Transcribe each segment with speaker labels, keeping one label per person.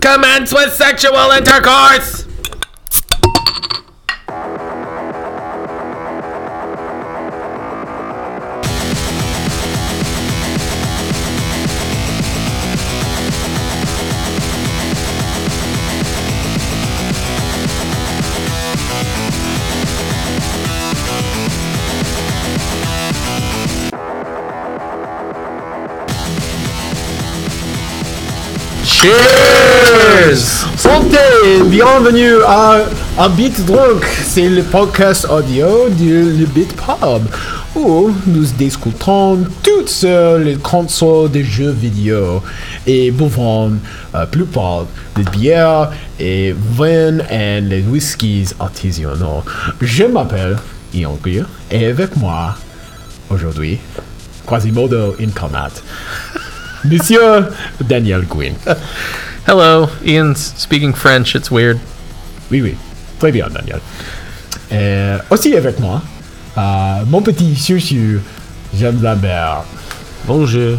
Speaker 1: Commence with sexual intercourse!
Speaker 2: Cheers! Santé et bienvenue à Beat Drunk, c'est le podcast audio du Le Beat Pub où nous discutons toutes sur les consoles de jeux vidéo et buvons la plupart des bières et vins et les whiskies artisanaux. Je m'appelle Ian Greer et avec moi aujourd'hui, Quasimodo incarnate, Monsieur Daniel Gwyn.
Speaker 1: Hello, Ian's speaking French, it's weird.
Speaker 2: Oui, très bien, Daniel. Aussi avec moi, mon petit chouchou, James Lambert.
Speaker 3: Bonjour.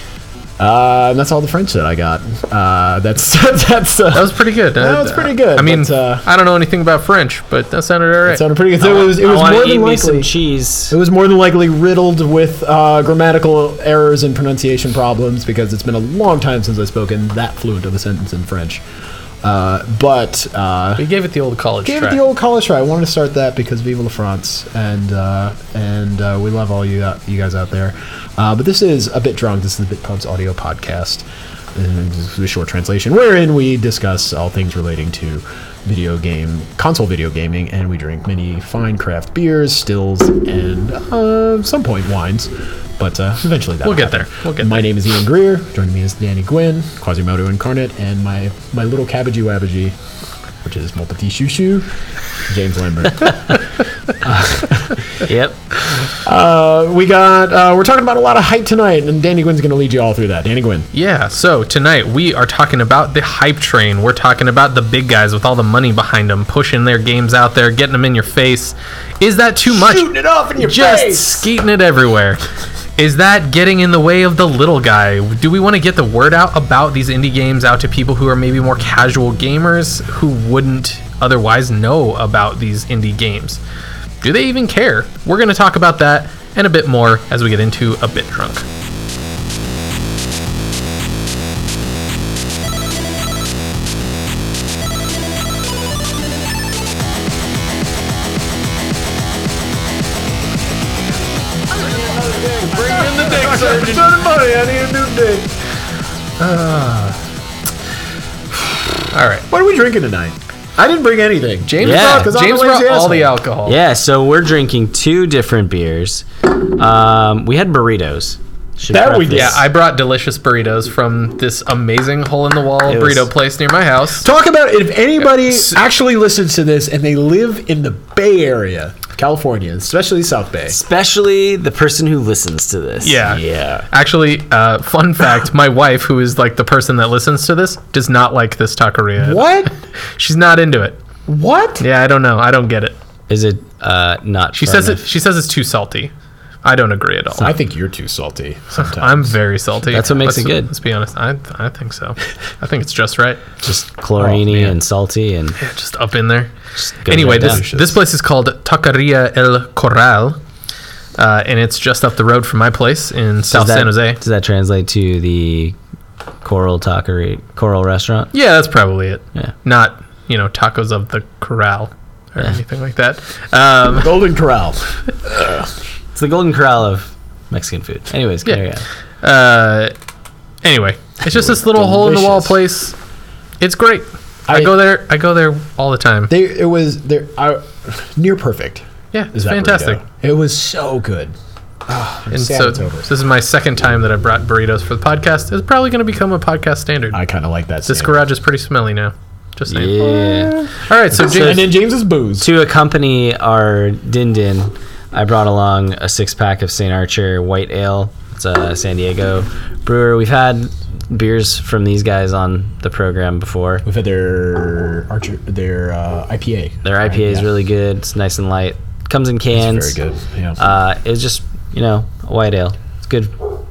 Speaker 2: That's all the French that I got.
Speaker 1: That was pretty good.
Speaker 2: That was pretty good.
Speaker 1: I mean,
Speaker 2: but,
Speaker 1: I don't know anything about French, but that sounded alright.
Speaker 2: it sounded pretty good. So it was more than likely
Speaker 3: some cheese.
Speaker 2: It was more than likely riddled with grammatical errors and pronunciation problems because it's been a long time since I've spoken that fluent of a sentence in French. But
Speaker 1: We gave it the old college
Speaker 2: gave
Speaker 1: try.
Speaker 2: it the old college try. I wanted to start that because Vive la France, and we love all you guys out there. But this is A Bit Drunk. This is the Bit Pub's audio podcast. And this is a short translation wherein we discuss all things relating to console video gaming, and we drink many fine craft beers, stills, and some point wines. But eventually
Speaker 1: We'll get there.
Speaker 2: My name is Ian Greer. Joining me is Danny Gwyn, Quasimodo incarnate, and my little cabbagey wabbagey, which is mon petit chouchou, James Lambert.
Speaker 3: Yep.
Speaker 2: We're talking about a lot of hype tonight, and Danny Gwyn's going to lead you all through that. Danny Gwyn.
Speaker 1: Yeah, so tonight we are talking about the hype train. We're talking about the big guys with all the money behind them, pushing their games out there, getting them in your face. Is that too much?
Speaker 2: Shooting it off in your
Speaker 1: Just
Speaker 2: face.
Speaker 1: skeeting it everywhere. Is that getting in the way of the little guy? Do we want to get the word out about these indie games out to people who are maybe more casual gamers who wouldn't otherwise know about these indie games? Do they even care? We're going to talk about that and a bit more as we get into A Bit Drunk.
Speaker 2: I need a new dick.
Speaker 1: All right.
Speaker 2: What are we drinking tonight? I didn't bring anything.
Speaker 1: James
Speaker 3: Yeah.
Speaker 1: brought,
Speaker 2: I'm
Speaker 1: James
Speaker 2: a lazy
Speaker 1: brought all
Speaker 2: asshole.
Speaker 1: the alcohol.
Speaker 3: Yeah, so we're drinking two different beers. We had burritos. Should
Speaker 2: That we
Speaker 3: preface-
Speaker 2: did.
Speaker 1: Yeah, I brought delicious burritos from this amazing hole-in-the-wall
Speaker 3: It was-
Speaker 1: burrito place near my house.
Speaker 2: Talk about if anybody
Speaker 1: Yeah.
Speaker 2: actually listens to this and they live in the Bay Area, California, especially South Bay.
Speaker 3: Especially the person who listens to this.
Speaker 1: Yeah.
Speaker 3: Yeah.
Speaker 1: Actually, fun fact, my wife, who is like the person that listens to this, does not like this taqueria.
Speaker 2: What?
Speaker 1: She's not into it.
Speaker 2: What?
Speaker 1: Yeah, I don't know. I don't get it.
Speaker 3: Is it not
Speaker 1: She says it's too salty. I don't agree at all.
Speaker 2: I think you're too salty sometimes.
Speaker 1: I'm very salty.
Speaker 3: That's what makes it good.
Speaker 1: Let's be honest. I think so. I think it's just right.
Speaker 3: just chloriney
Speaker 2: Oh, man.
Speaker 3: and salty and
Speaker 1: Just up in there.
Speaker 3: goes
Speaker 1: Anyway,
Speaker 3: right down.
Speaker 1: this place is called Taqueria El Corral, and it's just up the road from my place in South San Jose.
Speaker 3: Does that translate to the Coral restaurant?
Speaker 1: Yeah, that's probably it.
Speaker 3: Yeah.
Speaker 1: Not, tacos of the corral or anything like that.
Speaker 2: Golden Corral.
Speaker 3: It's the Golden Corral of Mexican food. Anyways, carry on.
Speaker 1: Anyway, it's just this little hole-in-the-wall place. It's great. I go there all the time.
Speaker 2: They're near perfect.
Speaker 1: Yeah, it's
Speaker 2: Is that
Speaker 1: fantastic.
Speaker 2: burrito. It was so good. I'm
Speaker 1: And
Speaker 2: sad
Speaker 1: so
Speaker 2: it's over.
Speaker 1: this is my second time that I brought burritos for the podcast. It's probably going to become a podcast standard.
Speaker 2: I kind of like that.
Speaker 1: This
Speaker 2: standard.
Speaker 1: garage is pretty smelly now. Just saying.
Speaker 3: Yeah.
Speaker 1: All right, so
Speaker 2: And
Speaker 1: James,
Speaker 2: then James's booze.
Speaker 3: To accompany our Din Din, I brought along a 6-pack of St. Archer White Ale. It's a San Diego brewer. We've had beers from these guys on the program before.
Speaker 2: We've had their IPA.
Speaker 3: Their IPA is
Speaker 2: Yeah.
Speaker 3: really good. It's nice and light. Comes in cans.
Speaker 2: It's very good. Yeah.
Speaker 3: It's just, a white ale. It's good.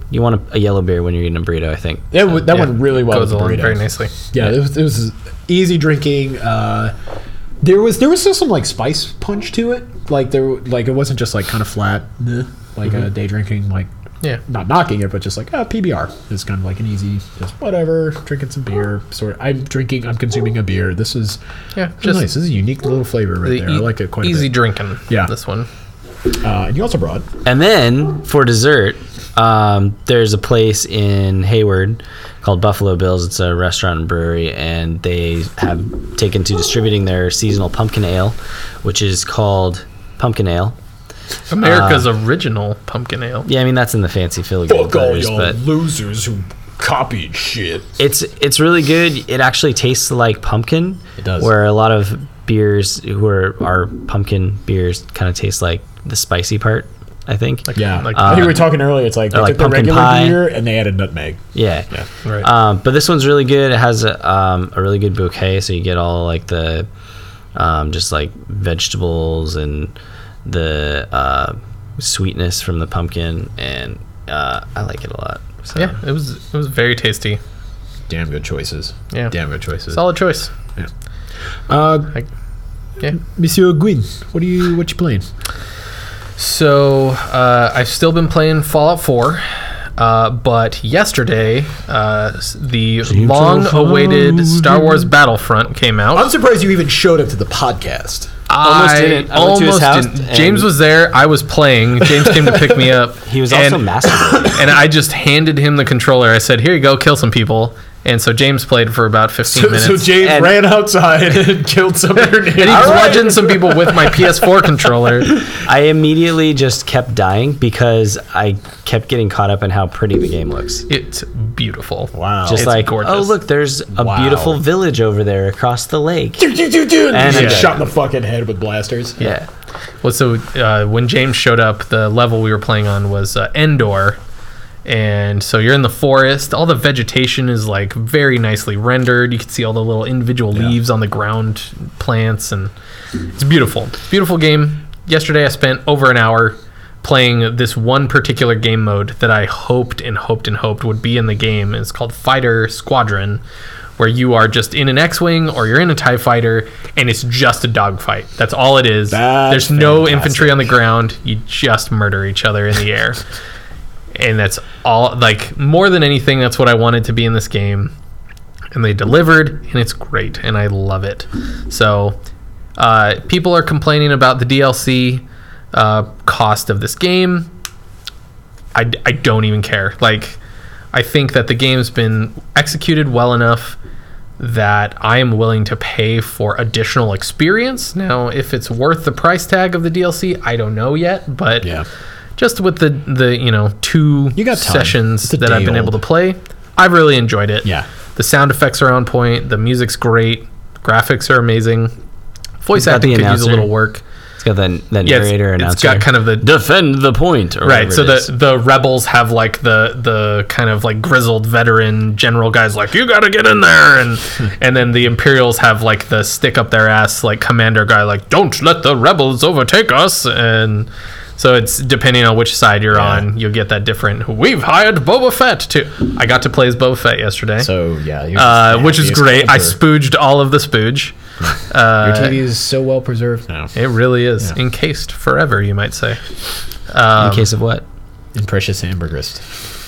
Speaker 3: You want a yellow beer when you're eating a burrito, I think.
Speaker 2: That went really well with
Speaker 1: Goes
Speaker 2: the
Speaker 1: along
Speaker 2: burrito.
Speaker 1: very nicely.
Speaker 2: Yeah, it was easy drinking. There was still some like spice punch to it. Like it wasn't just like kind of flat, like day drinking. Like
Speaker 1: Yeah.
Speaker 2: not knocking it, but just like PBR. It's kind of like an easy, just whatever, drinking some beer. I'm consuming a beer. This is
Speaker 1: Just
Speaker 2: nice. This is a unique little flavor right there. I like it quite
Speaker 1: easy
Speaker 2: a bit.
Speaker 1: drinking.
Speaker 2: Yeah.
Speaker 1: This one.
Speaker 2: And you also brought
Speaker 3: And then for dessert, there's a place in Hayward called Buffalo Bills. It's a restaurant and brewery, and they have taken to distributing their seasonal pumpkin ale, which is called Pumpkin Ale.
Speaker 1: America's original pumpkin ale.
Speaker 3: Yeah, I mean that's in the fancy filigree letters, but
Speaker 2: losers who copied shit.
Speaker 3: it's really good. It actually tastes like pumpkin.
Speaker 2: It does.
Speaker 3: Where a lot of beers who are pumpkin beers kind of taste like the spicy part, I think.
Speaker 2: Yeah,
Speaker 1: Like-
Speaker 2: I think we were talking earlier. It's like they
Speaker 3: like
Speaker 2: took the
Speaker 3: pumpkin
Speaker 2: regular
Speaker 3: pie.
Speaker 2: beer and they added nutmeg.
Speaker 3: Yeah.
Speaker 1: Right.
Speaker 3: But this one's really good. It has a really good bouquet, so you get all like the just like vegetables and the sweetness from the pumpkin, and I like it a lot. So.
Speaker 1: Yeah, it was very tasty.
Speaker 2: Damn good choices.
Speaker 1: Yeah.
Speaker 2: Damn good choices.
Speaker 1: Solid choice. Yeah.
Speaker 2: Monsieur Gwyn, what you playing?
Speaker 1: So I've still been playing Fallout 4, but yesterday the long-awaited Star Wars Battlefront came out.
Speaker 2: I'm surprised you even showed up to the podcast.
Speaker 3: Almost didn't. I went to his house
Speaker 1: didn't.
Speaker 3: and-
Speaker 1: James was there. I was playing. James came to pick me up.
Speaker 3: He was also masturbating.
Speaker 1: And I just handed him the controller. I said, "Here you go, kill some people." And so James played for about 15 minutes.
Speaker 2: So James
Speaker 3: And-
Speaker 2: ran outside and killed some of your
Speaker 1: and he
Speaker 2: neighbors.
Speaker 1: bludgeoned some people with my PS4 controller.
Speaker 3: I immediately just kept dying because I kept getting caught up in how pretty the game looks.
Speaker 1: It's beautiful.
Speaker 2: Wow.
Speaker 3: Just
Speaker 1: It's
Speaker 3: like,
Speaker 1: gorgeous.
Speaker 3: oh look, there's a
Speaker 2: Wow.
Speaker 3: beautiful village over there across the lake.
Speaker 2: And
Speaker 3: And
Speaker 2: you
Speaker 3: I'm
Speaker 2: get
Speaker 3: dead.
Speaker 2: shot in the fucking head with blasters.
Speaker 3: Yeah.
Speaker 1: Well, so when James showed up, the level we were playing on was Endor. And so you're in the forest. All the vegetation is like very nicely rendered. You can see all the little individual leaves on the ground, plants, and it's beautiful. Beautiful game. Yesterday I spent over an hour playing this one particular game mode that I hoped would be in the game. It's called Fighter Squadron, where you are just in an X-Wing or you're in a TIE fighter, and it's just a dogfight. That's all it is.
Speaker 2: That's
Speaker 1: There's no
Speaker 2: fantastic.
Speaker 1: infantry on the ground. You just murder each other in the air. And that's all, like, more than anything, that's what I wanted to be in this game. And they delivered, and it's great, and I love it. So, people are complaining about the DLC cost of this game. I don't even care. Like, I think that the game's been executed well enough that I am willing to pay for additional experience. Now, if it's worth the price tag of the DLC, I don't know yet, but
Speaker 2: Yeah.
Speaker 1: just with the 2
Speaker 2: You got time.
Speaker 1: sessions
Speaker 2: It's a
Speaker 1: that I've
Speaker 2: day
Speaker 1: been able
Speaker 2: old.
Speaker 1: to play, I've really enjoyed it.
Speaker 2: Yeah.
Speaker 1: The sound effects are on point. The music's great. Graphics are amazing. Voice
Speaker 3: got
Speaker 1: acting
Speaker 3: the
Speaker 1: could use a
Speaker 3: announcer.
Speaker 1: little work.
Speaker 3: It's got that
Speaker 1: Yeah,
Speaker 3: narrator announcer.
Speaker 1: it's got kind of the
Speaker 3: defend the point. Or
Speaker 1: right. So
Speaker 3: whatever it is.
Speaker 1: the rebels have like the kind of like grizzled veteran general guys like, you got to get in there, and then the Imperials have like the stick up their ass like commander guy like, don't let the rebels overtake us. And so it's depending on which side you're on, you'll get that different. We've hired Boba Fett too. I got to play as Boba Fett yesterday.
Speaker 2: So yeah, you're
Speaker 1: Which is great. I spooged all of the spooge.
Speaker 2: Your TV is so well preserved now.
Speaker 1: It really is encased forever, you might say.
Speaker 3: in case of what?
Speaker 2: In precious hamburgers.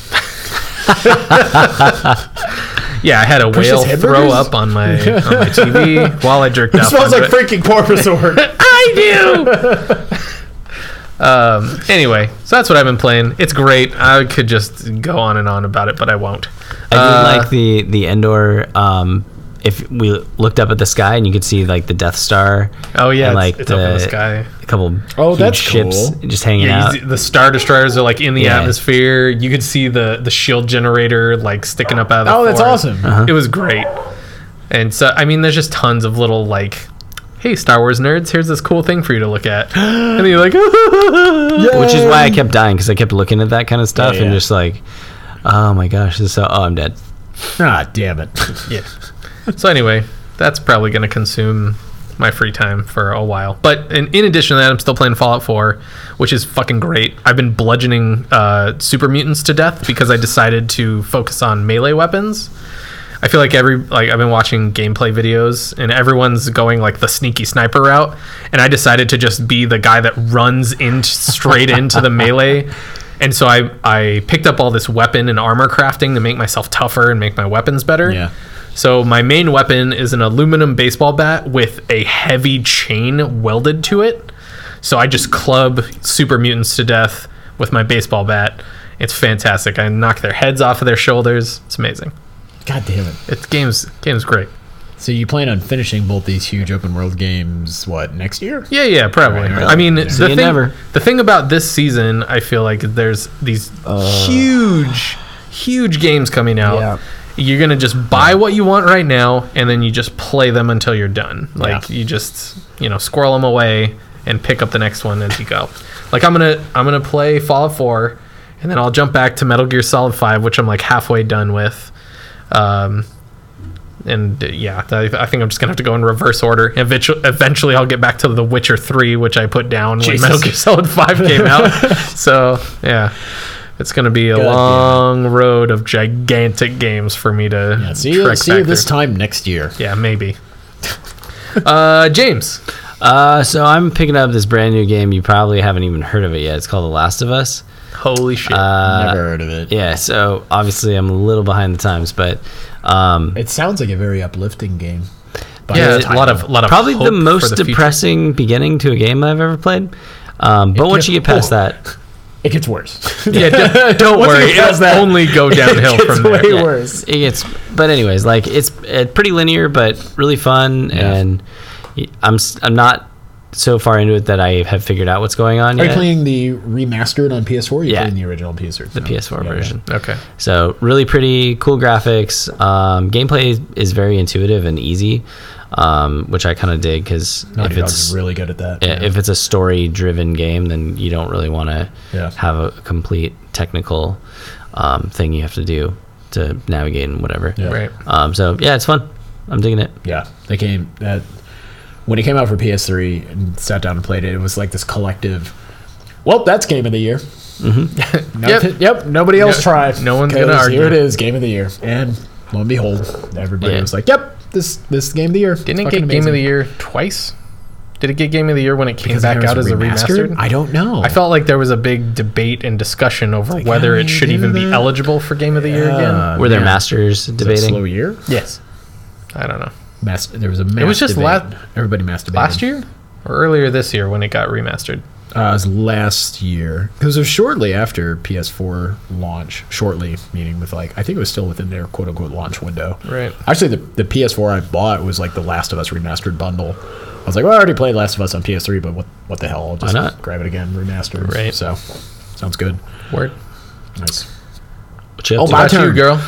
Speaker 1: Yeah, I had a
Speaker 2: Precious
Speaker 1: whale
Speaker 2: hamburgers?
Speaker 1: throw up on my TV while I jerked
Speaker 2: It
Speaker 1: off.
Speaker 2: smells
Speaker 1: onto
Speaker 2: like
Speaker 1: it.
Speaker 2: freaking porpoise.
Speaker 1: I do. Anyway, so that's what I've been playing. It's great. I could just go on and on about it, but I won't.
Speaker 3: I did like the Endor. If we looked up at the sky and you could see like the Death Star.
Speaker 1: Oh yeah,
Speaker 3: and, like
Speaker 1: it's up in the sky.
Speaker 3: A couple
Speaker 2: Oh,
Speaker 3: huge
Speaker 2: that's
Speaker 3: ships
Speaker 2: cool.
Speaker 3: just hanging
Speaker 1: Yeah,
Speaker 3: out.
Speaker 1: you see the Star Destroyers are like in the
Speaker 3: Yeah.
Speaker 1: atmosphere. You could see the shield generator like sticking up out of the
Speaker 2: Oh, that's
Speaker 1: forest.
Speaker 2: awesome.
Speaker 1: It was great. And so, I mean, there's just tons of little like, hey, Star Wars nerds, here's this cool thing for you to look at. And then you're like,
Speaker 3: Which is why I kept dying, because I kept looking at that kind of stuff
Speaker 2: Yeah,
Speaker 3: and
Speaker 2: yeah.
Speaker 3: just like, oh my gosh, this is so. Oh, I'm dead.
Speaker 2: Ah, damn it.
Speaker 1: yeah. So anyway, that's probably going to consume my free time for a while. But in addition to that, I'm still playing Fallout 4, which is fucking great. I've been bludgeoning super mutants to death because I decided to focus on melee weapons. I feel like I've been watching gameplay videos and everyone's going like the sneaky sniper route, and I decided to just be the guy that runs in straight into the melee. And so I picked up all this weapon and armor crafting to make myself tougher and make my weapons better.
Speaker 2: Yeah.
Speaker 1: So my main weapon is an aluminum baseball bat with a heavy chain welded to it. So I just club super mutants to death with my baseball bat. It's fantastic. I knock their heads off of their shoulders. It's amazing.
Speaker 2: God damn it.
Speaker 1: It's game's great.
Speaker 2: So you plan on finishing both these huge open world games, what, next year?
Speaker 1: Yeah, probably.
Speaker 2: Right.
Speaker 1: I mean,
Speaker 3: See you never.
Speaker 1: the thing about this season, I feel like there's these huge games coming out.
Speaker 2: Yeah.
Speaker 1: You're going to just buy what you want right now, and then you just play them until you're done. Like,
Speaker 2: Yeah.
Speaker 1: you just, squirrel them away and pick up the next one as you go. Like, I'm gonna play Fallout 4, and then I'll jump back to Metal Gear Solid 5, which I'm, like, halfway done with. I think I'm just gonna have to go in reverse order. Eventually, I'll get back to The Witcher 3, which I put down when Metal Gear Solid 5 came out. So yeah, it's gonna be a long road of gigantic games for me to
Speaker 2: See you
Speaker 1: trek
Speaker 2: this
Speaker 1: back through.
Speaker 2: time next year.
Speaker 1: Yeah, maybe. James.
Speaker 3: So I'm picking up this brand new game. You probably haven't even heard of it yet. It's called The Last of Us.
Speaker 1: Holy shit.
Speaker 2: Never heard of it.
Speaker 3: Yeah, so obviously I'm a little behind the times, but
Speaker 2: It sounds like a very uplifting game.
Speaker 1: Yeah, a lot of
Speaker 3: probably
Speaker 1: hope
Speaker 3: the
Speaker 1: for
Speaker 3: most
Speaker 1: the future.
Speaker 3: depressing beginning to a game I've ever played. But once you get past that,
Speaker 2: It gets worse.
Speaker 1: Yeah, don't
Speaker 2: Once you
Speaker 1: worry.
Speaker 2: get past
Speaker 1: It'll
Speaker 2: that,
Speaker 1: only go downhill
Speaker 2: it gets
Speaker 1: from there.
Speaker 2: way
Speaker 3: yeah,
Speaker 2: worse.
Speaker 3: it gets. But anyways, like it's pretty linear, but really fun,
Speaker 2: Yeah.
Speaker 3: and I'm not so far into it that I have figured out what's going on
Speaker 2: Are
Speaker 3: yet.
Speaker 2: you playing the remastered on PS4? Or you
Speaker 3: Yeah.
Speaker 2: playing the original PS4?
Speaker 3: The PS4 version.
Speaker 1: Okay.
Speaker 3: So really pretty, cool graphics. Gameplay is very intuitive and easy, which I kind of dig because
Speaker 2: Naughty
Speaker 3: if it's
Speaker 2: Dog's really good at that.
Speaker 3: if it's a story-driven game, then you don't really want to
Speaker 2: Yeah.
Speaker 3: have a complete technical thing you have to do to navigate and whatever.
Speaker 2: Yeah.
Speaker 1: Right.
Speaker 3: So yeah, it's fun. I'm digging it.
Speaker 2: Yeah, they came that when it came out for PS3 and sat down and played it. It was like this collective. Well, that's game of the year. Yep. Nobody else tried.
Speaker 1: no one's gonna
Speaker 2: 'Cause
Speaker 1: argue.
Speaker 2: Here it is, game of the year, and lo and behold, everybody
Speaker 3: Yeah.
Speaker 2: was like, "Yep, this is game of the year."
Speaker 1: Didn't it
Speaker 2: Fucking
Speaker 1: get Game of
Speaker 2: amazing.
Speaker 1: the Year twice? Did it get Game of the Year when it came
Speaker 2: Because
Speaker 1: back
Speaker 2: it was
Speaker 1: out as a remastered?
Speaker 2: I don't know.
Speaker 1: I felt like there was a big debate and discussion over
Speaker 2: Like,
Speaker 1: whether
Speaker 2: how
Speaker 1: it
Speaker 2: do
Speaker 1: should
Speaker 2: you
Speaker 1: even
Speaker 2: do
Speaker 1: be
Speaker 2: that?
Speaker 1: eligible for Game of the Year again.
Speaker 3: Were there
Speaker 2: yeah.
Speaker 3: masters
Speaker 2: Was it a slow
Speaker 3: debating?
Speaker 2: year.
Speaker 1: Yes. I don't know.
Speaker 2: There was a mass
Speaker 1: was just
Speaker 2: debate.
Speaker 1: la-
Speaker 2: Everybody mass debated.
Speaker 1: Last year or earlier this year when it got remastered?
Speaker 2: It was last year because it was shortly after PS4 launch. Shortly, meaning with like I think it was still within their quote unquote launch window.
Speaker 1: Right.
Speaker 2: Actually, the PS4 I bought was like the Last of Us remastered bundle. I was like, well, I already played Last of Us on PS3, but what the hell? I'll just
Speaker 3: Why not?
Speaker 2: grab it again, remastered.
Speaker 1: Right.
Speaker 2: So, sounds good.
Speaker 1: Word.
Speaker 2: Nice.
Speaker 3: What you up
Speaker 2: Oh,
Speaker 3: to?
Speaker 2: my
Speaker 1: About you,
Speaker 2: turn.
Speaker 1: girl.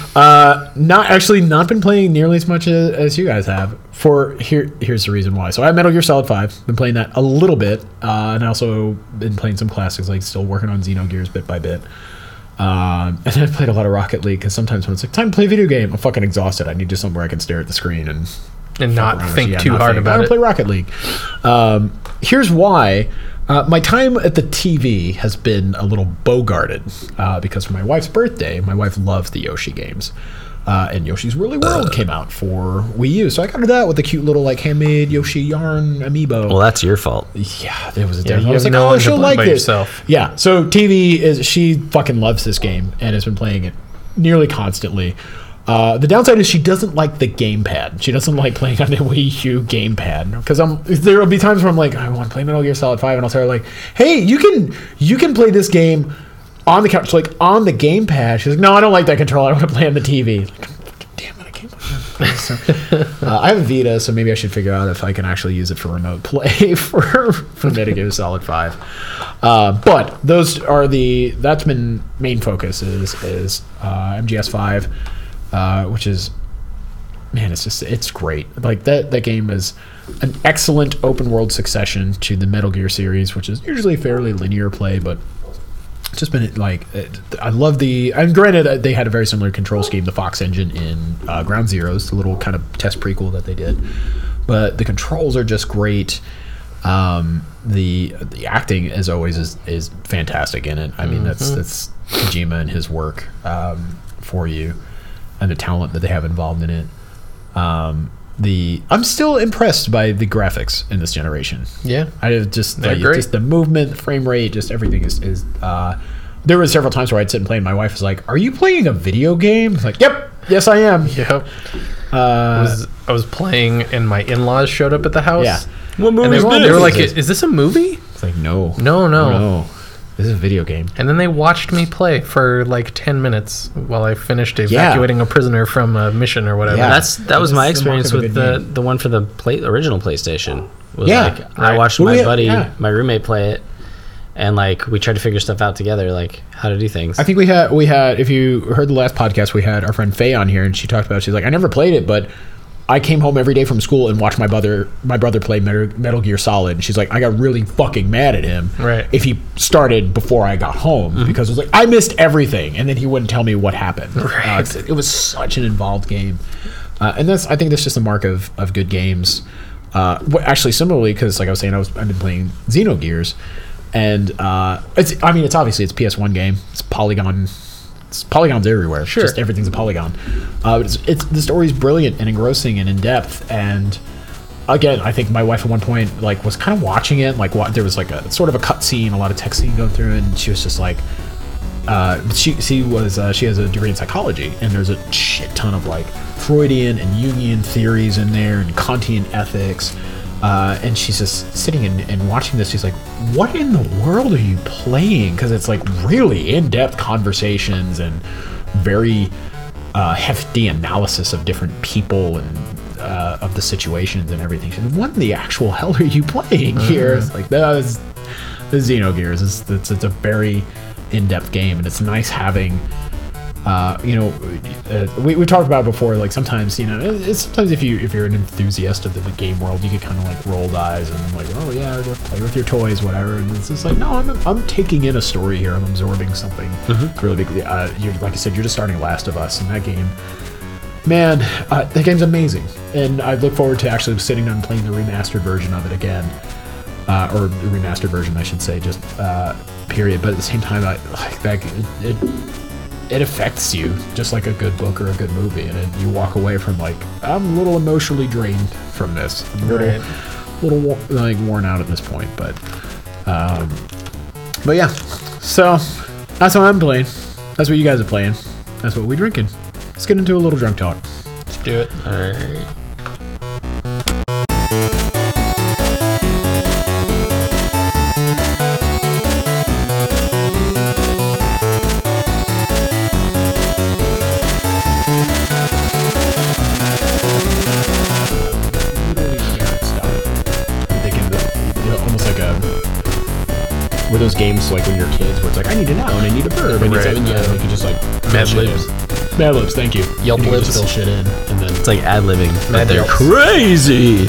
Speaker 2: Not been playing nearly as much as you guys have. Here's the reason why. So I have Metal Gear Solid 5. Been playing that a little bit, and I also been playing some classics, like still working on Xenogears bit by bit. And I played a lot of Rocket League because sometimes when it's like time to play a video game, I'm fucking exhausted. I need just somewhere I can stare at the screen and
Speaker 1: Not
Speaker 2: around.
Speaker 1: think
Speaker 2: Yeah,
Speaker 1: too
Speaker 2: not
Speaker 1: hard
Speaker 2: think.
Speaker 1: about
Speaker 2: I
Speaker 1: it.
Speaker 2: play Rocket League. Here's why. My time at the TV has been a little bogarted because for my wife's birthday, my wife loves the Yoshi games. And Yoshi's Woolly World came out for Wii U. So I got her that with the cute little like handmade Yoshi yarn amiibo.
Speaker 3: Well, that's your fault.
Speaker 2: Yeah, there was a
Speaker 1: Yeah,
Speaker 2: difference.
Speaker 1: you
Speaker 2: I was
Speaker 1: have
Speaker 2: like,
Speaker 1: no
Speaker 2: oh,
Speaker 1: one to
Speaker 2: she'll
Speaker 1: blame
Speaker 2: like
Speaker 1: but
Speaker 2: this.
Speaker 1: yourself.
Speaker 2: Yeah, so TV is she fucking loves this game and has been playing it nearly constantly. The downside is she doesn't like the gamepad. She doesn't like playing on the Wii U gamepad because there will be times where I'm like, I want to play Metal Gear Solid 5, and I'll tell her like, hey, you can play this game on the couch, like on the gamepad. She's like, no, I don't like that controller. I want to play on the TV. Like, damn it, I can't play on so, I have a Vita, so maybe I should figure out if I can actually use it for remote play for Metal Gear Solid 5. But those are that's been main focus is MGS5. Which is, man, it's great. Like that game is an excellent open world succession to the Metal Gear series, which is usually fairly linear play, but it's just been like, I love and granted they had a very similar control scheme, the Fox engine in Ground Zeroes, the little kind of test prequel that they did. but the controls are just great. The acting, as always, is fantastic in it. I mean, that's Kojima and his work for you, and the talent that they have involved in it. I'm still impressed by the graphics in this generation.
Speaker 1: Yeah,
Speaker 2: I just
Speaker 1: They're great.
Speaker 2: just the movement, the frame rate, just everything is. There were several times where I'd sit and play, and my wife was like, "Are you playing a video game?" I was like, "Yep, yes, I am."
Speaker 1: Yep. I was playing, and my in-laws showed up at the house.
Speaker 2: Yeah.
Speaker 3: What
Speaker 1: And
Speaker 3: movie
Speaker 1: they were like, "Is this a movie?"
Speaker 2: It's like, no,
Speaker 1: No.
Speaker 2: this is a video game.
Speaker 1: And then they watched me play for like 10 minutes while I finished evacuating a prisoner from a mission or whatever.
Speaker 2: Yeah.
Speaker 3: That was my
Speaker 2: That's the mark
Speaker 3: experience
Speaker 2: of a
Speaker 3: with
Speaker 2: good
Speaker 3: the one for the original PlayStation. Was
Speaker 2: Yeah,
Speaker 3: like I
Speaker 1: right.
Speaker 3: watched
Speaker 2: Well,
Speaker 3: my
Speaker 2: yeah,
Speaker 3: buddy,
Speaker 2: yeah.
Speaker 3: my roommate play it, and like we tried to figure stuff out together, like how to do things.
Speaker 2: I think we had. If you heard the last podcast, we had our friend Faye on here, and she talked about. She's like, I never played it, but I came home every day from school and watched my brother play Metal Gear Solid. And she's like, I got really fucking mad at him
Speaker 1: Right.
Speaker 2: if he started before I got home because it was like I missed everything, and then he wouldn't tell me what happened.
Speaker 1: Right.
Speaker 2: It was such an involved game, and I think that's just a mark of good games. Actually, similarly, because like I was saying, I've been playing Xenogears, and it's obviously it's a PS1 game. It's polygons everywhere.
Speaker 1: Sure.
Speaker 2: Just everything's a polygon. But it's the story's brilliant and engrossing and in depth. And again, I think my wife at one point like was kind of watching it. Like there was like a sort of a cut scene, a lot of text scene going through, and she was just like, she has a degree in psychology, and there's a shit ton of like Freudian and Jungian theories in there and Kantian ethics. And she's just sitting and watching this. She's like, what in the world are you playing? Because it's like really in-depth conversations and very hefty analysis of different people and of the situations and everything. She's like, what in the actual hell are you playing here? It's like, the Xenogears. It's a very in-depth game, and it's nice having... we've talked about it before. Like sometimes, sometimes if you're an enthusiast of the game world, you get kind of like rolled eyes and like, oh yeah, play with your toys, whatever. And it's just like, no, I'm taking in a story here. I'm absorbing something really big. Like I said, you're just starting Last of Us, and that game, man, that game's amazing. And I look forward to actually sitting down and playing the remastered version of it again, or the remastered version, I should say, just period. But at the same time, it affects you just like a good book or a good movie, and you walk away from like, I'm a little emotionally drained from this. I'm a little like worn out at this point, but yeah. So that's what I'm playing. That's what you guys are playing. That's what we're drinking. Let's get into a little drunk talk.
Speaker 1: Let's do it.
Speaker 3: All right.
Speaker 2: Were those games like when you're kids where it's like, I need a noun, I need a verb, I need
Speaker 1: Right.
Speaker 2: something, you can just like
Speaker 1: Mad
Speaker 2: fill shit
Speaker 1: Libs.
Speaker 2: in. Mad Libs, thank you.
Speaker 1: Yelp
Speaker 2: You can
Speaker 1: Libs.
Speaker 2: just fill shit in, and then
Speaker 3: It's like ad-libbing.
Speaker 1: Mad
Speaker 3: They're
Speaker 1: Libs.
Speaker 3: crazy.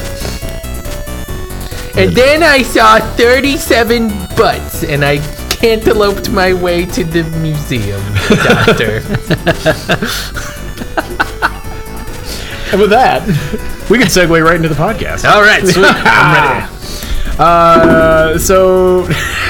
Speaker 1: And then I saw 37 butts, and I cantaloped my way to the museum, doctor.
Speaker 2: and with that, we can segue right into the podcast.
Speaker 1: All right, sweet. I'm ready.
Speaker 2: So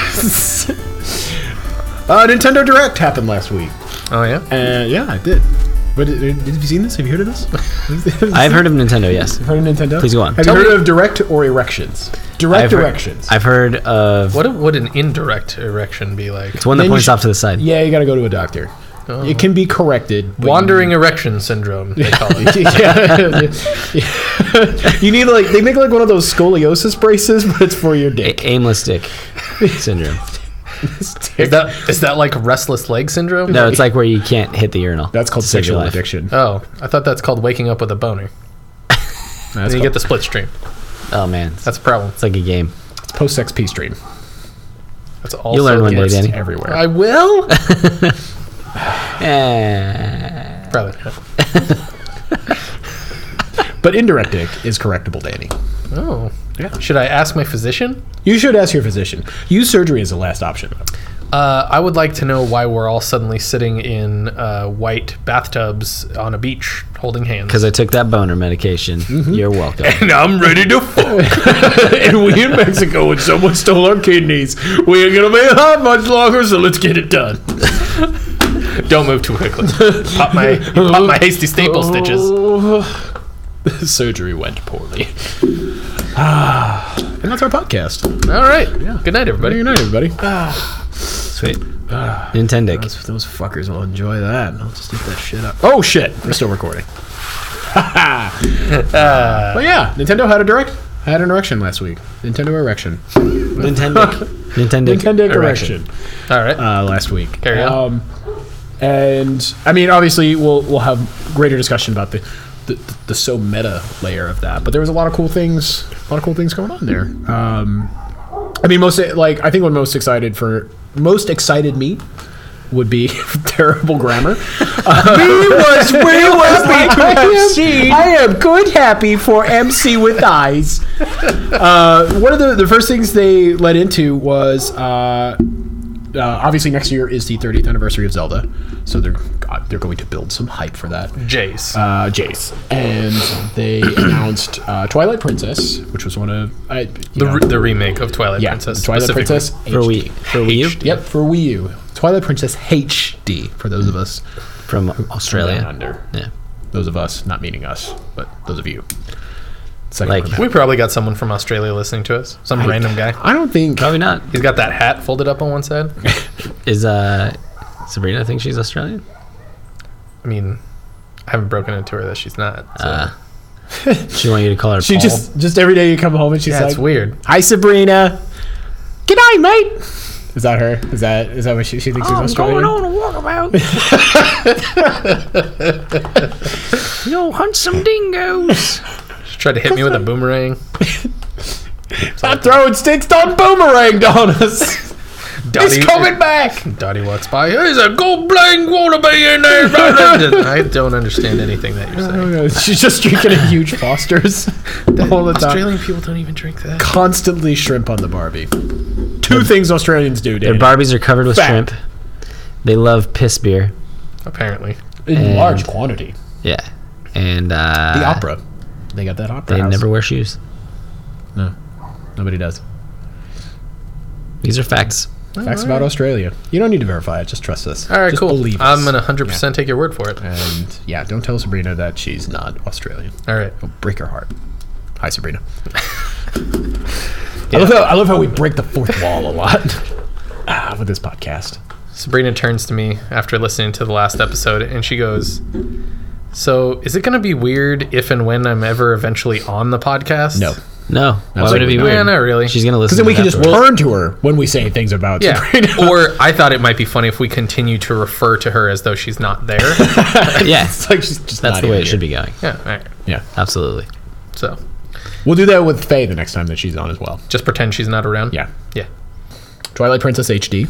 Speaker 2: Nintendo Direct happened last week.
Speaker 1: Oh, yeah?
Speaker 2: Yeah, I did. But have you seen this? Have you heard of this?
Speaker 3: I've heard of Nintendo, yes.
Speaker 2: Heard of Nintendo?
Speaker 3: Please go on.
Speaker 2: Have
Speaker 1: Tell
Speaker 2: you heard
Speaker 1: me-
Speaker 2: of Direct or Erections? Direct Erections.
Speaker 3: I've heard of...
Speaker 1: What would an indirect erection be like?
Speaker 3: It's one that
Speaker 2: Then you
Speaker 3: points
Speaker 2: should-
Speaker 3: off to the side.
Speaker 2: Yeah, you got to go to a doctor. It can be corrected. but
Speaker 1: Wandering erection syndrome, they call it.
Speaker 2: yeah. You need like they make like one of those scoliosis braces, but it's for your dick.
Speaker 3: Aimless dick syndrome.
Speaker 1: Is that like restless leg syndrome?
Speaker 3: No, it's like where you can't hit the urinal.
Speaker 2: That's called
Speaker 3: to save your
Speaker 2: sexual
Speaker 3: life.
Speaker 2: addiction.
Speaker 1: Oh, I thought that's called waking up with a boner. And you get the split stream.
Speaker 3: Oh, man.
Speaker 1: That's a problem.
Speaker 3: It's like a game.
Speaker 2: post-sex pee stream.
Speaker 1: That's also
Speaker 3: You'll learn one day,
Speaker 1: against
Speaker 3: Danny.
Speaker 2: Everywhere.
Speaker 1: I will? Probably not.
Speaker 2: But indirect dick is correctable, Danny.
Speaker 1: Oh.
Speaker 2: Yeah.
Speaker 1: Should I ask my physician?
Speaker 2: You should ask your physician. Use surgery as the last option.
Speaker 1: I would like to know why we're all suddenly sitting in white bathtubs on a beach holding hands.
Speaker 3: Because I took that boner medication. You're welcome.
Speaker 1: And I'm ready to fuck.
Speaker 2: And we in Mexico and someone stole our kidneys. We ain't gonna be hot much longer, so let's get it done.
Speaker 1: Don't move too quickly. Pop my hasty staple stitches.
Speaker 2: The surgery went poorly. And that's our podcast.
Speaker 1: All right. Good night, everybody.
Speaker 2: Good night, everybody.
Speaker 3: Sweet. Nintendo.
Speaker 2: Those fuckers will enjoy that. I'll just eat that shit up. Oh shit, we're still recording. But yeah, Nintendo had a direct. Had an erection last week. Nintendo erection. Nintendo erection.
Speaker 1: All right.
Speaker 2: Last week.
Speaker 1: Carry on.
Speaker 2: And I mean, obviously, we'll have greater discussion about the so meta layer of that. But there was a lot of cool things. Going on there. I mean, I think what most excited me would be terrible grammar. I am good happy for MC with eyes. One of the first things they led into was obviously next year is the 30th anniversary of Zelda, so they're going to build some hype for that.
Speaker 1: Jace.
Speaker 2: And they announced Twilight Princess, which was one of
Speaker 1: the remake of Twilight Princess.
Speaker 2: Twilight Princess
Speaker 3: For Wii U?
Speaker 2: Yep, for Wii U. Twilight Princess HD for those of us
Speaker 3: From Australia.
Speaker 2: down under.
Speaker 3: Yeah.
Speaker 2: Those of us, not meaning us, but those of you.
Speaker 1: We probably got someone from Australia listening to us. Some random guy.
Speaker 2: I don't think.
Speaker 3: Probably not.
Speaker 1: He's got that hat folded up on one side.
Speaker 3: Is Sabrina think she's Australian?
Speaker 1: I mean, I haven't broken it to her that she's not. So.
Speaker 3: She want you to call her
Speaker 2: She
Speaker 3: Paul?
Speaker 2: just every day you come home and she's
Speaker 1: It's
Speaker 2: like,
Speaker 1: weird.
Speaker 2: "Hi Sabrina, g'day mate." Is that her? Is that what she thinks she's Australian?
Speaker 3: going on a walkabout. Yo, hunt some dingoes.
Speaker 1: She tried to hit me with a boomerang.
Speaker 2: Stop throwing sticks, don't boomerang on us.
Speaker 1: Dottie,
Speaker 2: He's coming back.
Speaker 1: Dottie walks by. There's a gold blank wannabe in there. I don't understand anything that you're saying.
Speaker 2: She's just drinking a huge Foster's all the time.
Speaker 1: Australian people don't even drink that.
Speaker 2: Constantly shrimp on the Barbie. Two things Australians do,
Speaker 3: Their
Speaker 2: Danny.
Speaker 3: Barbies are covered with
Speaker 2: Fact.
Speaker 3: shrimp. They love piss beer.
Speaker 1: Apparently.
Speaker 2: In
Speaker 3: And-
Speaker 2: large quantity.
Speaker 3: Yeah. And
Speaker 2: The opera. They got that opera
Speaker 3: They
Speaker 2: house.
Speaker 3: never wear shoes.
Speaker 2: No. Nobody does.
Speaker 3: These are facts.
Speaker 2: Facts about Australia. You don't need to verify it. Just trust us.
Speaker 1: All right,
Speaker 2: just
Speaker 1: cool.
Speaker 2: Believe us.
Speaker 1: I'm going to 100% take your word for it.
Speaker 2: And yeah, don't tell Sabrina that she's not Australian.
Speaker 1: All right.
Speaker 2: It'll break her heart. Hi, Sabrina. I love how we break the fourth wall a lot with this podcast.
Speaker 1: Sabrina turns to me after listening to the last episode and she goes, "So is it going to be weird if and when I'm ever eventually on the podcast?"
Speaker 2: No.
Speaker 3: No. Why would it
Speaker 2: Absolutely
Speaker 3: be
Speaker 2: not.
Speaker 3: weird?
Speaker 1: Yeah, not really.
Speaker 3: She's going to
Speaker 2: Because
Speaker 3: listen
Speaker 2: then we
Speaker 3: to
Speaker 2: can
Speaker 3: it
Speaker 2: just
Speaker 3: afterwards.
Speaker 2: turn to her when we say things about
Speaker 1: Yeah.
Speaker 2: Sabrina.
Speaker 1: Or I thought it might be funny if we continue to refer to her as though she's not there.
Speaker 3: Yeah.
Speaker 2: It's like she's just
Speaker 3: That's
Speaker 2: not
Speaker 3: the way
Speaker 2: even
Speaker 3: it should
Speaker 2: here.
Speaker 3: be going.
Speaker 1: Yeah, all right.
Speaker 2: Yeah.
Speaker 3: Absolutely.
Speaker 1: So
Speaker 2: We'll do that with Faye the next time that she's on as well.
Speaker 1: just pretend she's not around.
Speaker 2: Yeah.
Speaker 1: Yeah.
Speaker 2: Twilight Princess HD.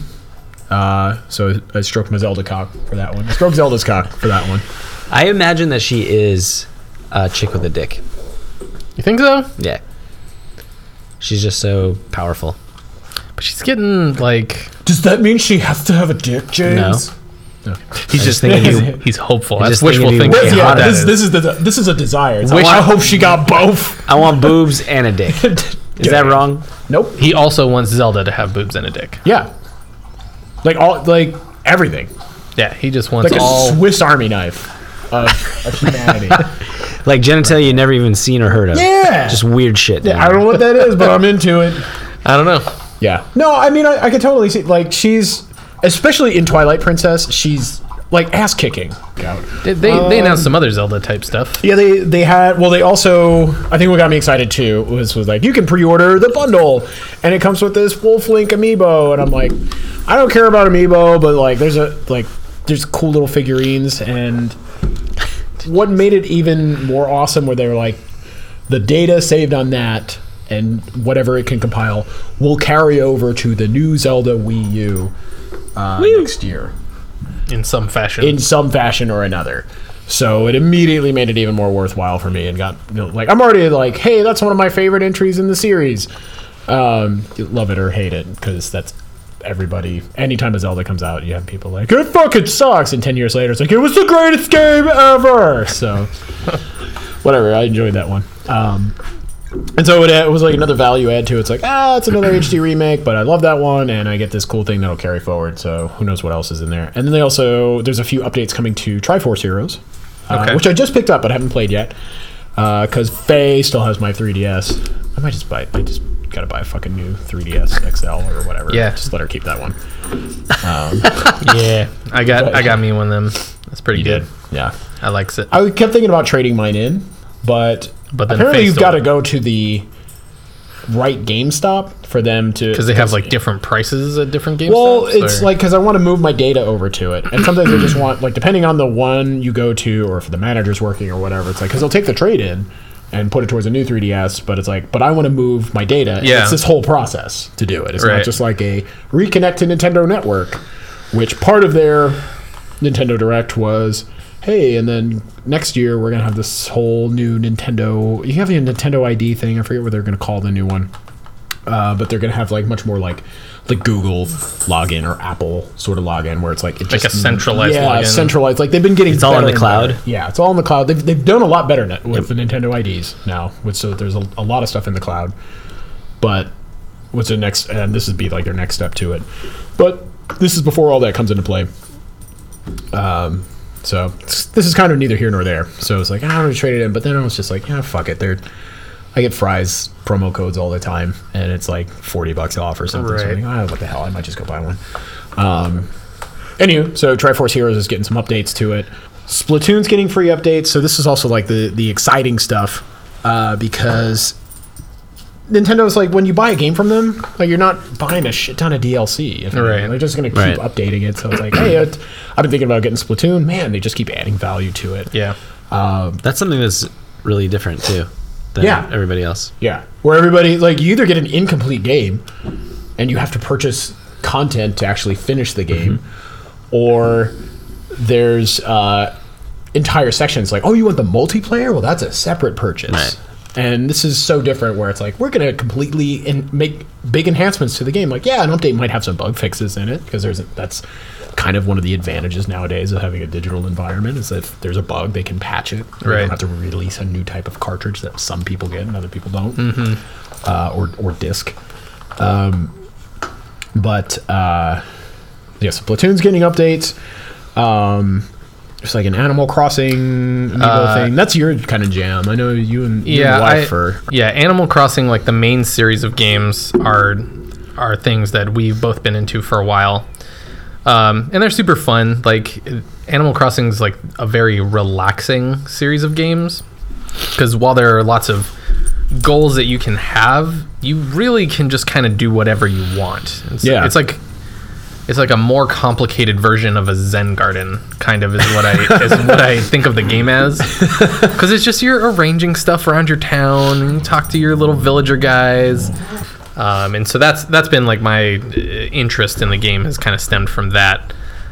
Speaker 2: So I stroked my Zelda cock for that one. I stroked Zelda's cock for that one.
Speaker 3: I imagine that she is a chick with a dick.
Speaker 1: You think so?
Speaker 3: Yeah. She's just so powerful.
Speaker 1: But she's getting like
Speaker 2: Does that mean she has to have a dick, James?
Speaker 1: he's just
Speaker 3: thinking
Speaker 1: he's hopeful.
Speaker 3: I'm
Speaker 1: That's
Speaker 3: just
Speaker 1: wishful
Speaker 3: thinking
Speaker 1: thinking.
Speaker 3: he-
Speaker 2: Yeah,
Speaker 1: What that is.
Speaker 2: this is a desire. It's
Speaker 3: Wish-
Speaker 2: I hope she got both.
Speaker 3: I want boobs and a dick. Is that wrong?
Speaker 2: Nope.
Speaker 1: He also wants Zelda to have boobs and a dick.
Speaker 2: Yeah. Like everything.
Speaker 1: Yeah, he just wants
Speaker 2: Like
Speaker 1: all.
Speaker 2: a Swiss Army knife of humanity.
Speaker 3: Like genitalia you never even seen or heard of.
Speaker 2: Yeah.
Speaker 3: Just weird shit.
Speaker 2: Yeah, I don't know what that is, but I'm into it.
Speaker 1: I don't know.
Speaker 2: Yeah. No, I mean, I could totally see, like, she's, especially in Twilight Princess, she's, like, ass kicking.
Speaker 1: They announced some other Zelda type stuff.
Speaker 2: Yeah, they had, well, they also, I think what got me excited too was like, you can pre-order the bundle, and it comes with this Wolf Link amiibo, and I'm like, I don't care about amiibo, but, like, there's cool little figurines, and what made it even more awesome where they were like, the data saved on that and whatever it can compile will carry over to the new Zelda Wii U next year
Speaker 1: In some fashion.
Speaker 2: in some fashion or another. So it immediately made it even more worthwhile for me and got, like, I'm already like, hey, that's one of my favorite entries in the series. Love it or hate it, because that's everybody, anytime a Zelda comes out, you have people like, it fucking sucks, and 10 years later it's like, it was the greatest game ever. So whatever, I enjoyed that one. And so it was like another value add to it. It's like, it's another HD remake, but I love that one, and I get this cool thing that'll carry forward, so who knows what else is in there. And then there's a few updates coming to Triforce Heroes, which I just picked up but haven't played yet, because Faye still has my 3DS. I just gotta buy a fucking new 3DS XL or whatever.
Speaker 1: Yeah.
Speaker 2: Just let her keep that one.
Speaker 1: Yeah, I got me one of them. That's pretty good.
Speaker 2: Did. Yeah.
Speaker 1: I likes it.
Speaker 2: I kept thinking about trading mine in, but
Speaker 1: then
Speaker 2: apparently
Speaker 1: Faye
Speaker 2: you've
Speaker 1: stole
Speaker 2: got to
Speaker 1: it.
Speaker 2: go to the right GameStop for them to...
Speaker 1: Because they have like different prices at different GameStops?
Speaker 2: Well, it's like, because I want to move my data over to it. And sometimes I just want, like, depending on the one you go to, or if the manager's working or whatever, it's like, because they'll take the trade in and put it towards a new 3DS, but it's like, but I want to move my data.
Speaker 1: Yeah.
Speaker 2: It's this whole process to do it. It's
Speaker 1: Right.
Speaker 2: not just like a reconnect to Nintendo Network, which part of their Nintendo Direct was, hey, and then next year we're going to have this whole new Nintendo... You have a Nintendo ID thing. I forget what they're going to call the new one. But they're going to have like much more like Google login or Apple sort of login, where it's like... It
Speaker 1: Like
Speaker 2: just,
Speaker 1: a centralized login.
Speaker 2: centralized. Like they've been getting
Speaker 3: It's all in
Speaker 2: better
Speaker 3: the
Speaker 2: and
Speaker 3: cloud?
Speaker 2: better. Yeah, it's all in the cloud. They've done a lot better with the Nintendo IDs now. So there's a lot of stuff in the cloud. But what's the next... And this would be like their next step to it. But this is before all that comes into play. So this is kind of neither here nor there. So it's like, I'm going to trade it in. But then I was just like, fuck it. I get Fry's promo codes all the time, and it's like $40 off or something. So I'm like, what the hell? I might just go buy one. Anywho, so Triforce Heroes is getting some updates to it. Splatoon's getting free updates. So this is also like the exciting stuff, because Nintendo's like, when you buy a game from them, like, you're not buying a shit ton of DLC.
Speaker 1: Right.
Speaker 2: They're just going to keep updating it. So it's like, hey, I've been thinking about getting Splatoon. Man, they just keep adding value to it.
Speaker 1: Yeah.
Speaker 3: That's something that's really different too than everybody else.
Speaker 2: Yeah. Where everybody, like, you either get an incomplete game and you have to purchase content to actually finish the game, or there's entire sections like, oh, you want the multiplayer? Well, that's a separate purchase.
Speaker 3: Right.
Speaker 2: And this is so different, where it's like, we're going to completely make big enhancements to the game. Like, yeah, an update might have some bug fixes in it, because that's kind of one of the advantages nowadays of having a digital environment, is that if there's a bug, they can patch it. They
Speaker 1: Right.
Speaker 2: don't have to release a new type of cartridge that some people get and other people don't, or disc. But so Platoon's getting updates. There's like an Animal Crossing amiibo thing. That's your kind of jam. I know you and your wife are...
Speaker 1: Yeah, Animal Crossing, like the main series of games, are things that we've both been into for a while. And they're super fun. Like, Animal Crossing is like a very relaxing series of games, because while there are lots of goals that you can have, you really can just kind of do whatever you want. It's like a more complicated version of a Zen garden, kind of, is what I think of the game as, because it's just you're arranging stuff around your town, and you talk to your little villager guys. And so that's been like my interest in the game has kind of stemmed from that.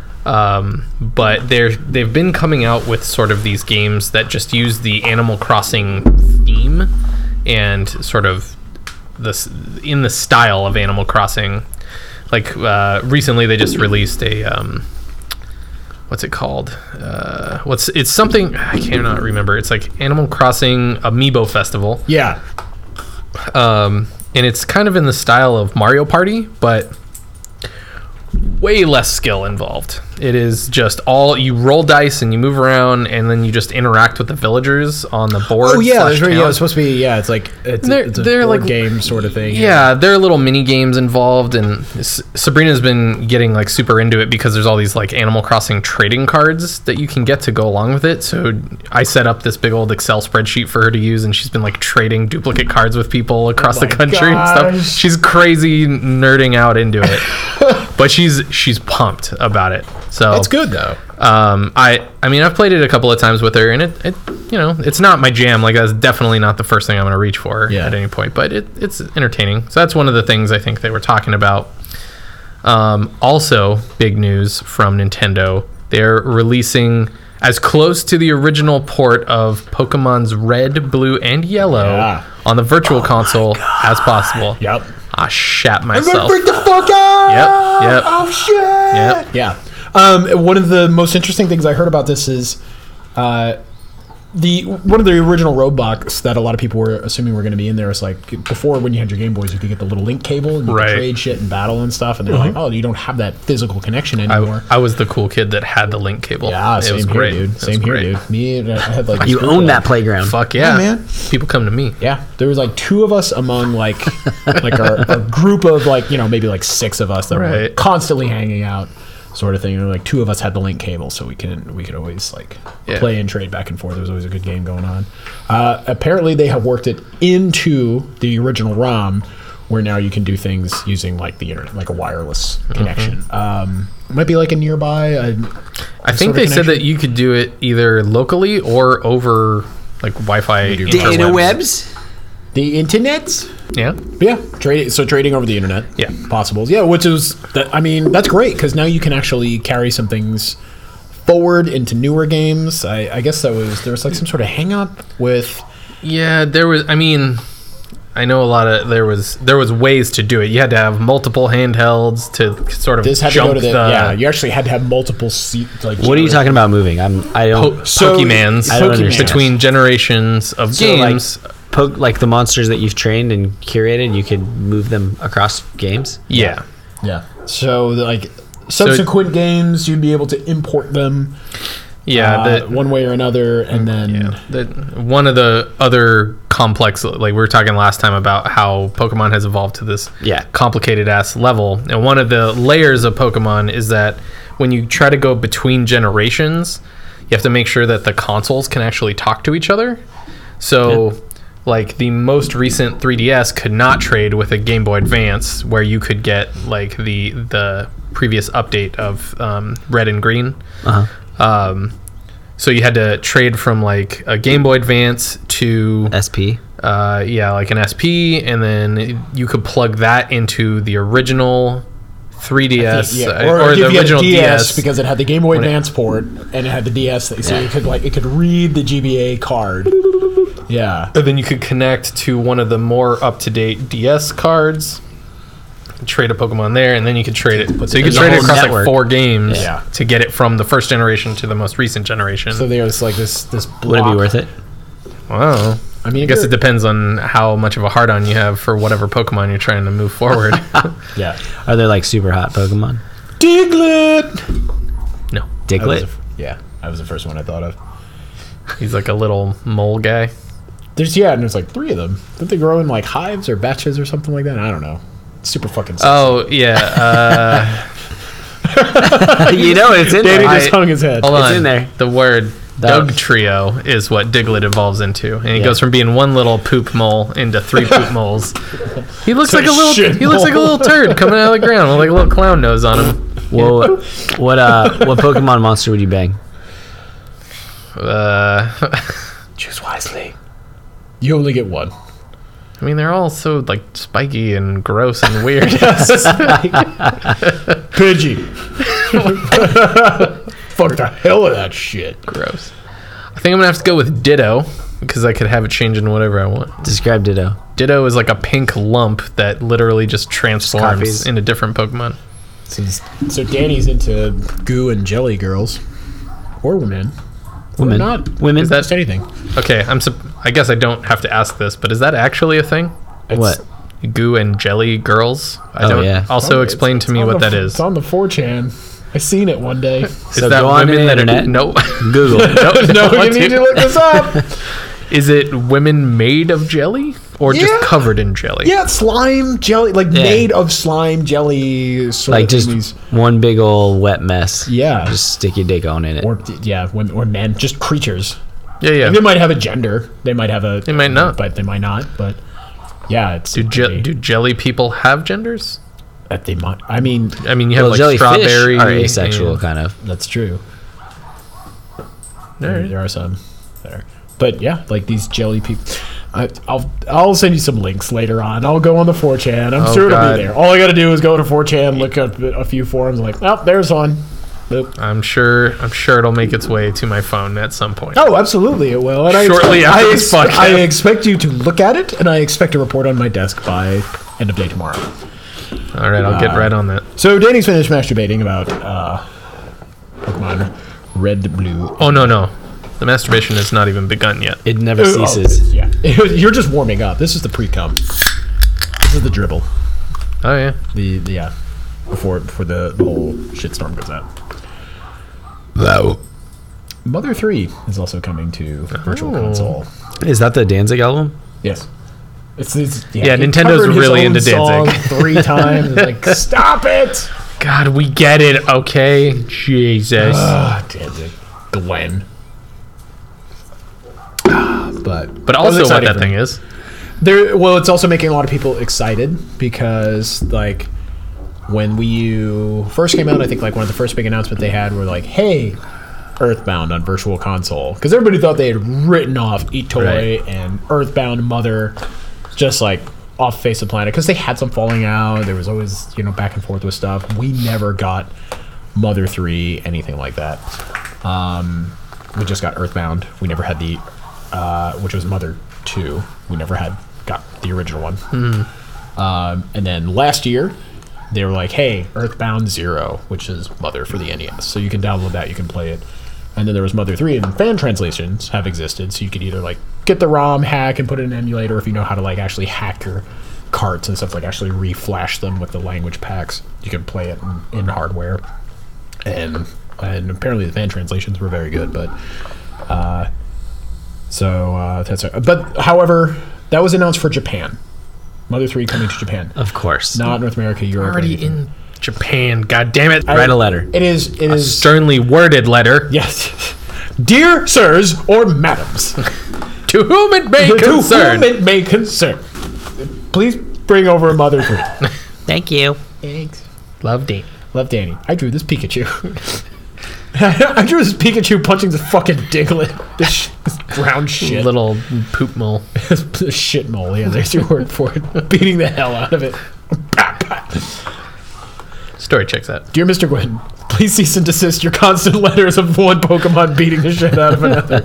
Speaker 1: But they've been coming out with sort of these games that just use the Animal Crossing theme and sort of in the style of Animal Crossing. Like recently they just released a what's it called? It's something I cannot remember. It's like Animal Crossing Amiibo Festival.
Speaker 2: Yeah.
Speaker 1: And it's kind of in the style of Mario Party, but way less skill involved. It is just you roll dice and you move around, and then you just interact with the villagers on the board.
Speaker 2: Oh yeah, it's supposed to be. Yeah, it's like it's a board
Speaker 1: like
Speaker 2: game sort of thing.
Speaker 1: Yeah, there are little mini games involved, and Sabrina's been getting like super into it because there's all these like Animal Crossing trading cards that you can get to go along with it. So I set up this big old Excel spreadsheet for her to use, and she's been like trading duplicate cards with people across the country and stuff. She's crazy nerding out into it, but she's pumped about it. So
Speaker 2: it's good though.
Speaker 1: I mean, I've played it a couple of times with her, and it it's not my jam. Like, that's definitely not the first thing I'm going to reach for at any point, but it's entertaining. So that's one of the things I think they were talking about. Also, big news from Nintendo. They're releasing as close to the original port of Pokemon's Red, Blue, and Yellow on the Virtual Console as possible.
Speaker 2: Yep.
Speaker 1: I shat
Speaker 2: I'm gonna
Speaker 1: myself.
Speaker 2: freak the fuck out.
Speaker 1: Yep.
Speaker 2: Oh shit.
Speaker 1: Yep.
Speaker 2: Yeah. One of the most interesting things I heard about this is, one of the original roadblocks that a lot of people were assuming were going to be in there is like before, when you had your Game Boys, you could get the little link cable and you
Speaker 1: Right.
Speaker 2: could trade shit and battle and stuff, and they're like, oh, you don't have that physical connection anymore.
Speaker 1: I was the cool kid that had the link cable.
Speaker 2: Yeah,
Speaker 1: it
Speaker 2: same
Speaker 1: was
Speaker 2: here,
Speaker 1: great.
Speaker 2: dude.
Speaker 1: It was
Speaker 2: Same here,
Speaker 1: great.
Speaker 2: dude. Me, I had like
Speaker 3: You own that playground.
Speaker 1: Fuck yeah,
Speaker 2: man.
Speaker 1: People come to me.
Speaker 2: Yeah, there was like 2 of us among like our group of like, you know, maybe like 6 of us that were
Speaker 1: Right.
Speaker 2: like constantly hanging out, sort of thing. And like 2 of us had the link cable, so we could always like
Speaker 1: Yeah.
Speaker 2: play and trade back and forth. There was always a good game going on. Apparently, they have worked it into the original ROM, where now you can do things using like the internet, like a wireless connection. It might be like a nearby.
Speaker 1: I think they said that you could do it either locally or over like Wi-Fi.
Speaker 3: The
Speaker 1: interwebs.
Speaker 3: interwebs?
Speaker 2: the internet.
Speaker 1: Yeah.
Speaker 2: But yeah, trading over the internet.
Speaker 1: Yeah.
Speaker 2: Possibles. Yeah, which is that. I mean, that's great because now you can actually carry some things forward into newer games. I guess there was like some sort of hang up with.
Speaker 1: Yeah, there was. I mean, I know a lot of there was ways to do it. You had to have multiple handhelds to sort of
Speaker 2: This had
Speaker 1: jump
Speaker 2: to go to the.
Speaker 1: the
Speaker 2: Yeah, you actually had to have multiple seats. Like,
Speaker 3: What are you talking about moving? I don't.
Speaker 2: So-
Speaker 1: Pokemans
Speaker 3: I don't understand.
Speaker 1: between generations of
Speaker 3: So,
Speaker 1: games.
Speaker 3: like the monsters that you've trained and curated, you could move them across games.
Speaker 1: Yeah.
Speaker 2: Yeah. So like subsequent games, you'd be able to import them.
Speaker 1: Yeah.
Speaker 2: One way or another, and then
Speaker 1: One of the other complex, like we were talking last time about how Pokemon has evolved to this complicated ass level, and one of the layers of Pokemon is that when you try to go between generations, you have to make sure that the consoles can actually talk to each other. So like the most recent 3DS could not trade with a Game Boy Advance, where you could get like the previous update of Red and Green. So you had to trade from like a Game Boy Advance to
Speaker 3: SP.
Speaker 1: like an SP, and then you could plug that into the original 3DS
Speaker 2: or
Speaker 1: the original
Speaker 2: DS,
Speaker 1: DS
Speaker 2: because it had the Game Boy Advance port and it had the DS thing, so it could read the GBA card. Yeah.
Speaker 1: And then you could connect to one of the more up-to-date DS cards, trade a Pokemon there, and then you could trade it. So you could
Speaker 3: There's a
Speaker 1: trade it
Speaker 3: whole
Speaker 1: across
Speaker 3: network.
Speaker 1: like 4 games
Speaker 2: Yeah.
Speaker 1: to get it from the first generation to the most recent generation.
Speaker 2: So there's like this block.
Speaker 3: Would it be worth it?
Speaker 1: Wow.
Speaker 2: I mean,
Speaker 1: I guess it depends on how much of a hard-on you have for whatever Pokemon you're trying to move forward.
Speaker 2: Yeah.
Speaker 3: Are there like super hot Pokemon?
Speaker 2: Diglett.
Speaker 1: No.
Speaker 3: Diglett?
Speaker 2: That was the first one I thought of.
Speaker 1: He's like a little mole guy.
Speaker 2: There's like 3 of them. Don't they grow in like hives or batches or something like that? I don't know. Super fucking sexy.
Speaker 1: Oh, yeah.
Speaker 3: You know it's in
Speaker 2: Danny
Speaker 3: there.
Speaker 2: just hung his head.
Speaker 1: Hold
Speaker 3: It's
Speaker 1: on.
Speaker 3: in there.
Speaker 1: The word
Speaker 3: That-
Speaker 1: Doug Trio is what Diglett evolves into, and he
Speaker 2: Yeah.
Speaker 1: goes from being one little poop mole into 3 poop moles. He looks
Speaker 2: To
Speaker 1: like a little.
Speaker 2: shit
Speaker 1: He looks like a
Speaker 2: mole.
Speaker 1: little turd coming out of the ground with like a little clown nose on him.
Speaker 3: Well, what Pokemon monster would you bang?
Speaker 2: Choose wisely. You only get one.
Speaker 1: I mean, they're all so like spiky and gross and weird.
Speaker 2: Pidgey. Fuck the hell of that shit.
Speaker 1: Gross. I think I'm gonna have to go with Ditto because I could have it change into whatever I want.
Speaker 3: Describe Ditto.
Speaker 1: Ditto is like a pink lump that literally just transforms
Speaker 3: copies.
Speaker 1: into different Pokemon.
Speaker 2: So Danny's into goo and jelly girls. Or women.
Speaker 3: Women.
Speaker 2: Or not.
Speaker 3: Women.
Speaker 1: Is that
Speaker 2: Just anything.
Speaker 1: okay? I guess I don't have to ask this, but is that actually a thing?
Speaker 3: What?
Speaker 1: Goo and jelly girls? I
Speaker 3: Oh,
Speaker 1: don't.
Speaker 3: yeah.
Speaker 1: Also, explain to me
Speaker 2: on
Speaker 1: what
Speaker 2: the
Speaker 1: that is.
Speaker 2: It's on the 4chan. I seen it one day.
Speaker 1: Is
Speaker 3: So
Speaker 1: that
Speaker 3: go on
Speaker 1: women
Speaker 3: the
Speaker 1: that
Speaker 3: internet.
Speaker 1: No.
Speaker 3: Google.
Speaker 1: no,
Speaker 2: No, you need to look this up.
Speaker 1: Is it women made of jelly or just
Speaker 2: Yeah.
Speaker 1: covered in jelly?
Speaker 2: Yeah, slime jelly, like made of slime jelly. Sort
Speaker 3: Like
Speaker 2: of
Speaker 3: just
Speaker 2: thingies.
Speaker 3: one big old wet mess.
Speaker 2: Yeah.
Speaker 3: Just stick your dick on in it.
Speaker 2: Or women or men, just creatures.
Speaker 1: Yeah.
Speaker 2: They might have a gender. They might have a.
Speaker 1: They might not.
Speaker 2: but they might not. But yeah, it's.
Speaker 1: Do jelly people have genders?
Speaker 2: That they might. I mean,
Speaker 1: You have like
Speaker 3: jellyfish
Speaker 1: strawberry.
Speaker 3: are asexual,
Speaker 1: and-
Speaker 3: kind of.
Speaker 2: that's true.
Speaker 1: Alright.
Speaker 2: There are some there, but yeah, like these jelly people. I'll send you some links later on. I'll go on the 4chan. I'm
Speaker 1: Oh,
Speaker 2: sure it'll
Speaker 1: God.
Speaker 2: be there. All I got to do is go to 4chan, look up a few forums, like, oh, there's one. Nope.
Speaker 1: I'm sure it'll make its way to my phone at some point.
Speaker 2: Oh, absolutely it will. And
Speaker 1: Shortly after this podcast.
Speaker 2: I expect you to look at it, and I expect a report on my desk by end of day tomorrow.
Speaker 1: All right, I'll get right on that.
Speaker 2: So Danny's finished masturbating about Pokemon Red, Blue.
Speaker 1: Oh no, the masturbation has not even begun yet.
Speaker 3: It never ceases.
Speaker 2: Yeah, you're just warming up. This is the pre-cum. This is the dribble.
Speaker 1: Oh yeah.
Speaker 2: Before the whole shitstorm goes out. Mother 3 is also coming to Virtual Console.
Speaker 3: Is that the Danzig album?
Speaker 2: Yes. It's
Speaker 1: Yeah,
Speaker 2: he
Speaker 1: Nintendo's
Speaker 2: covered his
Speaker 1: really
Speaker 2: own
Speaker 1: into
Speaker 2: song
Speaker 1: Danzig.
Speaker 2: 3 times. It's like, stop it!
Speaker 1: God, we get it. Okay, Jesus.
Speaker 2: Danzig. Glenn. But
Speaker 1: Also, what
Speaker 2: exciting
Speaker 1: that
Speaker 2: for
Speaker 1: thing
Speaker 2: me.
Speaker 1: is.
Speaker 2: Well, it's also making a lot of people excited because, like, when Wii U first came out, I think, like, one of the first big announcements they had were like, hey, Earthbound on Virtual Console. Because everybody thought they had written off Itoy
Speaker 1: Right.
Speaker 2: and Earthbound Mother just, like, off the face of the planet. Because they had some falling out. There was always, back and forth with stuff. We never got Mother 3, anything like that. We just got Earthbound. We never had the, which was Mother 2. We never got the original one. And then last year, they were like, hey, Earthbound 0, which is Mother for the NES. So you can download that, you can play it. And then there was Mother 3, and fan translations have existed. So you could either, like, get the ROM hack and put it in an emulator, if you know how to, like, actually hack your carts and stuff, like actually reflash them with the language packs. You can play it in hardware. And apparently the fan translations were very good, but that's right. But however, that was announced for Japan. Mother 3 coming to Japan.
Speaker 3: Of course.
Speaker 2: Not North America, Europe.
Speaker 1: Already in Japan. God damn it.
Speaker 3: Write a letter.
Speaker 2: It is
Speaker 1: Sternly worded letter.
Speaker 2: yes. Dear sirs or madams,
Speaker 1: To whom it may
Speaker 2: to
Speaker 1: concern.
Speaker 2: whom it may concern, please bring over Mother 3.
Speaker 3: Thank you.
Speaker 2: Thanks.
Speaker 1: Love Dean.
Speaker 2: Love Danny. I drew this Pikachu. I drew this Pikachu punching this fucking Diglett. This brown shit.
Speaker 1: Little poop mole.
Speaker 2: This shit mole. Yeah, there's your word for it. Beating the hell out of it.
Speaker 1: Story checks out.
Speaker 2: Dear Mr. Gwyn, please cease and desist your constant letters of one Pokemon beating the shit out of another.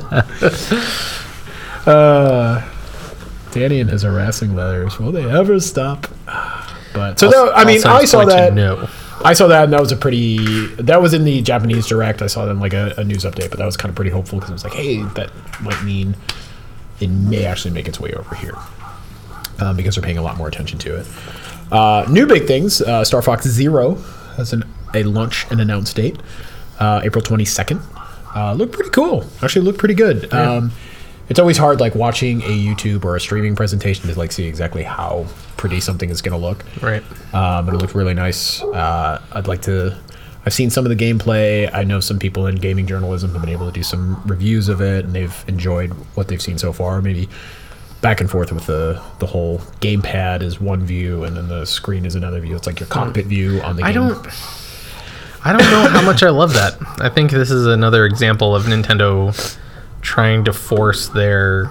Speaker 2: Danny and his harassing letters. Will they ever stop? But so that, I mean,
Speaker 1: All
Speaker 2: I
Speaker 1: signs
Speaker 2: saw
Speaker 1: point to
Speaker 2: that.
Speaker 1: No.
Speaker 2: I saw that, and that was that was in the Japanese Direct. I saw that in like a news update, but that was kind of pretty hopeful because it was like, hey, that might mean it may actually make its way over here because they're paying a lot more attention to it. New big things: Star Fox Zero has a launch and announce date, April 22nd. Looked pretty cool. Actually, looked pretty good.
Speaker 1: Yeah.
Speaker 2: It's always hard, like watching a YouTube or a streaming presentation, to like see exactly how pretty something is going to look.
Speaker 1: Right.
Speaker 2: But it looked really nice. I've seen some of the gameplay. I know some people in gaming journalism have been able to do some reviews of it, and they've enjoyed what they've seen so far. Maybe back and forth with the whole gamepad is one view, and then the screen is another view. It's like your cockpit view on the game.
Speaker 1: I don't know how much I love that. I think this is another example of Nintendo trying to force their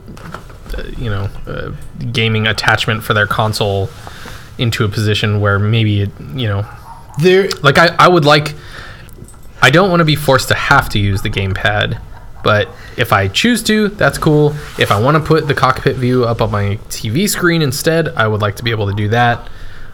Speaker 1: gaming attachment for their console into a position where maybe like I don't want to be forced to have to use the gamepad, but if I choose to, that's cool. If I want to put the cockpit view up on my TV screen instead, I would like to be able to do that.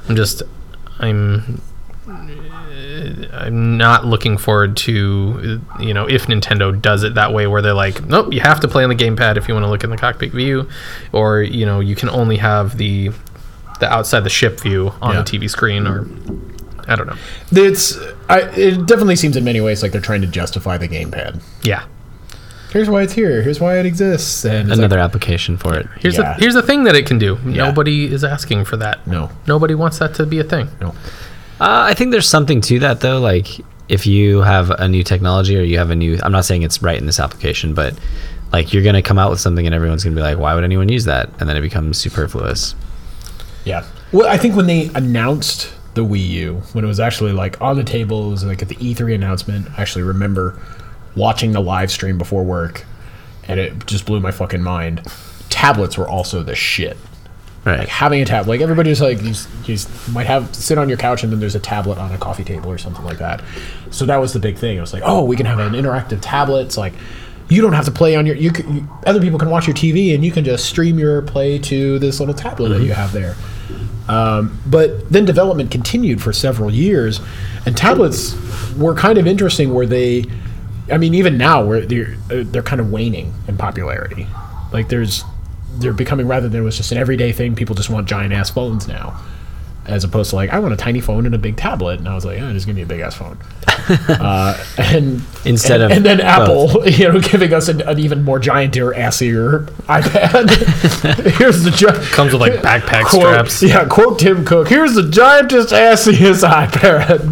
Speaker 1: I'm not looking forward to, if Nintendo does it that way, where they're like, nope, you have to play on the gamepad if you want to look in the cockpit view, or, you can only have the outside the ship view on the TV screen, or I don't know.
Speaker 2: It definitely seems in many ways like they're trying to justify the gamepad.
Speaker 1: Yeah.
Speaker 2: Here's why it's here. Here's why it exists. And
Speaker 3: Another application for it.
Speaker 1: Here's the thing that it can do.
Speaker 2: Yeah.
Speaker 1: Nobody is asking for that.
Speaker 2: No.
Speaker 1: Nobody wants that to be a thing.
Speaker 2: No.
Speaker 3: I think there's something to that, though. Like, if you have a new technology or you have I'm not saying it's right in this application, but like you're going to come out with something and everyone's going to be like, why would anyone use that? And then it becomes superfluous.
Speaker 2: Yeah. Well, I think when they announced the Wii U, when it was actually like on the table, it was like at the E3 announcement. I actually remember watching the live stream before work, and it just blew my fucking mind. Tablets were also the shit.
Speaker 3: Right.
Speaker 2: Like having a tablet, like everybody's like you might have sit on your couch and then there's a tablet on a coffee table or something like that. So that was the big thing. It was like, oh, we can have an interactive tablet. It's like you don't have to play on your other people can watch your TV and you can just stream your play to this little tablet that you have there. But then development continued for several years, and tablets were kind of interesting. Where even now, where they're kind of waning in popularity. Like they're becoming, rather than it was just an everyday thing, people just want giant ass phones now, as opposed to like, I want a tiny phone and a big tablet, and I was like, just give me a big ass phone. And then Apple, giving us an even more gianter, assier iPad. Here's the
Speaker 1: comes with like backpack straps.
Speaker 2: Yeah, quote Tim Cook. Here's the giantest, assiest iPad.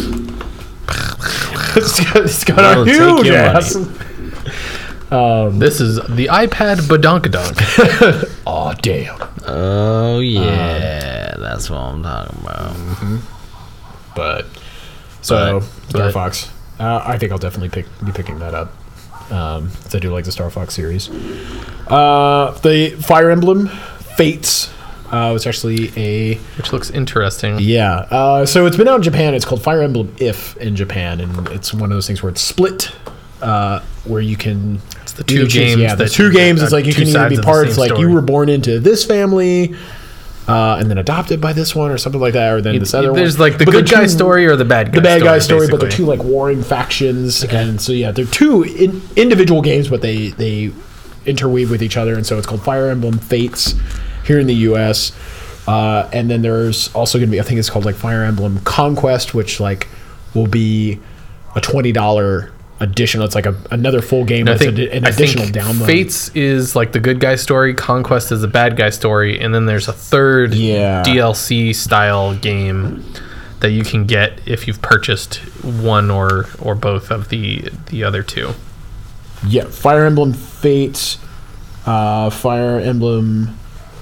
Speaker 2: it's got a huge ass.
Speaker 1: This is the iPad Badonkadonk.
Speaker 2: Oh damn!
Speaker 3: Oh yeah, that's what I'm talking about.
Speaker 2: But Star Fox. I think I'll definitely be picking that up. 'Cause I do like the Star Fox series. The Fire Emblem Fates was actually
Speaker 1: which looks interesting.
Speaker 2: Yeah. So it's been out in Japan. It's called Fire Emblem If in Japan, and it's one of those things where it's split. Where you can,
Speaker 1: it's the two games.
Speaker 2: Yeah, the two games. It's like you can either be part. It's like you were born into this family, and then adopted by this one, or something like that, or then this other one.
Speaker 1: There's like the good guy story or the bad guy.
Speaker 2: The bad guy story, but they're two like warring factions, and so they're two individual games, but they interweave with each other, and so it's called Fire Emblem Fates here in the U.S. And then there's also going to be, I think it's called like Fire Emblem Conquest, which like will be a $20 additional. It's like another full game with an additional download.
Speaker 1: Fates is like the good guy story, Conquest is the bad guy story, and then there's a third DLC style game that you can get if you've purchased one or both of the other two.
Speaker 2: Yeah, Fire Emblem Fates, Fire Emblem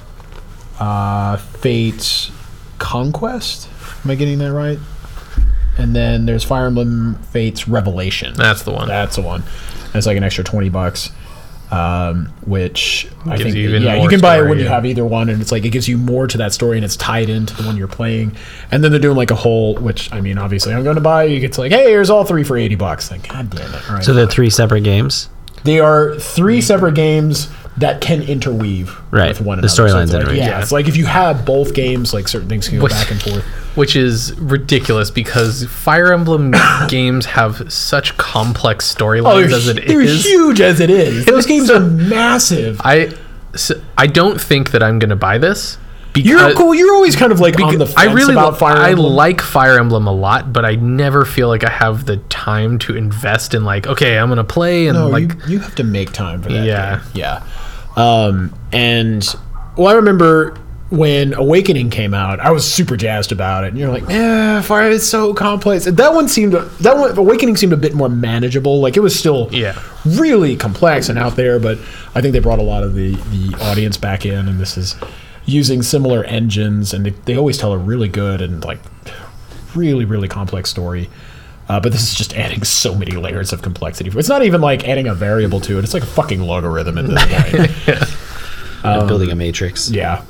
Speaker 2: Fates Conquest. Am I getting that right? And then there's Fire Emblem Fates Revelation.
Speaker 1: That's the one.
Speaker 2: That's the one. And it's like an extra $20, which I think
Speaker 1: you
Speaker 2: you can buy it when you have either one, and it's like it gives you more to that story, and it's tied into the one you're playing. And then they're doing like a whole, which I mean, obviously I'm going to buy. You get to like, hey, here's all three for $80. Like, god damn it! All right,
Speaker 3: so they're three separate games.
Speaker 2: They are three separate games that can interweave with one another.
Speaker 3: The storylines
Speaker 2: so
Speaker 3: interweave.
Speaker 2: Yeah, it's like if you have both games, like certain things can go back and forth.
Speaker 1: Which is ridiculous because Fire Emblem games have such complex storylines as it is.
Speaker 2: They're huge as it is. Those games are massive.
Speaker 1: I don't think that I'm going to buy this.
Speaker 2: You're cool. You're always kind of like on the fence about Fire Emblem.
Speaker 1: I like Fire Emblem a lot, but I never feel like I have the time to invest in like, okay, I'm going to play and
Speaker 2: you have to make time for that.
Speaker 1: Yeah.
Speaker 2: Game. Yeah. And I remember when Awakening came out, I was super jazzed about it. And you're like, Fire is so complex. Awakening seemed a bit more manageable. Like it was still really complex and out there, but I think they brought a lot of the audience back in, and this is using similar engines, and they always tell a really good and like really, really complex story. But this is just adding so many layers of complexity. It's not even like adding a variable to it. It's like a fucking logarithm at this point.
Speaker 3: Building a matrix.
Speaker 2: Yeah.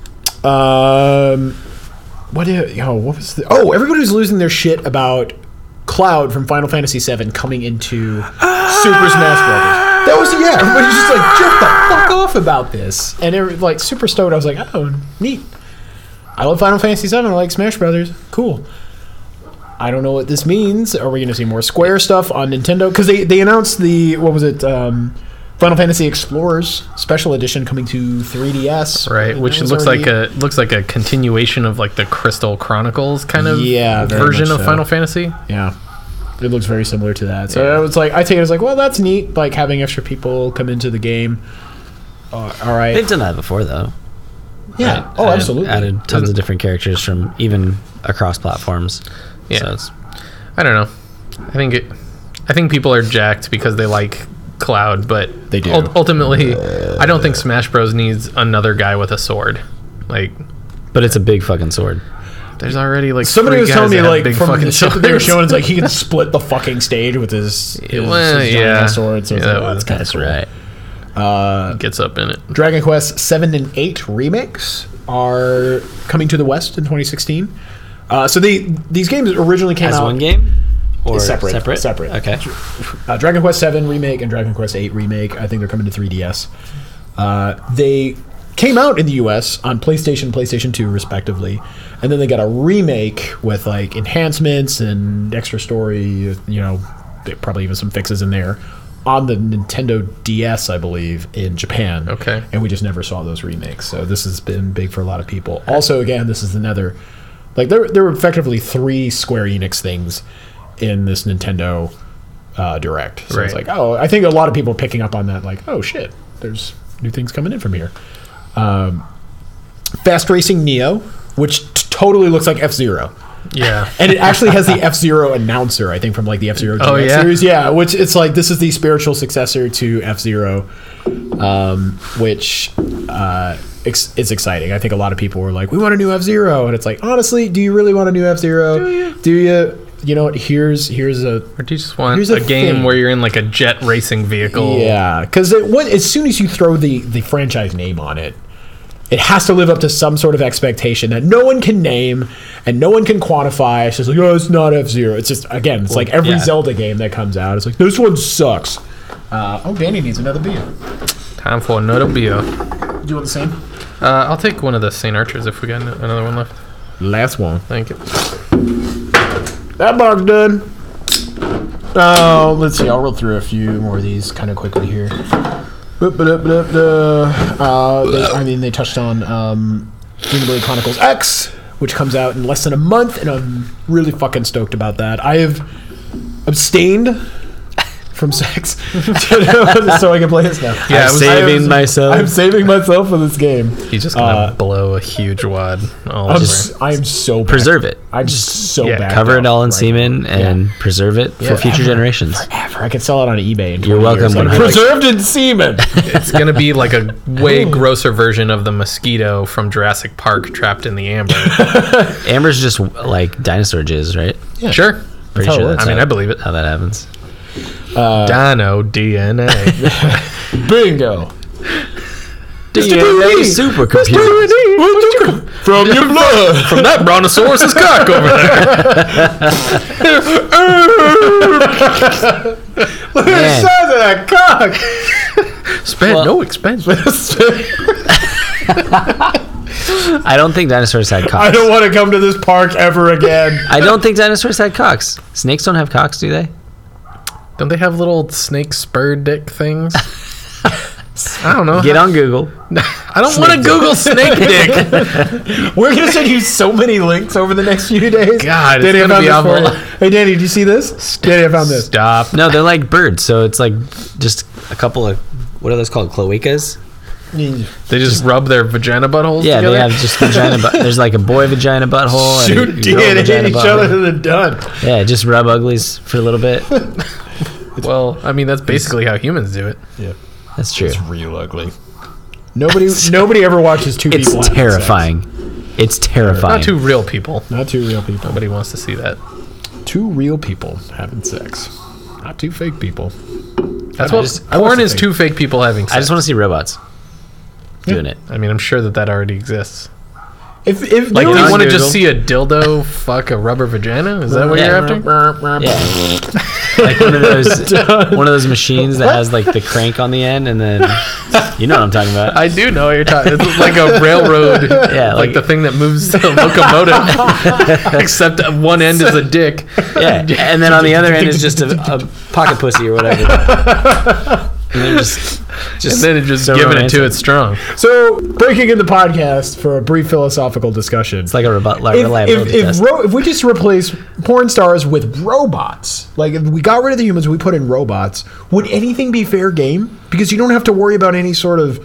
Speaker 2: What was the... Oh, everybody was losing their shit about Cloud from Final Fantasy VII coming into Super Smash Brothers. That was, everybody was just like, jerk the fuck off about this. And they were like super stoked. I was like, oh, neat. I love Final Fantasy VII. I like Smash Brothers. Cool. I don't know what this means. Are we going to see more Square stuff on Nintendo? Because they announced Final Fantasy Explorers Special Edition coming to 3DS.
Speaker 1: Right, which looks like a continuation of like the Crystal Chronicles kind of version of Final Fantasy.
Speaker 2: Yeah. It looks very similar to that. So I was like, I take it as like, well, that's neat, like having extra people come into the game. All right.
Speaker 3: They've done that before though.
Speaker 2: Yeah.
Speaker 3: Right?
Speaker 2: Oh, absolutely.
Speaker 3: Added tons of different characters from even across platforms.
Speaker 1: Yeah. So I don't know. I think people are jacked because they like Cloud, but
Speaker 2: they do.
Speaker 1: Ultimately, I don't think Smash Bros needs another guy with a sword. Like,
Speaker 3: but it's a big fucking sword.
Speaker 1: There's already like
Speaker 2: somebody was telling me like
Speaker 1: big
Speaker 2: from
Speaker 1: fucking
Speaker 2: the shit that they were showing, it's like he can split the fucking stage with his giant sword. So that's kind of cool.
Speaker 1: Right. Gets up in it.
Speaker 2: Dragon Quest 7 and 8 remakes are coming to the West in 2016. So these games originally came
Speaker 3: As
Speaker 2: out
Speaker 3: one game? Or
Speaker 2: separate.
Speaker 3: Okay.
Speaker 2: Dragon Quest VII Remake and Dragon Quest VIII Remake. I think they're coming to 3DS. They came out in the US on PlayStation, PlayStation 2, respectively, and then they got a remake with like enhancements and extra story. Probably even some fixes in there on the Nintendo DS, I believe, in Japan.
Speaker 1: Okay.
Speaker 2: And we just never saw those remakes. So this has been big for a lot of people. Also, again, this is another, like there were effectively 3 Square Enix things in this Nintendo Direct. So it's like, I think a lot of people are picking up on that, like, oh shit, there's new things coming in from here. Fast Racing Neo, which totally looks like F-Zero.
Speaker 1: Yeah.
Speaker 2: And it actually has the F-Zero announcer, I think, from like the F-Zero
Speaker 1: Oh, yeah?
Speaker 2: series. Yeah, which it's like, this is the spiritual successor to F-Zero, which is exciting. I think a lot of people were like, we want a new F-Zero. And it's like, honestly, do you really want a new F-Zero? Do you? You know what? Here's a...
Speaker 1: Or do you just want
Speaker 2: Here's
Speaker 1: a
Speaker 2: a
Speaker 1: game
Speaker 2: thing.
Speaker 1: where you're in like a jet racing vehicle?
Speaker 2: Yeah, because as soon as you throw the franchise name on it, it has to live up to some sort of expectation that no one can name and no one can quantify. It's just like, oh, it's not F-Zero. It's just, again, it's like every
Speaker 3: yeah.
Speaker 2: Zelda game that comes out. It's like, this one sucks. Danny needs another beer.
Speaker 1: Time for another beer.
Speaker 2: Do you want the same?
Speaker 1: I'll take one of the St. Archers if we got another one left.
Speaker 2: Last one.
Speaker 1: Thank you.
Speaker 2: That mark's done. Let's see. I'll roll through a few more of these kind of quickly here. They touched on Xenoblade Chronicles X, which comes out in less than a month, and I'm really fucking stoked about that. I have abstained from sex so I can play this now.
Speaker 1: Yeah,
Speaker 3: I'm saving myself.
Speaker 2: I'm saving myself for this game.
Speaker 1: He's just gonna blow a huge wad all over.
Speaker 2: I'm so backed.
Speaker 3: Preserve it.
Speaker 2: I'm just so
Speaker 1: Yeah,
Speaker 2: backed
Speaker 3: Cover
Speaker 2: up
Speaker 3: it all in
Speaker 2: right
Speaker 3: semen and preserve it for future generations.
Speaker 2: Forever. I could sell it on eBay. In 20
Speaker 3: You're welcome.
Speaker 2: years. Like,
Speaker 3: Like-
Speaker 2: preserved in semen.
Speaker 1: It's gonna be like a way grosser version of the mosquito from Jurassic Park trapped in the amber.
Speaker 3: Amber's just like dinosaur jizz, right?
Speaker 2: Yeah.
Speaker 1: Sure.
Speaker 3: Pretty
Speaker 2: how it
Speaker 3: sure
Speaker 2: works.
Speaker 3: that's
Speaker 1: I mean,
Speaker 3: how-
Speaker 1: I believe it.
Speaker 3: how that happens.
Speaker 1: Dino DNA.
Speaker 2: Bingo.
Speaker 3: DNA supercomputer.
Speaker 2: From your blood.
Speaker 1: From that brontosaurus's cock over there.
Speaker 2: Look at the
Speaker 3: Man.
Speaker 2: size of that cock.
Speaker 1: Spend
Speaker 3: Well-
Speaker 1: no expense.
Speaker 3: I don't think dinosaurs had
Speaker 2: I
Speaker 3: cocks.
Speaker 2: don't want to come to this park ever again.
Speaker 3: I don't think dinosaurs had cocks. Snakes don't have cocks, do they?
Speaker 1: Don't they have little snake spur dick things? I don't know.
Speaker 3: Get on Google.
Speaker 1: I don't want to Google snake dick.
Speaker 2: We're going to send you so many links over the next few days.
Speaker 1: God, it's
Speaker 2: Danny, I
Speaker 1: gonna
Speaker 2: found
Speaker 1: be
Speaker 2: this for
Speaker 1: awful.
Speaker 2: you. Hey, Danny, did you see this? Danny, I found this.
Speaker 1: Stop.
Speaker 3: No, they're like birds, so it's like just a couple of what are those called? Cloacas?
Speaker 1: They just rub their vagina buttholes
Speaker 3: Yeah,
Speaker 1: together?
Speaker 3: they have just vagina. There's like a boy vagina butthole.
Speaker 2: Shoot
Speaker 3: and a girl
Speaker 2: DNA
Speaker 3: vagina
Speaker 2: each
Speaker 3: butthole.
Speaker 2: other to the done.
Speaker 3: Yeah, just rub uglies for a little bit.
Speaker 1: Well, I mean, that's basically how humans do it.
Speaker 2: Yeah.
Speaker 3: That's true.
Speaker 2: It's real ugly. Nobody ever watches two
Speaker 3: It's
Speaker 2: people having
Speaker 3: terrifying. It's terrifying.
Speaker 1: Not two real people.
Speaker 2: sex. Not two real people.
Speaker 1: Nobody wants to see that.
Speaker 2: Two real people having sex. Not two fake people.
Speaker 1: That's
Speaker 3: I
Speaker 1: what
Speaker 3: just-
Speaker 2: I
Speaker 1: porn
Speaker 2: watched
Speaker 1: is.
Speaker 2: the
Speaker 1: Two fake people having sex.
Speaker 3: I just want to see robots doing it.
Speaker 1: I mean, I'm sure that already exists.
Speaker 2: If
Speaker 1: Like,
Speaker 2: there
Speaker 1: do you
Speaker 2: was-
Speaker 1: want to
Speaker 3: Google.
Speaker 1: just see a dildo fuck a rubber vagina? Is that what
Speaker 3: Yeah.
Speaker 1: you're after?
Speaker 3: Yeah, like one of those machines that has like the crank on the end, and then you know what I'm talking about.
Speaker 1: I do know what you're talking. It's like a railroad.
Speaker 3: Yeah,
Speaker 1: like
Speaker 3: like-
Speaker 1: the thing that moves the locomotive. Except at one end is a dick.
Speaker 3: Yeah, and then on the other end is just a pocket pussy or whatever. And then just
Speaker 1: And then it just
Speaker 3: so
Speaker 1: giving
Speaker 3: romantic.
Speaker 1: it to it strong.
Speaker 2: So, breaking in the podcast for a brief philosophical discussion.
Speaker 3: It's like a reliability test.
Speaker 2: If we just replace porn stars with robots, like if we got rid of the humans, we put in robots, would anything be fair game? Because you don't have to worry about any sort of,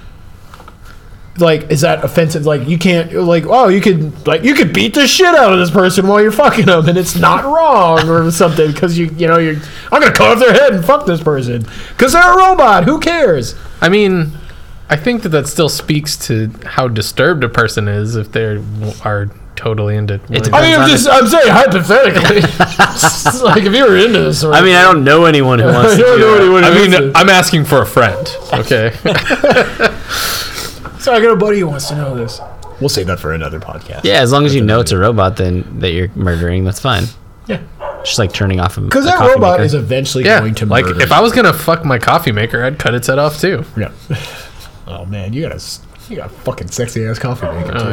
Speaker 2: like, is that offensive? Like, you can't, like, oh, you could beat the shit out of this person while you're fucking them, and it's not wrong or something, because I'm gonna cut off their head and fuck this person because they're a robot. Who cares?
Speaker 1: I mean, I think that still speaks to how disturbed a person is if they are totally into.
Speaker 3: depends.
Speaker 2: I mean,
Speaker 3: Depends on
Speaker 2: I'm saying hypothetically. It's like if you were into this,
Speaker 3: I mean, I don't know anyone who wants to do that.
Speaker 1: I mean, I'm asking for a friend. Okay.
Speaker 2: so I got a buddy who wants to know this. we'll save that for another podcast.
Speaker 3: Yeah, as long as you know it's a robot then that you're murdering, that's fine.
Speaker 2: Yeah.
Speaker 3: Just like turning off a
Speaker 2: Because that
Speaker 3: coffee
Speaker 2: robot
Speaker 3: maker.
Speaker 2: is eventually
Speaker 1: Yeah,
Speaker 2: going to
Speaker 1: like
Speaker 2: murder.
Speaker 1: if I was gonna fuck my coffee maker, I'd cut its head off too.
Speaker 2: Yeah. Oh man, you got a fucking sexy ass coffee maker
Speaker 1: Oh
Speaker 2: too.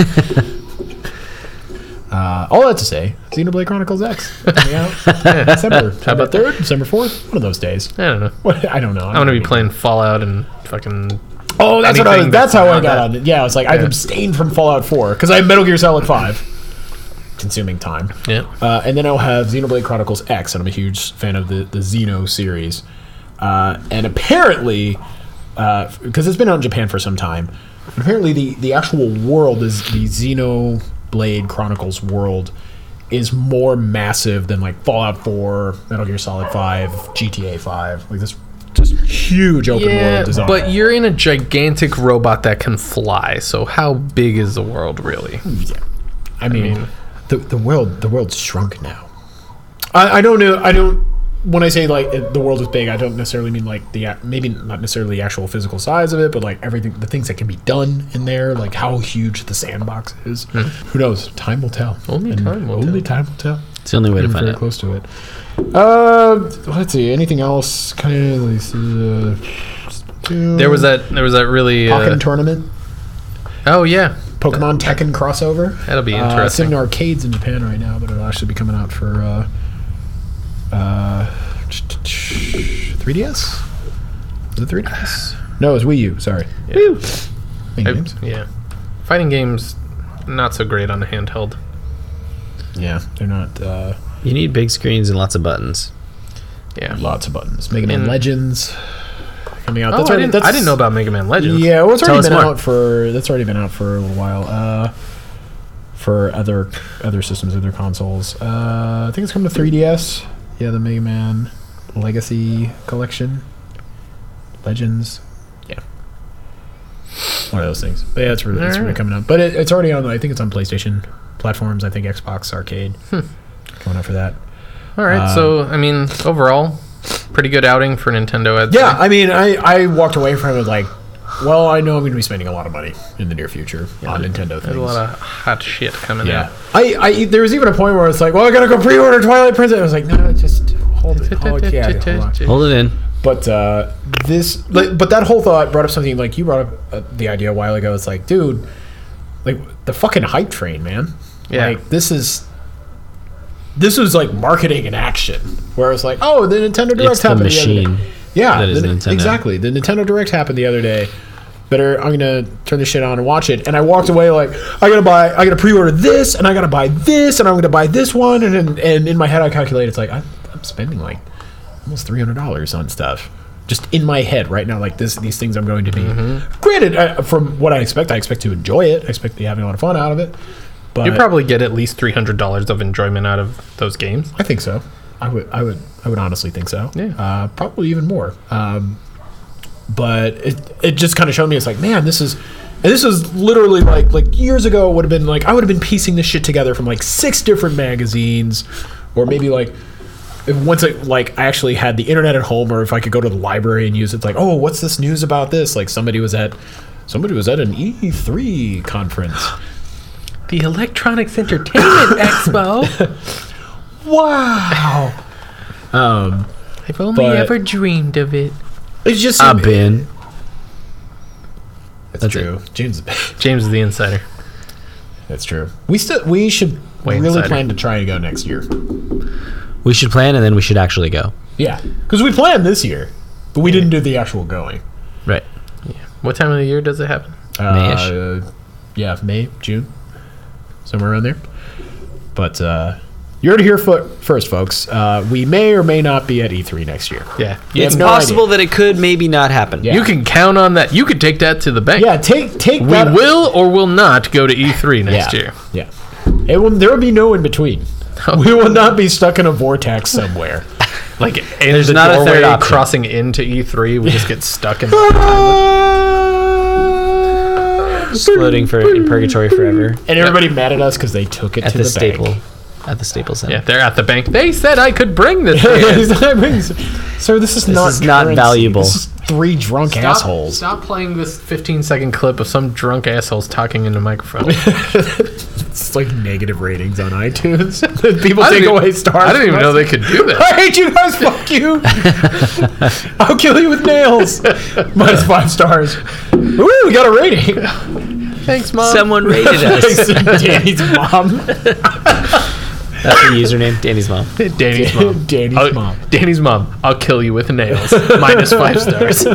Speaker 1: yeah.
Speaker 2: All that to say, Xenoblade Chronicles X coming out December. How about 3rd, December 4th? One of those days.
Speaker 1: I don't know.
Speaker 2: I don't know.
Speaker 1: I'm gonna be playing Fallout and fucking.
Speaker 2: Oh, that's what I was.
Speaker 1: anything
Speaker 2: That's how I
Speaker 1: beyond
Speaker 2: got
Speaker 1: that.
Speaker 2: on it. Yeah, I was like, I've
Speaker 1: Yeah.
Speaker 2: abstained from Fallout 4 because I have Metal Gear Solid 5, consuming time.
Speaker 1: Yeah.
Speaker 2: And then I'll have Xenoblade Chronicles X, and I'm a huge fan of the Xeno series. And apparently, because it's been out in Japan for some time, apparently the actual world is the Xenoblade Chronicles world is more massive than like Fallout 4, Metal Gear Solid 5, GTA 5, like this just huge open
Speaker 1: Yeah,
Speaker 2: world design.
Speaker 1: but you're in a gigantic robot that can fly. So how big is the world really?
Speaker 2: Yeah. I mean, the world's shrunk now. I don't know. I don't. When I say like the world is big, I don't necessarily mean like maybe not necessarily the actual physical size of it, but like everything, the things that can be done in there, like how huge the sandbox is. Who knows? Time will tell.
Speaker 1: Only time will
Speaker 2: Only
Speaker 1: tell.
Speaker 2: time will tell.
Speaker 3: It's the only way to
Speaker 2: I'm
Speaker 3: find
Speaker 2: very
Speaker 3: out.
Speaker 2: close to it. Let's see. Anything else? Kind of.
Speaker 1: There was that really.
Speaker 2: Pokken tournament.
Speaker 1: Oh yeah,
Speaker 2: Pokemon Tekken crossover.
Speaker 1: that'll be
Speaker 2: It's
Speaker 1: interesting.
Speaker 2: in arcades in Japan right now, but it'll actually be coming out for 3DS. Is it 3DS? No, it's Wii U. Sorry.
Speaker 1: Yeah.
Speaker 2: Fighting games.
Speaker 1: Yeah, fighting games not so great on a handheld.
Speaker 2: Yeah, they're not.
Speaker 3: You need big screens and lots of buttons.
Speaker 1: Yeah.
Speaker 2: Lots of buttons. Mega Man
Speaker 1: And-
Speaker 2: Legends coming out.
Speaker 1: Oh,
Speaker 2: That's
Speaker 1: I
Speaker 2: already,
Speaker 1: didn't know about Mega Man Legends.
Speaker 2: Yeah, well, it's
Speaker 3: Tell
Speaker 2: already
Speaker 3: us
Speaker 2: been
Speaker 3: more.
Speaker 2: out for. That's already been out for a little while. For other systems, other consoles. I think it's coming to 3DS. Yeah, the Mega Man Legacy Collection. Legends. Yeah. One of those things. But yeah, it's really
Speaker 1: Alright.
Speaker 2: coming out. But it's already on, I think it's on PlayStation platforms. I think Xbox Arcade. Coming out for that.
Speaker 1: All right, so I mean, overall, pretty good outing for Nintendo. I'd
Speaker 2: Yeah,
Speaker 1: say.
Speaker 2: I mean, I walked away from it like, well, I know I'm going to be spending a lot of money in the near future on Nintendo
Speaker 1: There's
Speaker 2: things.
Speaker 1: a lot of hot shit coming
Speaker 2: Yeah,
Speaker 1: out.
Speaker 2: I there was even a point where it's like, well, I gotta go pre-order Twilight Princess. I was like, no, just hold it. Hold on.
Speaker 3: Hold it in.
Speaker 2: But but that whole thought brought up something like you brought up the idea a while ago. It's like, dude, like the fucking hype train, man.
Speaker 1: Yeah.
Speaker 2: Like this was like marketing in action, where it's like, oh, the Nintendo Direct
Speaker 3: It's the
Speaker 2: happened the other
Speaker 3: machine.
Speaker 2: day. Yeah,
Speaker 3: that is Nintendo.
Speaker 2: exactly. The Nintendo Direct happened the other day. I'm gonna turn this shit on and watch it. And I walked away like, I gotta pre-order this, and I gotta buy this, and I'm gonna buy this one, and in my head I calculate it's like I'm spending like almost $300 on stuff just in my head right now. Like these things I'm going to be. Granted, from what I expect to enjoy it. I expect to be having a lot of fun out of it. But
Speaker 1: You probably get at least $300 of enjoyment out of those games.
Speaker 2: I think so. I would honestly think so.
Speaker 1: Yeah.
Speaker 2: Probably even more. But it just kind of showed me it's like, man, this is literally like years ago. It would have been like I would have been piecing this shit together from like 6 different magazines, or maybe like once I actually had the internet at home, or if I could go to the library and use it. It's like, oh, what's this news about this? Like somebody was at an E3 conference.
Speaker 1: The Electronics Entertainment Expo.
Speaker 2: Wow.
Speaker 1: I've only
Speaker 2: But-
Speaker 1: ever dreamed of it.
Speaker 2: It's just
Speaker 3: I've been.
Speaker 2: That's
Speaker 3: That's
Speaker 2: true. James.
Speaker 1: James is the insider.
Speaker 2: That's true. We should
Speaker 1: Way
Speaker 2: really
Speaker 1: insider.
Speaker 2: plan to try and go next year.
Speaker 3: We should plan and then we should actually go.
Speaker 2: Yeah, because we planned this year, but we didn't do the actual going.
Speaker 3: Right.
Speaker 1: What time of the year does it happen?
Speaker 3: May-ish?
Speaker 2: Yeah, May, June, somewhere around there. But you heard it here first, folks. We may or may not be at E3 next year.
Speaker 1: Yeah.
Speaker 2: You
Speaker 3: It's
Speaker 2: have no
Speaker 3: possible
Speaker 2: idea.
Speaker 3: that it could maybe not happen.
Speaker 2: Yeah.
Speaker 1: You can count on that. You could take that to the bank.
Speaker 2: Yeah, take
Speaker 1: We
Speaker 2: that.
Speaker 1: will or will not go to E3 next year.
Speaker 2: Yeah, there will be no in between. We will not be stuck in a vortex somewhere.
Speaker 1: Like in
Speaker 3: There's
Speaker 1: the
Speaker 3: not a
Speaker 1: doorway
Speaker 3: third option.
Speaker 1: crossing into E3, we just get stuck in.
Speaker 3: Just floating in purgatory forever
Speaker 2: And everybody mad at us because they took it
Speaker 3: at
Speaker 2: to
Speaker 3: the
Speaker 2: the
Speaker 3: staple.
Speaker 2: bank.
Speaker 3: At the Staples Center.
Speaker 1: Yeah, they're at the bank. They said I could bring this. here.
Speaker 2: Sir, this is not
Speaker 3: is not
Speaker 2: currency.
Speaker 3: valuable.
Speaker 2: This is 3 drunk assholes.
Speaker 1: Stop playing this 15-second clip of some drunk assholes talking into a microphone.
Speaker 2: It's like negative ratings on iTunes. People
Speaker 1: I
Speaker 2: take
Speaker 1: didn't-
Speaker 2: away stars.
Speaker 1: I didn't even
Speaker 2: from
Speaker 1: know
Speaker 2: us.
Speaker 1: they could do that.
Speaker 2: I hate you guys. Fuck you. I'll kill you with nails. Minus 5 stars. Ooh, we got a rating.
Speaker 1: Thanks, Mom.
Speaker 3: Someone rated us.
Speaker 2: Danny's mom.
Speaker 3: That's the username, Danny's mom.
Speaker 1: Danny's mom.
Speaker 2: Danny's mom.
Speaker 1: Danny's mom. I'll kill you with nails. Minus 5 stars.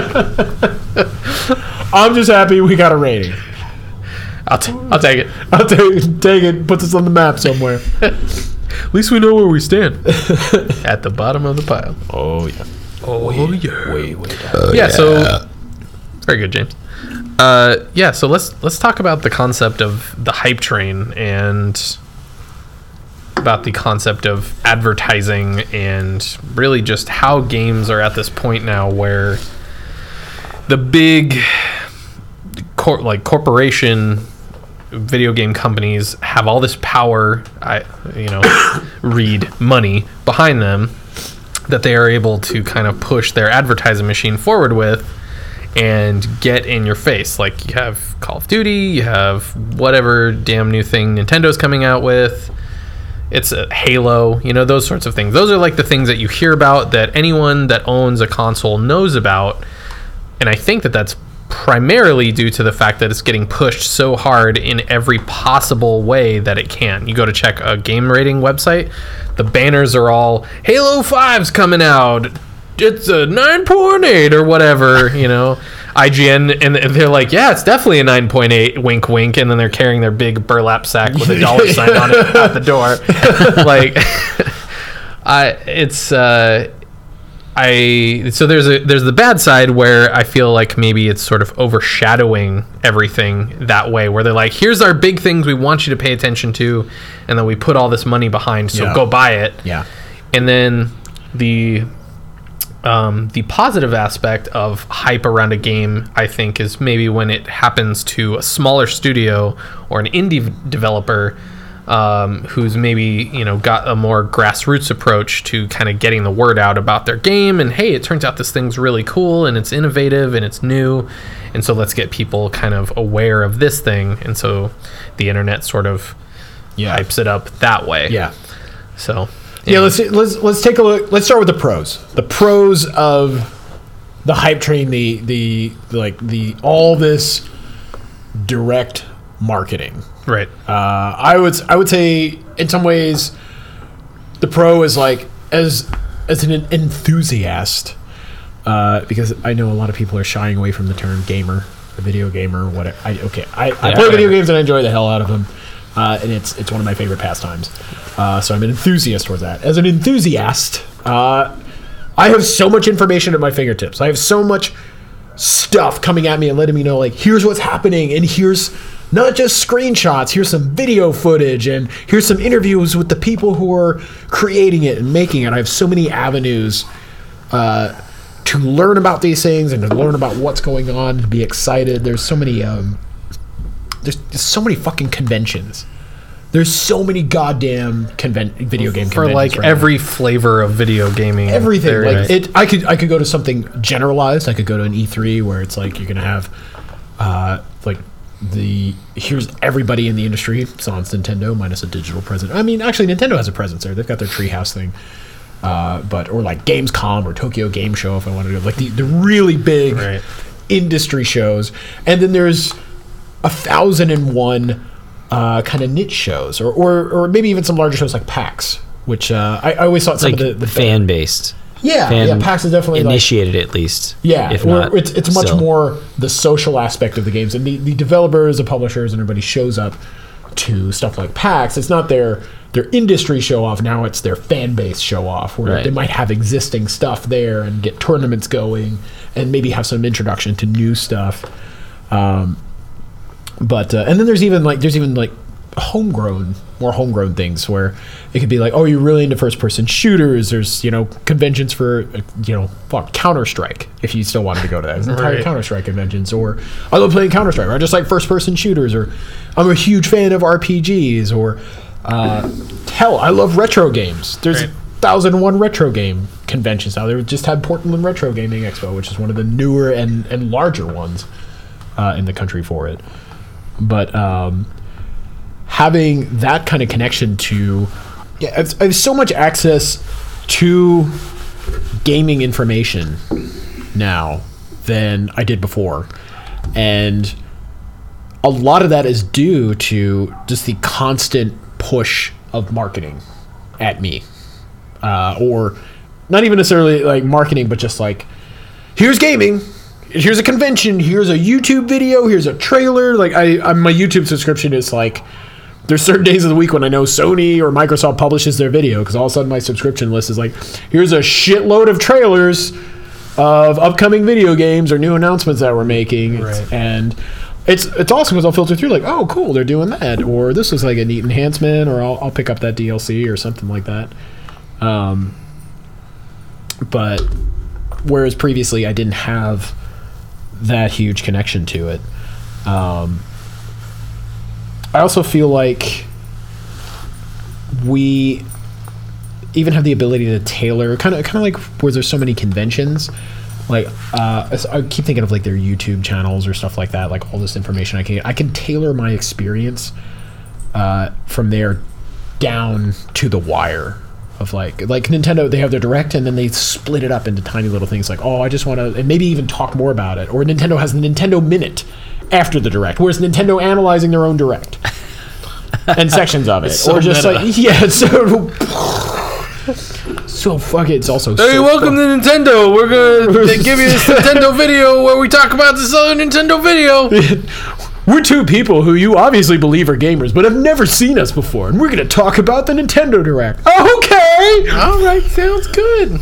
Speaker 2: I'm just happy we got a rating.
Speaker 1: I'll take it.
Speaker 2: I'll take it. Puts us on the map somewhere.
Speaker 1: At least we know where we stand. At the bottom of the pile.
Speaker 2: Oh yeah.
Speaker 1: Oh yeah.
Speaker 2: Way down.
Speaker 1: Yeah. So very good, James. Yeah. So let's talk about the concept of the hype train and about the concept of advertising and really just how games are at this point now where the big corporation video game companies have all this power, read money behind them that they are able to kind of push their advertising machine forward with and get in your face. Like you have Call of Duty, you have whatever damn new thing Nintendo's coming out with. It's a Halo, those sorts of things. Those are like the things that you hear about that anyone that owns a console knows about. And I think that that's primarily due to the fact that it's getting pushed so hard in every possible way that it can. You go to check a game rating website, the banners are all Halo 5's coming out. It's a 9.8 or whatever, IGN, and they're like, yeah, it's definitely a 9.8, wink, wink, and then they're carrying their big burlap sack with a dollar sign on it at the door. So there's the bad side where I feel like maybe it's sort of overshadowing everything that way, where they're like, here's our big things we want you to pay attention to, and then we put all this money behind, so go buy it.
Speaker 2: Yeah.
Speaker 1: And then the positive aspect of hype around a game, I think, is maybe when it happens to a smaller studio or an indie developer who's maybe got a more grassroots approach to kind of getting the word out about their game, and hey, it turns out this thing's really cool and it's innovative and it's new, and so let's get people kind of aware of this thing, and so the internet sort of hypes it up that way.
Speaker 2: Yeah.
Speaker 1: So
Speaker 2: yeah, let's take a look. Let's start with the pros. The pros of the hype train, the all this direct marketing.
Speaker 1: Right.
Speaker 2: I would say in some ways the pro is like as an enthusiast, because I know a lot of people are shying away from the term gamer, a video gamer, whatever. I play video games and I enjoy the hell out of them, and it's one of my favorite pastimes. So I'm an enthusiast towards that. As an enthusiast, I have so much information at my fingertips. I have so much stuff coming at me and letting me know, like, here's what's happening, and here's not just screenshots, here's some video footage, and here's some interviews with the people who are creating it and making it. I have so many avenues to learn about these things and to learn about what's going on, to be excited. There's so many there's so many fucking conventions. There's so many goddamn video game conventions
Speaker 1: for like
Speaker 2: right
Speaker 1: every flavor of video gaming.
Speaker 2: everything.
Speaker 1: there
Speaker 2: Like
Speaker 1: is.
Speaker 2: I could go to something generalized. I could go to an E3 where it's like you're gonna have here's everybody in the industry. Sans Nintendo minus a digital presence. I mean, actually, Nintendo has a presence there. They've got their Treehouse thing. Or like Gamescom or Tokyo Game Show if I wanted to go. Like the really big
Speaker 1: Right.
Speaker 2: industry shows. And then there's 1,001 kind of niche shows, or maybe even some larger shows like PAX, which I always thought some
Speaker 3: Like
Speaker 2: of the
Speaker 3: fan based.
Speaker 2: yeah, PAX is definitely
Speaker 3: initiated at least.
Speaker 2: yeah,
Speaker 3: if
Speaker 2: or
Speaker 3: not,
Speaker 2: it's much
Speaker 3: still.
Speaker 2: more the social aspect of the games, and the developers, the publishers, and everybody shows up to stuff like PAX. It's not their industry show off. Now it's their fan base show off, where
Speaker 3: Right.
Speaker 2: they might have existing stuff there and get tournaments going, and maybe have some introduction to new stuff. But and then there's even like more homegrown things where it could be like, oh, you're really into first-person shooters. There's conventions for Counter-Strike if you still wanted to go to that. There's entire
Speaker 1: Right.
Speaker 2: Counter-Strike conventions, or I love playing Counter-Strike, or I just like first-person shooters, or I'm a huge fan of RPGs, or hell, I love retro games. There's
Speaker 1: Right.
Speaker 2: 2001 retro game conventions. Now they just had Portland Retro Gaming Expo, which is one of the newer and larger ones in the country for it. But having that kind of connection to, I have so much access to gaming information now than I did before, and a lot of that is due to just the constant push of marketing at me, or not even necessarily like marketing, but just like, here's gaming, here's a convention, here's a YouTube video, here's a trailer. Like my YouTube subscription is like, there's certain days of the week when I know Sony or Microsoft publishes their video, because all of a sudden my subscription list is like, here's a shitload of trailers of upcoming video games or new announcements that we're making.
Speaker 1: Right.
Speaker 2: And it's awesome because I'll filter through like, oh, cool, they're doing that, or this was like a neat enhancement, or I'll pick up that DLC or something like that. But whereas previously I didn't have that huge connection to it. I also feel like we even have the ability to tailor, kind of like where there's so many conventions. Like I keep thinking of like their YouTube channels or stuff like that. Like all this information, I can tailor my experience from there down to the wire. Of like Nintendo, they have their Direct, and then they split it up into tiny little things. Like, oh, I just want to, and maybe even talk more about it. Or Nintendo has the Nintendo Minute after the Direct, whereas Nintendo analyzing their own Direct and sections of it,
Speaker 1: so
Speaker 2: or just
Speaker 1: meta.
Speaker 2: like, yeah, so fuck it. It's also
Speaker 1: Hey,
Speaker 2: so
Speaker 1: welcome to Nintendo. We're gonna give you this Nintendo video where we talk about this other Nintendo video.
Speaker 2: We're two people who you obviously believe are gamers, but have never seen us before, and we're going to talk about the Nintendo Direct. Okay!
Speaker 1: All right, sounds good.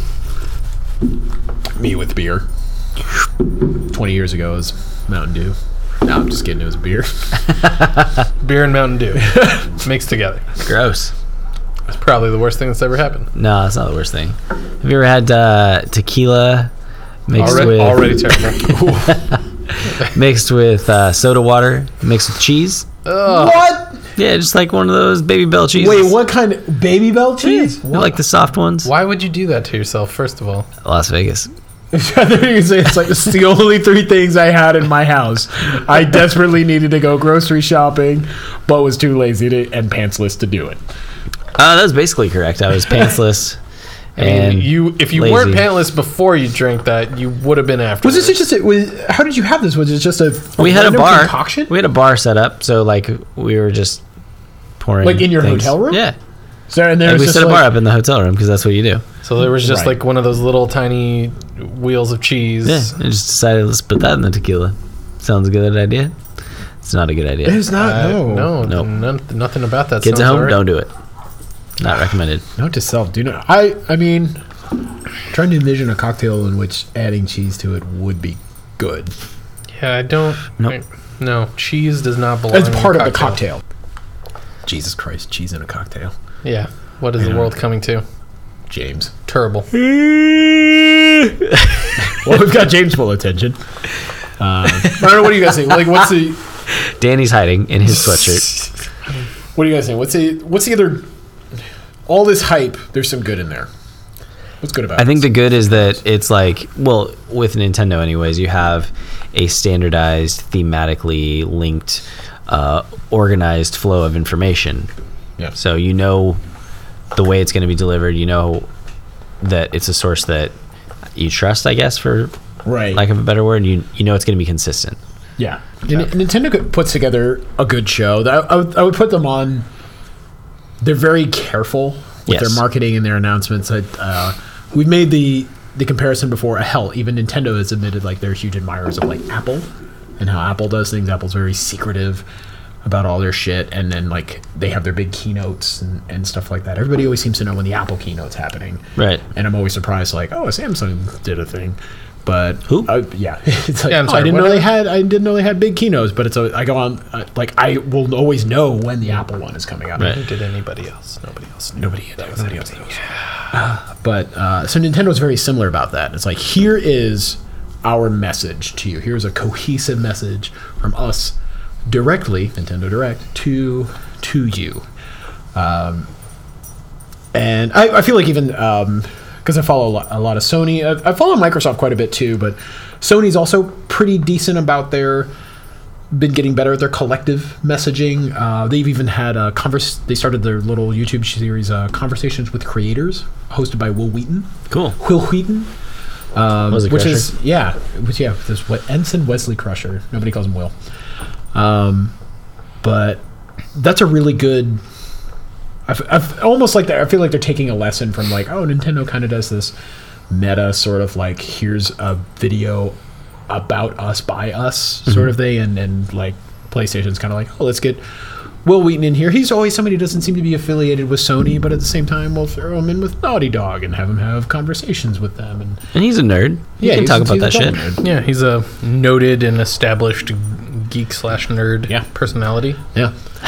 Speaker 2: Me with beer. 20 years ago it was Mountain Dew. No, I'm just kidding. It was beer.
Speaker 1: Beer and Mountain Dew mixed together.
Speaker 3: Gross.
Speaker 1: It's probably the worst thing that's ever happened.
Speaker 3: No, it's not the worst thing. Have you ever had tequila mixed
Speaker 1: Already terrible.
Speaker 3: mixed with soda water, mixed with cheese?
Speaker 2: What?
Speaker 3: Yeah, just like one of those Baby Bell cheeses.
Speaker 2: Wait, what kind of Baby Bell cheese?
Speaker 3: You like the soft ones?
Speaker 1: Why would you do that to yourself, first of all?
Speaker 3: Las Vegas.
Speaker 2: I thought you were gonna say it's like it's the only three things I had in my house. I desperately needed to go grocery shopping, but was too lazy and pantsless to do it.
Speaker 3: That was basically correct. I was pantsless.
Speaker 1: And if you
Speaker 3: lazy.
Speaker 1: weren't pantless before you drank that, you would have been after.
Speaker 2: Was this just how did you have this? Was it just a
Speaker 3: We had a
Speaker 2: random
Speaker 3: bar.
Speaker 2: concoction?
Speaker 3: We had a bar set up, so like we were just pouring.
Speaker 2: Like in your
Speaker 3: things.
Speaker 2: hotel room?
Speaker 3: Yeah.
Speaker 2: So and there
Speaker 3: And
Speaker 2: was
Speaker 3: we
Speaker 2: just
Speaker 3: set a
Speaker 2: like,
Speaker 3: bar up in the hotel room because that's what you do.
Speaker 1: So there was just
Speaker 2: Right.
Speaker 1: like one of those little tiny wheels of cheese.
Speaker 3: Yeah. And just decided let's put that in the tequila. Sounds a good idea. It's not a good idea.
Speaker 2: It's not. No.
Speaker 3: Nope.
Speaker 1: Nothing about that.
Speaker 3: Kids at
Speaker 1: sounds
Speaker 3: home,
Speaker 1: alright.
Speaker 3: don't do it. Not recommended.
Speaker 2: Note to self: do not. I mean, trying to envision a cocktail in which adding cheese to it would be good.
Speaker 1: Yeah, I don't.
Speaker 3: Nope.
Speaker 1: No, cheese does not belong.
Speaker 2: As
Speaker 1: in a
Speaker 2: part of the cocktail. Jesus Christ, cheese in a cocktail.
Speaker 1: Yeah. What is the world coming to?
Speaker 2: James.
Speaker 1: Terrible.
Speaker 2: Well, we've got James full attention. I don't know. What do you guys think? Like, what's the?
Speaker 3: Danny's hiding in his sweatshirt.
Speaker 2: What do you guys think? What's the other? All this hype. There's some good in there. What's good about it?
Speaker 3: I think the good is that it's like, well, with Nintendo anyways, you have a standardized, thematically linked, organized flow of information.
Speaker 2: Yeah.
Speaker 3: So you know the way it's going to be delivered. You know that it's a source that you trust, I guess, for
Speaker 2: Right.
Speaker 3: lack of a better word. You know it's going to be consistent.
Speaker 2: Yeah. Nintendo puts together a good show. I would put them on. They're very careful with their
Speaker 3: Yes.
Speaker 2: marketing and their announcements. We've made the comparison before. Hell, even Nintendo has admitted like they're huge admirers of like Apple and how Apple does things. Apple's very secretive about all their shit, and then like they have their big keynotes and stuff like that. Everybody always seems to know when the Apple keynote's happening.
Speaker 3: Right.
Speaker 2: And I'm always surprised, like, oh, Samsung did a thing, but
Speaker 3: Who?
Speaker 2: yeah, it's like,
Speaker 1: Yeah, I'm sorry,
Speaker 2: I didn't
Speaker 1: what
Speaker 2: know they
Speaker 1: happened?
Speaker 2: had. I didn't know they had big keynotes, but it's I go on like I will always know when the Apple one is coming out.
Speaker 3: Right.
Speaker 1: Who did anybody else? Nobody else.
Speaker 2: Nobody else knows. But so Nintendo's very similar about that. It's like, here is our message to you. Here's a cohesive message from us directly, Nintendo Direct, to you. And I feel like even because I follow a lot of Sony, I follow Microsoft quite a bit too, but Sony's also pretty decent about been getting better at their collective messaging. They've even had they started their little YouTube series, Conversations with Creators, hosted by Will Wheaton.
Speaker 3: Cool.
Speaker 2: Will Wheaton.
Speaker 3: Wesley
Speaker 2: Which
Speaker 3: Crusher.
Speaker 2: is, there's Ensign Wesley Crusher. Nobody calls him Will. But that's a really good... I've almost like that. I feel like they're taking a lesson from like, oh, Nintendo kind of does this meta sort of like, here's a video about us by us sort of thing, and like PlayStation's kind of like, oh, let's get Will Wheaton in here. He's always somebody who doesn't seem to be affiliated with Sony, but at the same time we'll throw him in with Naughty Dog and have him have conversations with them. And
Speaker 3: he's a nerd. He can talk about that shit.
Speaker 2: Nerd.
Speaker 1: Yeah, he's a noted and established geek/nerd personality.
Speaker 2: Yeah.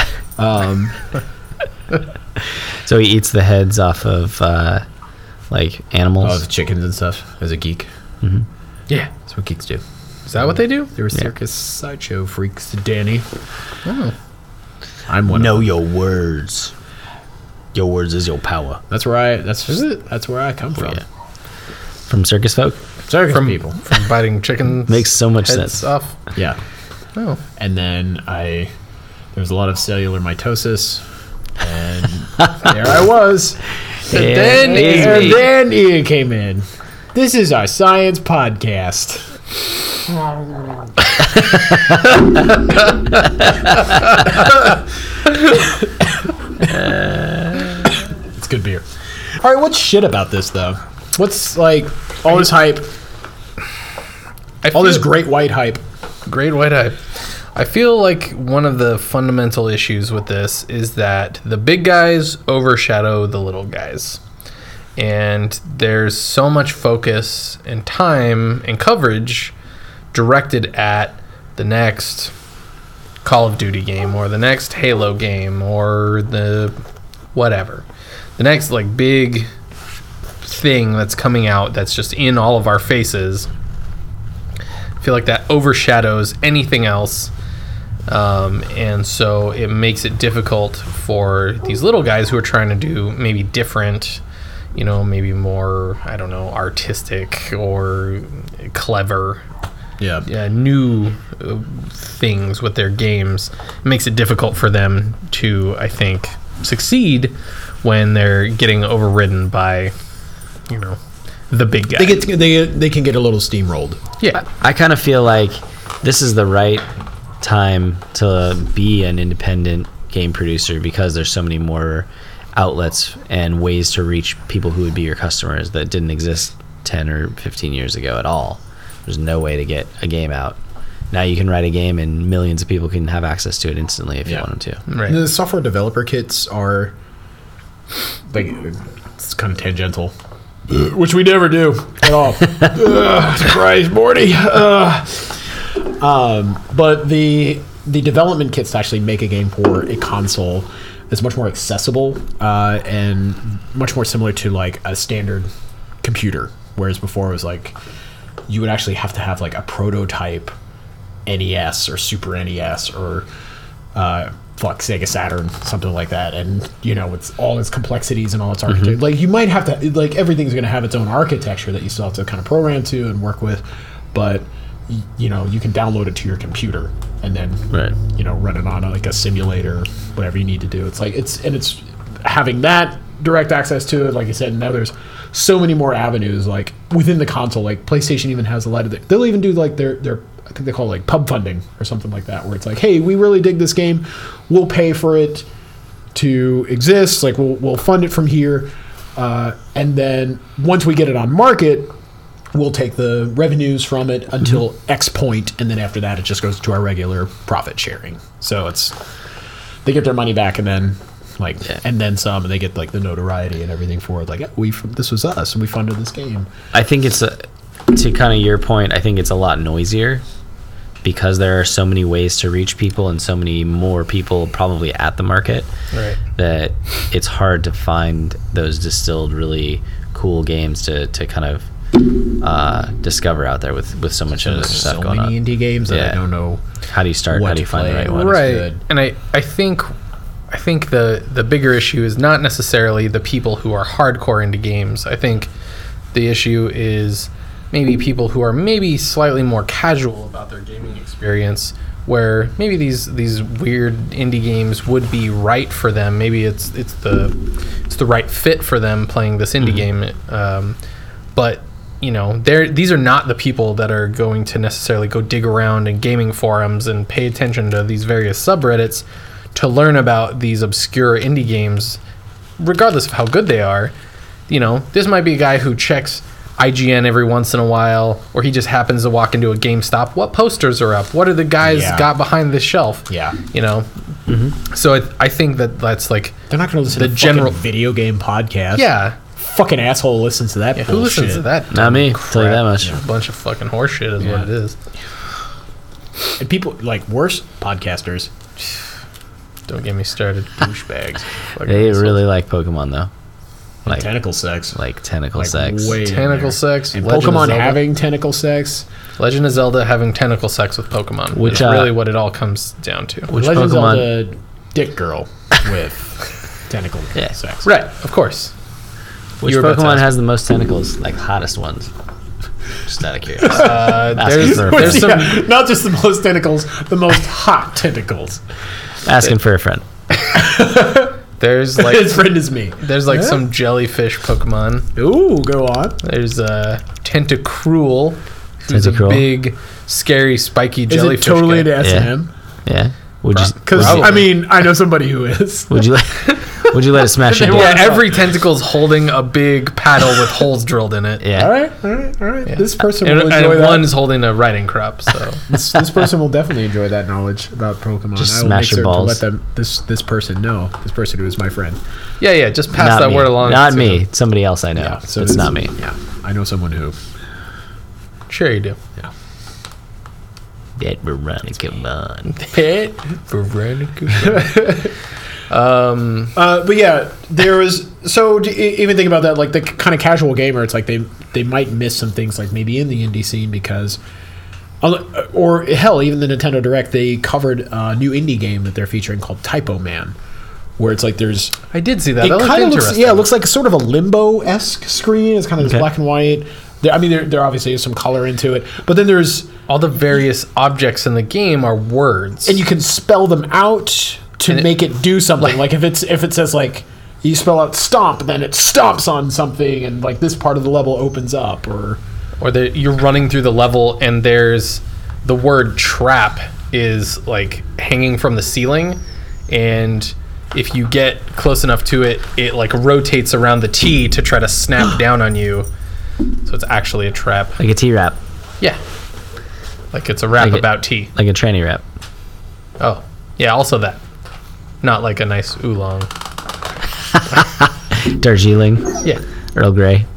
Speaker 3: So he eats the heads off of like animals.
Speaker 2: Of chickens and stuff as a geek.
Speaker 1: Yeah.
Speaker 2: That's what geeks do.
Speaker 1: Is that what they do?
Speaker 2: They were circus sideshow freaks, Danny.
Speaker 1: Oh.
Speaker 2: I'm one
Speaker 3: Know
Speaker 2: of them.
Speaker 3: your words. Your words is your power.
Speaker 2: That's where I come from.
Speaker 3: Yeah. From circus folk?
Speaker 2: Circus people.
Speaker 1: From biting chickens.
Speaker 3: Makes so much
Speaker 1: heads
Speaker 3: sense.
Speaker 1: off.
Speaker 2: Yeah.
Speaker 1: Oh.
Speaker 2: And then there was a lot of cellular mitosis, and there I was.
Speaker 3: And
Speaker 2: then Ian came in. This is our science podcast. It's good beer. All right, what's shit about this though? What's like all this hype? All this great white hype.
Speaker 1: Great white hype. I feel like one of the fundamental issues with this is that the big guys overshadow the little guys. And there's so much focus and time and coverage directed at the next Call of Duty game or the next Halo game or the whatever. The next like big thing that's coming out that's just in all of our faces. I feel like that overshadows anything else. And so it makes it difficult for these little guys who are trying to do maybe different, maybe more, I don't know, artistic or clever, new things with their games. It makes it difficult for them to, I think, succeed when they're getting overridden by, the big guy.
Speaker 2: They can get a little steamrolled.
Speaker 1: Yeah.
Speaker 3: I kind of feel like this is the right time to be an independent game producer because there's so many more outlets and ways to reach people who would be your customers that didn't exist 10 or 15 years ago at all. There's no way to get a game out. Now you can write a game and millions of people can have access to it instantly if you want them to.
Speaker 1: Right.
Speaker 2: The software developer kits are like, it's kind of tangential, which we never do at all. Christ, Morty. But the development kits to actually make a game for a console is much more accessible and much more similar to like a standard computer, whereas before it was like you would actually have to have like a prototype NES or Super NES or Sega Saturn, something like that, and it's all its complexities and all its architecture. Like you might have to, like everything's going to have its own architecture that you still have to kind of program to and work with, but you can download it to your computer and then run it on like a simulator, whatever you need to do. It's like it's having that direct access to it, like I said. Now there's so many more avenues like within the console. Like PlayStation even has a lot of they'll even do like their I think they call it like pub funding or something like that, where it's like, hey, we really dig this game, we'll pay for it to exist, like we'll fund it from here, and then once we get it on market, we'll take the revenues from it until X point, and then after that it just goes to our regular profit sharing. So they get their money back and then and then some, and they get like the notoriety and everything for it. Like, this was us and we funded this game.
Speaker 3: I think it's to kind of your point, I think it's a lot noisier because there are so many ways to reach people and so many more people probably at the market,
Speaker 1: Right.
Speaker 3: that it's hard to find those distilled really cool games to kind of discover out there with so much other stuff
Speaker 2: so
Speaker 3: going on.
Speaker 2: many indie games that I don't know
Speaker 3: How do you start?
Speaker 2: what
Speaker 3: How do you
Speaker 2: to
Speaker 3: find the
Speaker 2: play.
Speaker 3: right one?
Speaker 1: Right.
Speaker 2: good.
Speaker 1: And I think I think the bigger issue is not necessarily the people who are hardcore into games. I think the issue is maybe people who are maybe slightly more casual about their gaming experience, where maybe these weird indie games would be right for them. Maybe it's the right fit for them playing this indie game, but you know, these are not the people that are going to necessarily go dig around in gaming forums and pay attention to these various subreddits to learn about these obscure indie games, regardless of how good they are. You know, this might be a guy who checks IGN every once in a while, or he just happens to walk into a GameStop. What posters are up? What are the guys got behind this shelf?
Speaker 2: Yeah.
Speaker 1: You know? So I think that's like...
Speaker 2: They're not going to listen to the general video game podcast.
Speaker 1: Yeah.
Speaker 2: Fucking asshole listens to that bullshit.
Speaker 1: Who listens to that?
Speaker 3: Not me. Tell you that much.
Speaker 1: A bunch of fucking horseshit is what it is.
Speaker 2: And people, like, worse podcasters.
Speaker 1: Don't get me started. Douchebags.
Speaker 3: They really like Pokemon, though.
Speaker 2: Like tentacle sex.
Speaker 3: Like tentacle sex.
Speaker 2: Way
Speaker 1: tentacle sex.
Speaker 2: And
Speaker 1: Legend
Speaker 2: Pokemon
Speaker 1: of Zelda.
Speaker 2: having tentacle sex.
Speaker 1: Legend of Zelda having tentacle sex with Pokemon. Which is really what it all comes down to.
Speaker 3: Which
Speaker 2: Legend of
Speaker 3: Pokemon?
Speaker 2: Zelda dick girl with tentacle sex.
Speaker 1: Right, of course.
Speaker 3: Which Pokemon has the most tentacles? Like, hottest ones? Just out of curiosity.
Speaker 1: There's some...
Speaker 2: not just the most tentacles, the most hot tentacles.
Speaker 3: Asking for a friend.
Speaker 1: There's like...
Speaker 2: His friend is me.
Speaker 1: There's like some jellyfish Pokemon.
Speaker 2: Ooh, go on.
Speaker 1: There's Tentacruel, who's a big, scary, spiky jellyfish.
Speaker 2: Is it totally
Speaker 1: guy.
Speaker 2: an S&M?
Speaker 3: Yeah. Would you?
Speaker 2: Because I mean, I know somebody who is.
Speaker 3: Would you? Would you let it smash your balls?
Speaker 1: Yeah, every tentacle's holding a big paddle with holes drilled in it.
Speaker 3: Yeah.
Speaker 2: All right. Yeah. This person will
Speaker 1: and
Speaker 2: enjoy that.
Speaker 1: one's holding a riding crop. So
Speaker 2: this person will definitely enjoy that knowledge about Pokemon.
Speaker 3: Just
Speaker 2: I will
Speaker 3: smash
Speaker 2: make
Speaker 3: your
Speaker 2: certain
Speaker 3: balls.
Speaker 2: to let them this person know. This person who is my friend.
Speaker 1: yeah, just pass
Speaker 3: Not
Speaker 1: that
Speaker 3: me.
Speaker 1: word along.
Speaker 3: Not
Speaker 1: to
Speaker 3: me.
Speaker 1: them.
Speaker 3: Somebody else I know.
Speaker 2: Yeah, so
Speaker 3: it's not me.
Speaker 2: Yeah, I know someone who.
Speaker 1: Sure you do.
Speaker 2: Yeah.
Speaker 3: That Veronica Vaughn.
Speaker 1: Veronica.
Speaker 2: But yeah, there was even think about that, like the kind of casual gamer. It's like they might miss some things, like maybe in the indie scene because, or hell, even the Nintendo Direct, they covered a new indie game that they're featuring called Typo Man, where it's like there's.
Speaker 1: I did see that.
Speaker 2: It
Speaker 1: That looked
Speaker 2: kind of looks,
Speaker 1: interesting.
Speaker 2: it looks like sort of a Limbo-esque screen. It's kind of this black and white. There obviously is some color into it, but then there's
Speaker 1: all the various objects in the game are words,
Speaker 2: and you can spell them out to make it do something. Like if it says like you spell out stomp, then it stomps on something, and like this part of the level opens up, or
Speaker 1: you're running through the level and there's the word trap is like hanging from the ceiling, and if you get close enough to it, it like rotates around the T to try to snap down on you. So it's actually a trap.
Speaker 3: Like a T-rap.
Speaker 1: Yeah. Like it's a rap about tea.
Speaker 3: Like a tranny rap.
Speaker 1: Oh. Yeah, also that. Not like a nice oolong.
Speaker 3: Darjeeling.
Speaker 1: Yeah.
Speaker 3: Earl Grey.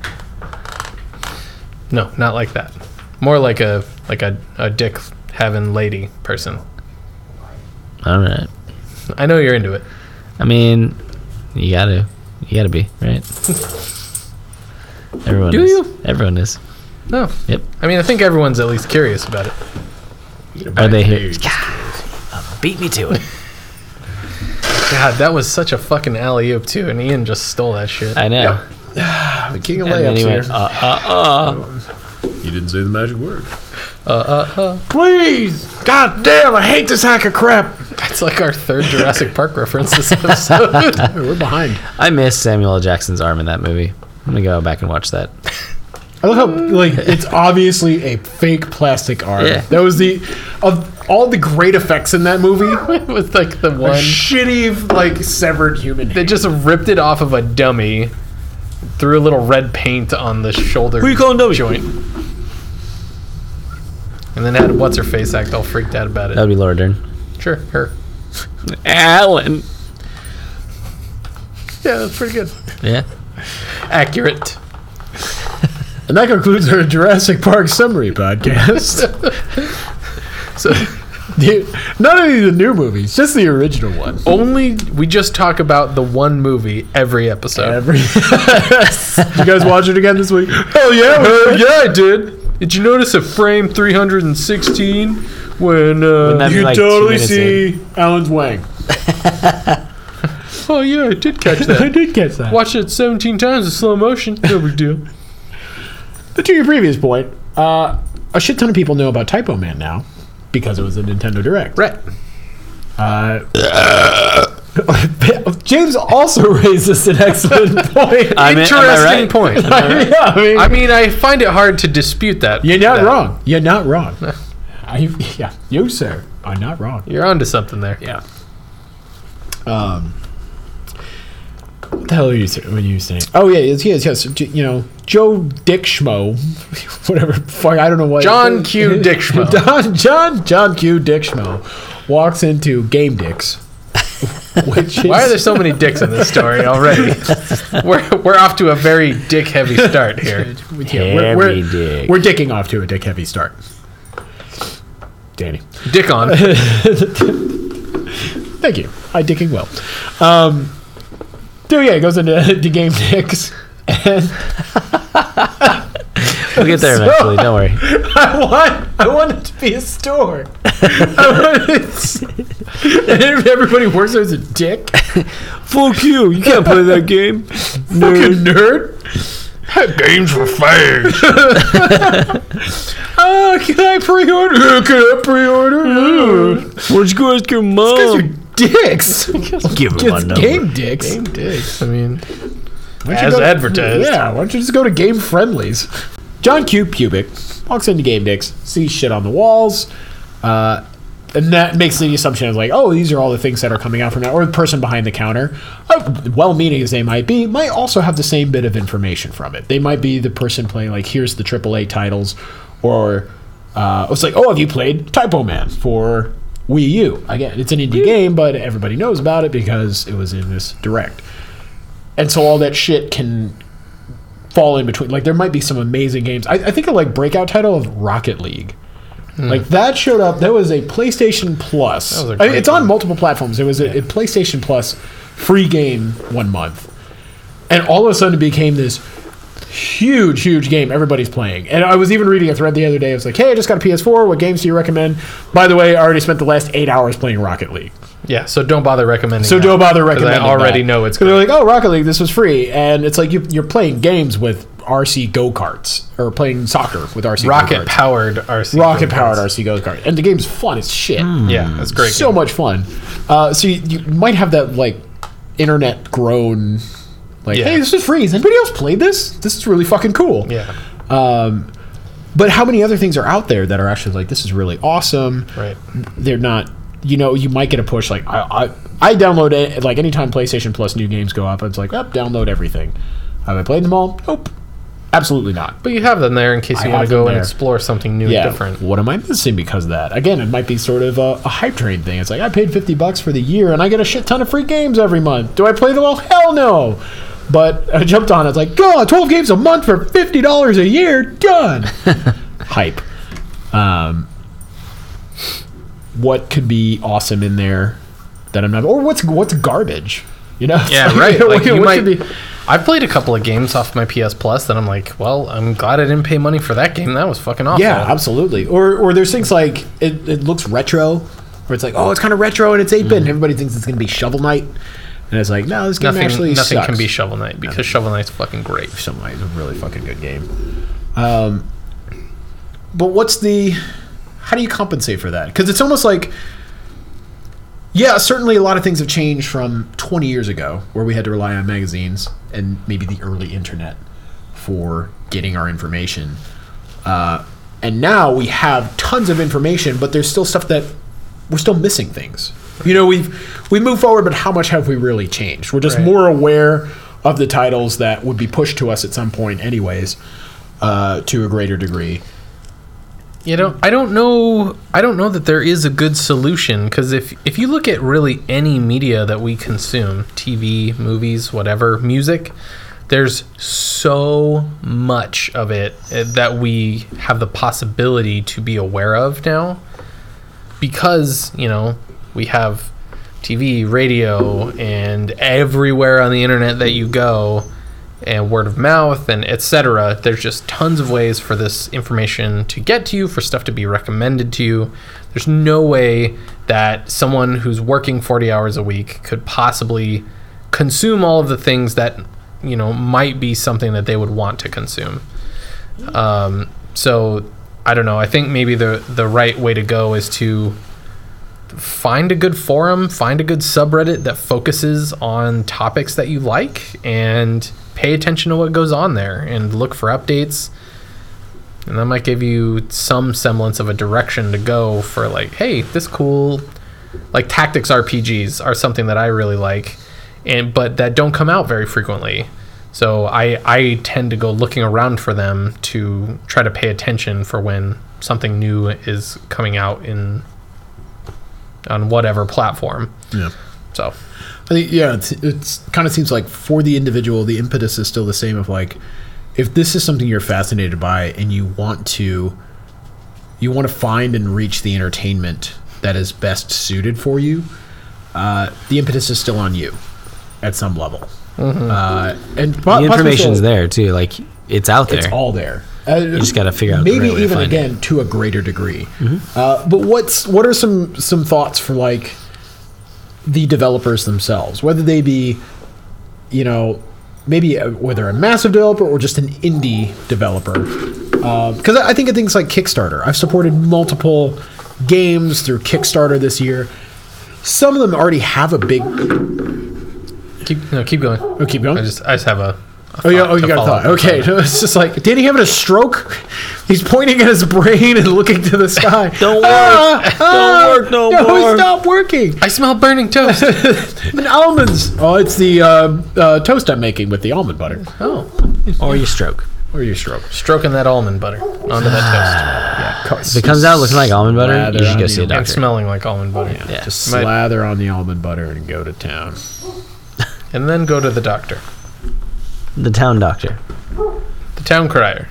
Speaker 1: No, not like that. More like a dick having lady person.
Speaker 3: All right.
Speaker 1: I know you're into it.
Speaker 3: I mean, you gotta be, right? Everyone
Speaker 1: Do
Speaker 3: is.
Speaker 1: you?
Speaker 3: Everyone is.
Speaker 1: No.
Speaker 3: Yep.
Speaker 1: I mean, I think everyone's at least curious about it.
Speaker 3: Are they here? Beat me to it.
Speaker 1: God, that was such a fucking alley-oop too, and Ian just stole that shit.
Speaker 3: I know.
Speaker 2: the king of
Speaker 3: And then
Speaker 2: layups
Speaker 3: he
Speaker 2: here.
Speaker 3: went,
Speaker 2: You didn't say the magic word. Please! God damn, I hate this hack of crap.
Speaker 1: That's like our third Jurassic Park reference this episode.
Speaker 2: We're behind.
Speaker 3: I miss Samuel L. Jackson's arm in that movie. I'm gonna go back and watch that.
Speaker 2: I love how like it's obviously a fake plastic arm.
Speaker 3: Yeah.
Speaker 2: That was of all the great effects in that movie.
Speaker 1: With like the
Speaker 2: A
Speaker 1: one
Speaker 2: shitty like severed human.
Speaker 1: they
Speaker 2: hand.
Speaker 1: just ripped it off of a dummy, threw a little red paint on the shoulder.
Speaker 3: Who you calling dummy?
Speaker 1: Joint. And then had what's her face act all freaked out about it.
Speaker 3: That would be Laura Dern.
Speaker 1: Sure, her.
Speaker 3: Alan.
Speaker 1: Yeah, that's pretty good.
Speaker 3: Yeah.
Speaker 1: Accurate.
Speaker 2: And that concludes our Jurassic Park summary podcast.
Speaker 1: So
Speaker 2: Not only the new movies, just the original one.
Speaker 1: we just talk about the one movie every episode.
Speaker 2: You guys watch it again this week?
Speaker 1: Hell yeah, yeah, I did. Did you notice at frame 316 when
Speaker 3: that be
Speaker 2: You
Speaker 3: like 2
Speaker 2: totally
Speaker 3: minutes
Speaker 2: see Alan's Wang.
Speaker 1: Oh yeah, I did catch that.
Speaker 2: I did catch that.
Speaker 1: Watched it 17 times in slow motion. No big deal.
Speaker 2: But to your previous point, a shit ton of people know about Typo Man now because it was a Nintendo Direct.
Speaker 1: Right.
Speaker 2: James also raises an excellent point.
Speaker 1: Interesting point.
Speaker 2: Yeah,
Speaker 1: I mean, I find it hard to dispute that.
Speaker 2: you're not wrong. You're not wrong. You, sir, are not wrong.
Speaker 1: You're onto something there.
Speaker 2: Yeah. What the hell are you saying? Oh yeah, yes. You know, Joe Dick Schmo, whatever. Fuck, I don't know what.
Speaker 1: John Q. Dick Schmo.
Speaker 2: John Q. Dick Schmo walks into Game Dicks. Which is,
Speaker 1: Why are there so many dicks in this story already? We're off to a very dick heavy start here.
Speaker 2: Yeah,
Speaker 3: Heavy dick.
Speaker 2: we're dicking off to a dick heavy start. Danny.
Speaker 1: Dick on.
Speaker 2: Thank you. I dicking well. So yeah, it goes into Game Dicks. And
Speaker 3: We'll get there eventually. Don't worry.
Speaker 2: I want it to be a store. And everybody works there as a dick.
Speaker 3: Fuck you! You can't play that game.
Speaker 2: Fucking nerd.
Speaker 1: Games for fags.
Speaker 2: Can I pre-order?
Speaker 3: Why don't you go ask your mom?
Speaker 2: Dicks.
Speaker 3: Give her my
Speaker 2: Just
Speaker 3: number.
Speaker 2: Game Dicks.
Speaker 1: Game dicks. I mean,
Speaker 2: Why don't you
Speaker 1: as
Speaker 2: go-
Speaker 1: advertised.
Speaker 2: Yeah, why don't you just go to Game Friendlies? John Q. Pubic walks into Game Dicks, sees shit on the walls, and that makes the assumption of like, oh, these are all the things that are coming out from now. Or the person behind the counter, well-meaning as they might be, might also have the same bit of information from it. They might be the person playing like, here's the AAA titles, or it's like, oh, have you played Typo Man for Wii U? Again, it's an indie game, but everybody knows about it because it was in this Direct. And so all that shit can fall in between. Like, there might be some amazing games. I think of, like, breakout title of Rocket League. Like, that showed up. That was a PlayStation Plus.
Speaker 1: That was a great
Speaker 2: it's on
Speaker 1: one.
Speaker 2: multiple platforms. It was a PlayStation Plus free game 1 month. And all of a sudden it became this huge game everybody's playing. And I was even reading a thread the other day. It was like, hey, I just got a PS4. What games do you recommend? By the way, I already spent the last 8 hours playing Rocket League.
Speaker 1: Yeah, so don't bother recommending
Speaker 2: So
Speaker 1: that,
Speaker 2: don't bother
Speaker 1: 'cause
Speaker 2: recommending
Speaker 1: I already
Speaker 2: that.
Speaker 1: know it's
Speaker 2: 'Cause
Speaker 1: good.
Speaker 2: they're like, oh, Rocket League, this was free. And it's like you're playing games with RC go-karts. Or playing soccer with RC go-karts.
Speaker 1: Rocket-powered RC.
Speaker 2: Rocket-powered
Speaker 1: go-karts.
Speaker 2: RC go-kart. And the game's fun as shit.
Speaker 1: Yeah, that's great.
Speaker 2: So much fun. So you might have that, like, internet-grown... Like,
Speaker 1: Yeah.
Speaker 2: hey, this is free. Has anybody else played this? This is really fucking cool.
Speaker 1: Yeah,
Speaker 2: But how many other things are out there that are actually like, this is really awesome?
Speaker 1: right.
Speaker 2: They're not, you know, you might get a push like I download it like anytime PlayStation Plus new games go up, it's like, download everything. Have I played them all? Nope, absolutely not.
Speaker 1: But you have them there in case you
Speaker 2: I
Speaker 1: want
Speaker 2: have
Speaker 1: to go
Speaker 2: them
Speaker 1: and
Speaker 2: there.
Speaker 1: explore something new
Speaker 2: Yeah,
Speaker 1: and different.
Speaker 2: what am I missing because of that? Again, it might be sort of a hype train thing. It's like, I paid $50 for the year and I get a shit ton of free games every month. Do I play them all? Hell no. But I jumped on it. It's like, God, 12 games a month for $50 a year. Done. Hype. What could be awesome in there that I'm not, or what's garbage? You know?
Speaker 1: Yeah, right. Like you
Speaker 2: what
Speaker 1: might.
Speaker 2: should be-
Speaker 1: I've played a couple of games off my PS Plus that I'm like, well, I'm glad I didn't pay money for that game. That was fucking awful.
Speaker 2: Yeah, absolutely. Or there's things like it looks retro, where it's like, oh, it's kind of retro and it's 8-bit, and everybody thinks it's gonna be Shovel Knight, and it's like, no, this game actually
Speaker 1: Nothing
Speaker 2: sucks.
Speaker 1: can be Shovel Knight because Shovel Knight's fucking great.
Speaker 2: Shovel Knight is a really fucking good game. But how do you compensate for that? Because it's almost like, yeah, certainly a lot of things have changed from 20 years ago, where we had to rely on magazines and maybe the early internet for getting our information. And now we have tons of information, but there's still stuff that we're still missing things. You know, we've moved forward, but how much have we really changed? We're just
Speaker 1: Right.
Speaker 2: more aware of the titles that would be pushed to us at some point anyways, to a greater degree.
Speaker 1: You know, I don't know that there is a good solution because if you look at really any media that we consume, TV, movies, whatever, music, there's so much of it that we have the possibility to be aware of now because, you know, we have TV, radio, and everywhere on the internet that you go, and word of mouth, and etc. There's just tons of ways for this information to get to you, for stuff to be recommended to you. There's no way that someone who's working 40 hours a week could possibly consume all of the things that might be something that they would want to consume. So I don't know. I think maybe the right way to go is to find a good forum, find a good subreddit that focuses on topics that you like, and pay attention to what goes on there and look for updates. And that might give you some semblance of a direction to go for, like, hey, this cool, like, tactics RPGs are something that I really like, but that don't come out very frequently. So I tend to go looking around for them to try to pay attention for when something new is coming out on whatever platform.
Speaker 2: Yeah.
Speaker 1: So
Speaker 2: I think, it's kind of seems like for the individual, the impetus is still the same of, like, if this is something you're fascinated by and you want to find and reach the entertainment that is best suited for you, the impetus is still on you at some level. Mm-hmm. And
Speaker 3: the information's there too. Like, it's out there.
Speaker 2: It's all there.
Speaker 3: You just got to figure out
Speaker 2: maybe
Speaker 3: the right way
Speaker 2: even
Speaker 3: to find
Speaker 2: again
Speaker 3: it.
Speaker 2: To a greater degree. Mm-hmm. But what are some thoughts for, like, the developers themselves, whether they be, maybe whether a massive developer or just an indie developer? Because I think of things like Kickstarter. I've supported multiple games through Kickstarter this year. Some of them already have a big.
Speaker 1: Keep going.
Speaker 2: Oh, keep going.
Speaker 1: I just have a.
Speaker 2: You got a thought. Okay, it's just like, did he having a stroke? He's pointing at his brain and looking to the sky.
Speaker 3: Don't work. Don't work no more.
Speaker 2: Stop working.
Speaker 1: I smell burning toast.
Speaker 2: And almonds. Oh, it's the toast I'm making with the almond butter.
Speaker 1: Oh,
Speaker 3: Or you stroke.
Speaker 2: Or your stroke.
Speaker 1: stroking that almond butter onto that toast.
Speaker 2: Yeah.
Speaker 3: If it comes out looking like almond butter,
Speaker 2: Slather
Speaker 3: you should
Speaker 2: on
Speaker 3: go
Speaker 2: the
Speaker 3: see a
Speaker 2: almond.
Speaker 1: And
Speaker 3: doctor.
Speaker 1: smelling like almond butter.
Speaker 3: Yeah.
Speaker 2: Just slather on the almond butter and go to town.
Speaker 1: And then go to the doctor.
Speaker 3: The town doctor.
Speaker 1: The town crier.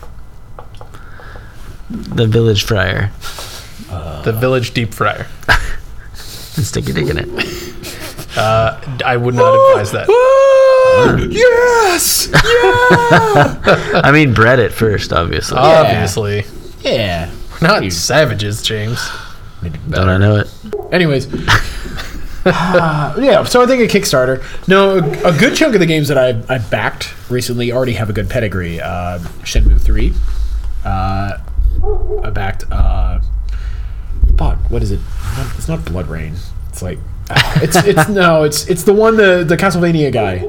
Speaker 3: The village fryer.
Speaker 1: The village deep fryer.
Speaker 3: And stick your dick in it.
Speaker 1: I would not advise that.
Speaker 2: Yes! Yeah!
Speaker 3: I mean, bread it first, obviously.
Speaker 1: Obviously.
Speaker 2: Yeah.
Speaker 1: We're not savages, James.
Speaker 3: Don't I know it?
Speaker 2: Anyways. Yeah, so I think a Kickstarter. No, a good chunk of the games that I backed recently already have a good pedigree. Shenmue 3. I backed. What is it? It's not Blood Rain. It's like. It's the one the Castlevania guy.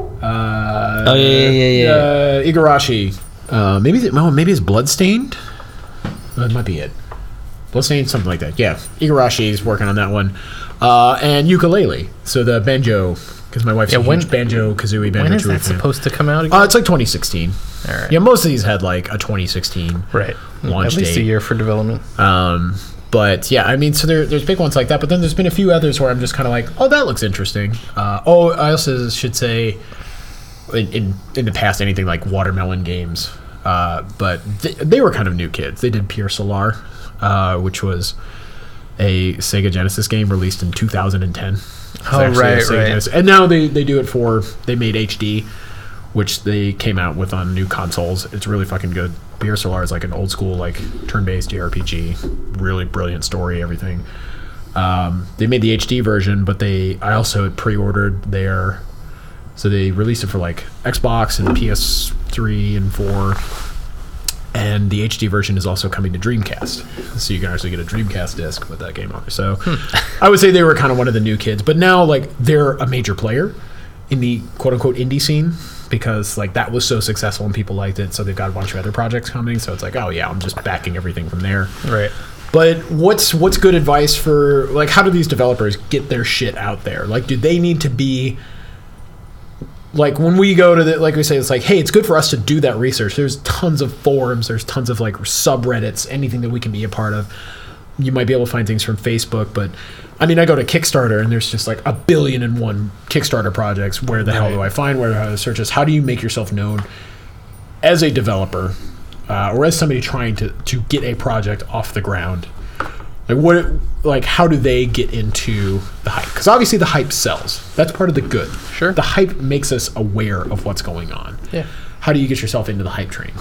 Speaker 3: Yeah.
Speaker 2: Igarashi. Maybe it's Bloodstained. That might be it. Bloodstained, something like that. Yeah, Igarashi's working on that one. And Yooka-Laylee. So the banjo, because my wife's a huge Banjo-Kazooie,
Speaker 1: When is
Speaker 2: Banjo-Tooie
Speaker 1: that
Speaker 2: fan.
Speaker 1: supposed to come out again?
Speaker 2: It's like 2016.
Speaker 1: All right.
Speaker 2: Yeah, most of these had like a 2016
Speaker 1: Right.
Speaker 2: launch
Speaker 1: At least
Speaker 2: date.
Speaker 1: a year for development.
Speaker 2: But yeah, I mean, so there's big ones like that. But then there's been a few others where I'm just kind of like, oh, that looks interesting. I also should say, in the past, anything like Watermelon Games. But they were kind of new kids. They did Pure Solar, which was a Sega Genesis game released in 2010.
Speaker 1: Oh, right.
Speaker 2: Genesis. And now they do it they made HD, which they came out with on new consoles. It's really fucking good. Pure Solar is like an old school, like, turn-based JRPG. Really brilliant story, everything. They made the HD version, but I also had pre-ordered their... So they released it for, like, Xbox and PS3 and 4. And the HD version is also coming to Dreamcast. So you can actually get a Dreamcast disc with that game on there. So I would say they were kind of one of the new kids. But now, like, they're a major player in the quote-unquote indie scene, because, like, that was so successful and people liked it. So they've got a bunch of other projects coming. So it's like, oh, yeah, I'm just backing everything from there.
Speaker 1: Right.
Speaker 2: But what's good advice for, like, how do these developers get their shit out there? Like, do they need to be... Like, when we go to like we say, it's like, hey, it's good for us to do that research. There's tons of forums. There's tons of, like, subreddits, anything that we can be a part of. You might be able to find things from Facebook, but, I mean, I go to Kickstarter, and there's just, like, 1,000,000,001 Kickstarter projects. Where the hell do I find? Where do I search this? How do you make yourself known as a developer or as somebody trying to get a project off the ground? Like, how do they get into the hype? Because obviously the hype sells. That's part of the good.
Speaker 1: Sure.
Speaker 2: The hype makes us aware of what's going on.
Speaker 1: Yeah.
Speaker 2: How do you get yourself into the hype train?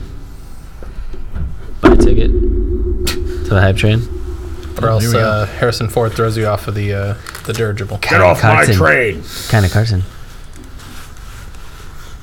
Speaker 3: Buy a ticket to the hype train.
Speaker 1: Or else
Speaker 2: here we go.
Speaker 1: Harrison Ford throws you off of the dirigible.
Speaker 2: Get off
Speaker 3: Carton.
Speaker 2: my train.
Speaker 3: Kind of carton.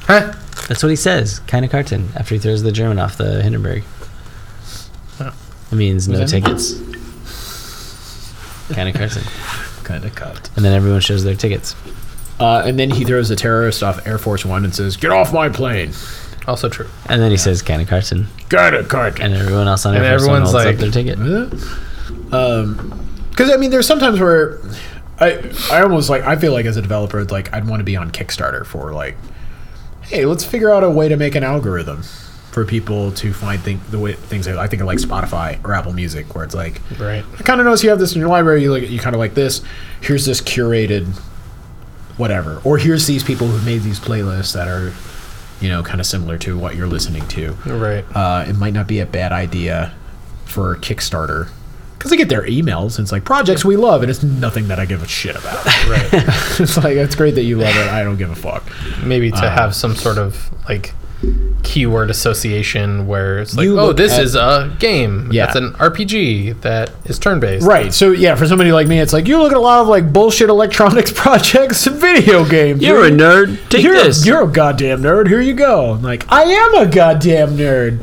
Speaker 1: Huh?
Speaker 3: That's what he says. Keine Karten after he throws the German off the Hindenburg.
Speaker 1: Oh.
Speaker 3: It means no
Speaker 2: that?
Speaker 3: tickets. Keine Karten.
Speaker 2: Kind of cut.
Speaker 3: And then everyone shows their tickets.
Speaker 2: And then he throws a terrorist off Air Force One and says, "Get off my plane."
Speaker 1: Also true.
Speaker 3: And then he says Keine Karten.
Speaker 2: Got it, cut.
Speaker 3: And everyone else on
Speaker 1: And
Speaker 3: Air Force One
Speaker 1: everyone's
Speaker 3: holds
Speaker 1: like-
Speaker 3: up their ticket.
Speaker 2: Because I mean, there's sometimes where I almost like, I feel like as a developer, like I'd want to be on Kickstarter for like, hey, let's figure out a way to make an algorithm for people to find the way things that I think are like Spotify or Apple Music, where it's like,
Speaker 1: Right.
Speaker 2: I kind of notice you have this in your library. You kind of like this. Here's this curated, whatever, or here's these people who made these playlists that are, you know, kind of similar to what you're listening to.
Speaker 1: Right.
Speaker 2: It might not be a bad idea for Kickstarter because I get their emails and it's like projects we love, and it's nothing that I give a shit about.
Speaker 1: Right.
Speaker 2: It's like, it's great that you love it. I don't give a fuck.
Speaker 1: Maybe to have some sort of like keyword association where it's like,
Speaker 2: You
Speaker 1: oh,
Speaker 2: look
Speaker 1: this
Speaker 2: at-
Speaker 1: is a game.
Speaker 2: Yeah.
Speaker 1: That's an RPG that is turn-based.
Speaker 2: Right. So yeah, for somebody like me, it's like you look at a lot of like bullshit electronics projects and video games.
Speaker 3: You're a nerd. Take this.
Speaker 2: You're a goddamn nerd. Here you go. I'm like, I am a goddamn nerd.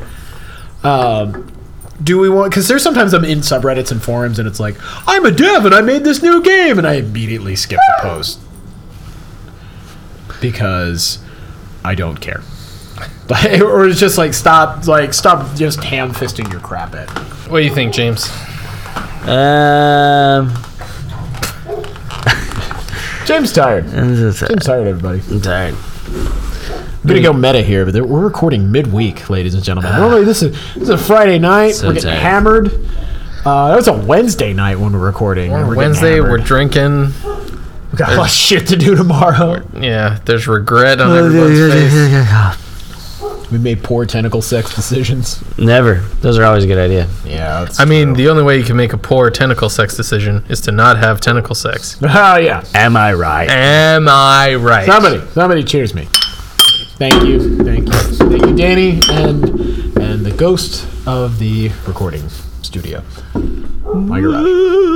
Speaker 2: Do we want? Because there's sometimes I'm in subreddits and forums, and it's like, I'm a dev and I made this new game, and I immediately skip the post because I don't care. Or it's just like stop just ham fisting your crap at.
Speaker 1: What do you think, James?
Speaker 2: James tired.
Speaker 3: I'm
Speaker 2: James tired, everybody.
Speaker 3: tired.
Speaker 2: I'm gonna go meta here, but we're recording midweek, ladies and gentlemen. Normally this is a Friday night.
Speaker 3: So
Speaker 2: We're getting
Speaker 3: tired.
Speaker 2: hammered. That was a Wednesday night when we're recording. and we're getting
Speaker 1: Wednesday, we're
Speaker 2: hammered.
Speaker 1: drinking.
Speaker 2: We got a lot of shit to do tomorrow.
Speaker 1: Yeah, there's regret on everyone's face.
Speaker 2: We made poor tentacle sex decisions.
Speaker 3: Never. Those are always a good idea.
Speaker 2: Yeah, that's
Speaker 1: I mean, the only way you can make a poor tentacle sex decision is to not have tentacle sex.
Speaker 2: oh yeah.
Speaker 3: Am I right?
Speaker 1: Am I right?
Speaker 2: Somebody cheers me. Thank you, Danny, and the ghost of the recording studio. My garage.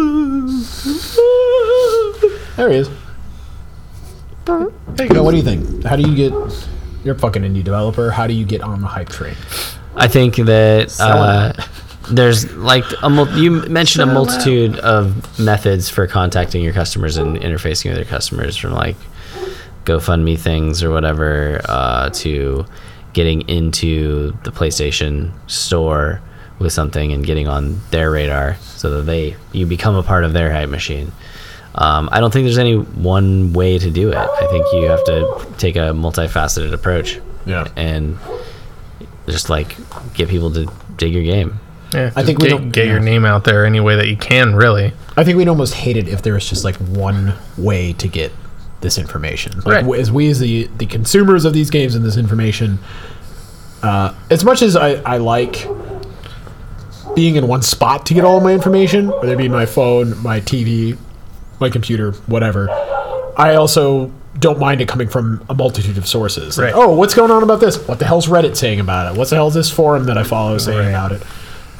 Speaker 2: There he is.
Speaker 1: There you go.
Speaker 2: What do you think? How do you get? You're a fucking indie developer. How do you get on the hype train?
Speaker 3: I think that there's like you mentioned a multitude of methods for contacting your customers and interfacing with your customers, from like GoFundMe things or whatever to getting into the PlayStation store with something and getting on their radar so that you become a part of their hype machine. I don't think there's any one way to do it. I think you have to take a multifaceted approach.
Speaker 2: Yeah.
Speaker 3: And just like get people to dig your game.
Speaker 1: Yeah,
Speaker 2: I think we don't-
Speaker 1: get your name out there any way that you can, really.
Speaker 2: I think we'd almost hate it if there was just like one way to get this information. Like,
Speaker 1: Right.
Speaker 2: as the consumers of these games and this information, as much as I like being in one spot to get all my information, whether it be my phone, my TV, my computer, whatever, I also don't mind it coming from a multitude of sources. Like,
Speaker 1: Right.
Speaker 2: oh, what's going on about this? What the hell's Reddit saying about it? What the hell is this forum that I follow saying about it?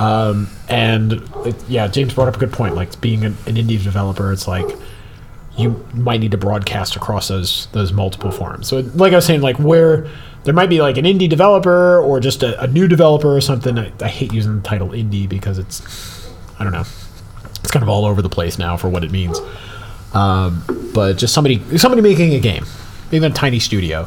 Speaker 2: James brought up a good point. Like, being an indie developer, it's like you might need to broadcast across those multiple forums. So, like I was saying, like where there might be like an indie developer or just a new developer or something. I hate using the title indie because it's, I don't know, it's kind of all over the place now for what it means. But just somebody making a game, even a tiny studio,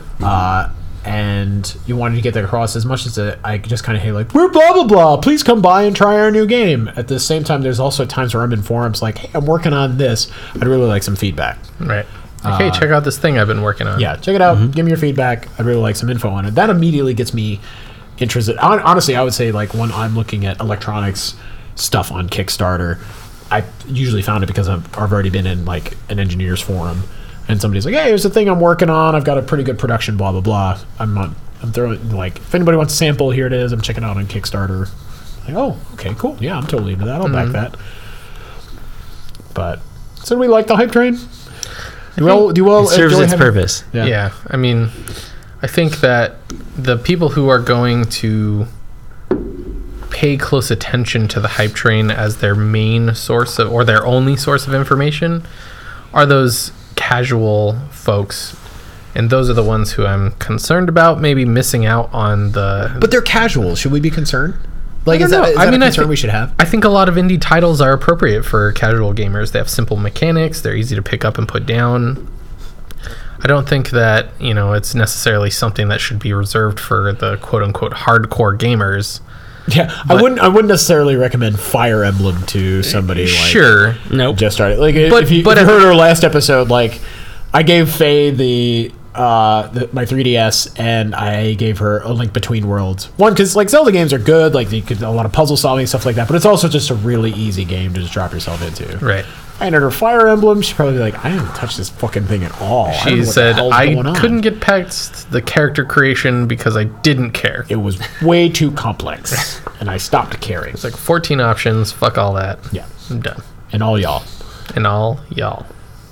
Speaker 2: and you wanted to get that across as much as I just kind of hate, like, we're blah blah blah, please come by and try our new game. At the same time, there's also times where I'm in forums like, hey, I'm working on this, I'd really like some feedback.
Speaker 1: Right. Like, hey, check out this thing I've been working on.
Speaker 2: Yeah, check it out, give me your feedback, I'd really like some info on it. That immediately gets me interested. Honestly, I would say, like, when I'm looking at electronics stuff on Kickstarter, I usually found it because I've already been in like an engineer's forum, and somebody's like, hey, here's the thing I'm working on, I've got a pretty good production, blah blah blah. I'm throwing, like, if anybody wants a sample, here it is, I'm checking it out on Kickstarter. Like, oh, okay, cool, yeah, I'm totally into that, I'll back that. But so do we like the hype train? Do well
Speaker 3: It serves
Speaker 2: enjoy
Speaker 3: its
Speaker 2: having-
Speaker 3: purpose.
Speaker 1: Yeah. I mean, I think that the people who are going to pay close attention to the hype train as their main source of, or their only source of information, are those casual folks And those are the ones who I'm concerned about maybe missing out on the...
Speaker 2: But they're casual. Should we be concerned? Like,
Speaker 1: I
Speaker 2: is
Speaker 1: don't
Speaker 2: that,
Speaker 1: know.
Speaker 2: is
Speaker 1: I
Speaker 2: that
Speaker 1: mean,
Speaker 2: a
Speaker 1: I
Speaker 2: concern
Speaker 1: thi-
Speaker 2: we should have?
Speaker 1: I think a lot of indie titles are appropriate for casual gamers. They have simple mechanics. They're easy to pick up and put down. I don't think that, it's necessarily something that should be reserved for the quote-unquote hardcore gamers.
Speaker 2: Yeah, I wouldn't necessarily recommend Fire Emblem to somebody like
Speaker 1: Sure.
Speaker 3: Nope.
Speaker 2: just started. Like,
Speaker 1: But-
Speaker 2: if you
Speaker 1: but-
Speaker 2: heard our last episode, like, I gave Faye my 3DS, and I gave her A Link Between Worlds. One, because like Zelda games are good, like you could a lot of puzzle solving and stuff like that. But it's also just a really easy game to just drop yourself into.
Speaker 1: Right.
Speaker 2: I entered her Fire Emblem. She'd probably be like, I didn't touch this fucking thing at all. I don't know
Speaker 1: She
Speaker 2: what the
Speaker 1: said,
Speaker 2: hell's
Speaker 1: I
Speaker 2: going on."
Speaker 1: couldn't get past the character creation because I didn't care.
Speaker 2: It was way too complex, and I stopped caring.
Speaker 1: It's like 14 options. Fuck all that.
Speaker 2: Yeah,
Speaker 1: I'm done.
Speaker 2: and all y'all.
Speaker 1: And all y'all.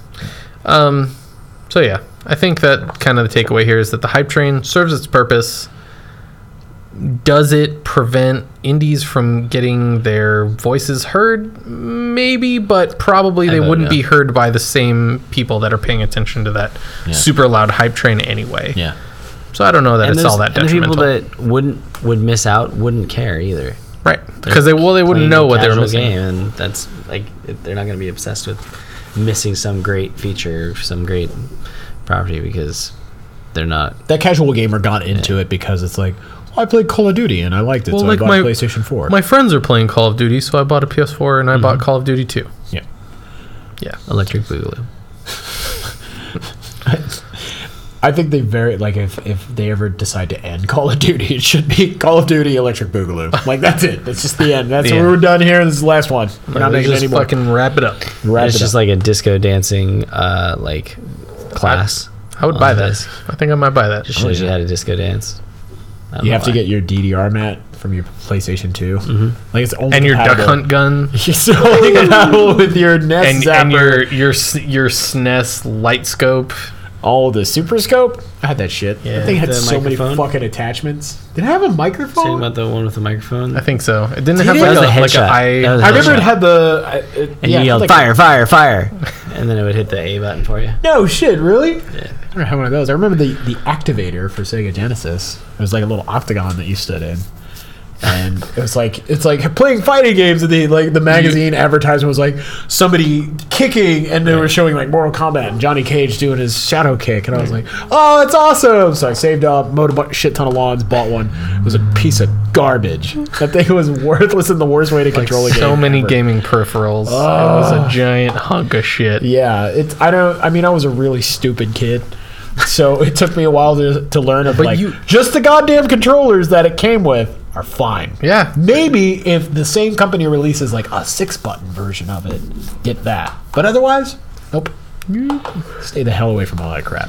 Speaker 1: So yeah, I think that kind of the takeaway here is that the hype train serves its purpose. Does it prevent indies from getting their voices heard? Maybe, but probably they
Speaker 3: vote
Speaker 1: wouldn't
Speaker 3: no.
Speaker 1: be heard by the same people that are paying attention to that super loud hype train anyway.
Speaker 2: Yeah.
Speaker 1: So I don't know that it's all that
Speaker 3: and the people
Speaker 1: detrimental.
Speaker 3: that would miss out wouldn't care either.
Speaker 1: Right. Because they wouldn't
Speaker 3: Playing
Speaker 1: know
Speaker 3: a
Speaker 1: what they were
Speaker 3: casual
Speaker 1: missing.
Speaker 3: game, and that's like they're not going to be obsessed with missing some great feature, some great property because they're not.
Speaker 2: That casual gamer got into it because it's like, I played Call of Duty and I liked it,
Speaker 1: Well,
Speaker 2: so
Speaker 1: like
Speaker 2: I bought
Speaker 1: my-
Speaker 2: a PlayStation 4.
Speaker 1: My friends are playing Call of Duty, so I bought a PS4 and I bought Call of Duty 2.
Speaker 2: yeah.
Speaker 1: Yeah.
Speaker 3: Electric Boogaloo.
Speaker 2: I think they if they ever decide to end Call of Duty, it should be Call of Duty Electric Boogaloo. Like, that's it. That's just the end. That's
Speaker 1: The
Speaker 2: what
Speaker 1: end.
Speaker 2: we're done here. This is the last one. We're not
Speaker 1: Let's
Speaker 2: making
Speaker 1: just
Speaker 2: any more.
Speaker 1: fucking wrap it up.
Speaker 2: Wrap
Speaker 3: It's
Speaker 2: it
Speaker 3: just
Speaker 2: up.
Speaker 3: like a disco dancing class.
Speaker 1: I would
Speaker 3: on
Speaker 1: buy that.
Speaker 3: this.
Speaker 1: I think I might buy that.
Speaker 3: Just shows you how to disco dance. I don't
Speaker 2: You
Speaker 3: know
Speaker 2: have to
Speaker 3: why.
Speaker 2: get your DDR mat from your PlayStation 2. Like, it's only
Speaker 1: And your duck
Speaker 2: compatible-
Speaker 1: hunt gun.
Speaker 2: It's only compatible with your NES
Speaker 1: And
Speaker 2: zapper.
Speaker 1: your SNES light scope.
Speaker 2: Oh, the Super Scope? I had that shit.
Speaker 1: Yeah.
Speaker 2: That thing had
Speaker 3: The
Speaker 2: so many
Speaker 3: microphone?
Speaker 2: fucking attachments. Did it have a microphone?
Speaker 3: Talking about the one with the microphone.
Speaker 1: I think so. It didn't
Speaker 2: Did
Speaker 1: have
Speaker 2: it?
Speaker 1: like
Speaker 3: That was
Speaker 1: a
Speaker 3: the
Speaker 1: like
Speaker 3: headshot.
Speaker 1: a
Speaker 3: That was
Speaker 1: eye.
Speaker 2: I remember
Speaker 3: headshot.
Speaker 2: it had the...
Speaker 3: And you yelled, fire, fire, fire. And then it would hit the A button for you.
Speaker 2: No shit, really?
Speaker 3: Yeah.
Speaker 2: I don't have one of those. I remember the activator for Sega Genesis. It was like a little octagon that you stood in. And it's like playing fighting games, and the magazine advertisement was like somebody kicking, and they were showing like Mortal Kombat and Johnny Cage doing his shadow kick, and I was like, oh, it's awesome! So I saved up, mowed a shit ton of lawns, bought one. It was a piece of garbage. That thing was worthless in the worst way to control a game.
Speaker 1: So many
Speaker 2: ever.
Speaker 1: gaming peripherals. It was a giant hunk of shit.
Speaker 2: Yeah, I was a really stupid kid. So it took me a while to learn of just the goddamn controllers that it came with are fine.
Speaker 1: Yeah.
Speaker 2: Maybe if the same company releases like a 6-button version of it, get that. But otherwise, nope. Stay the hell away from all that crap.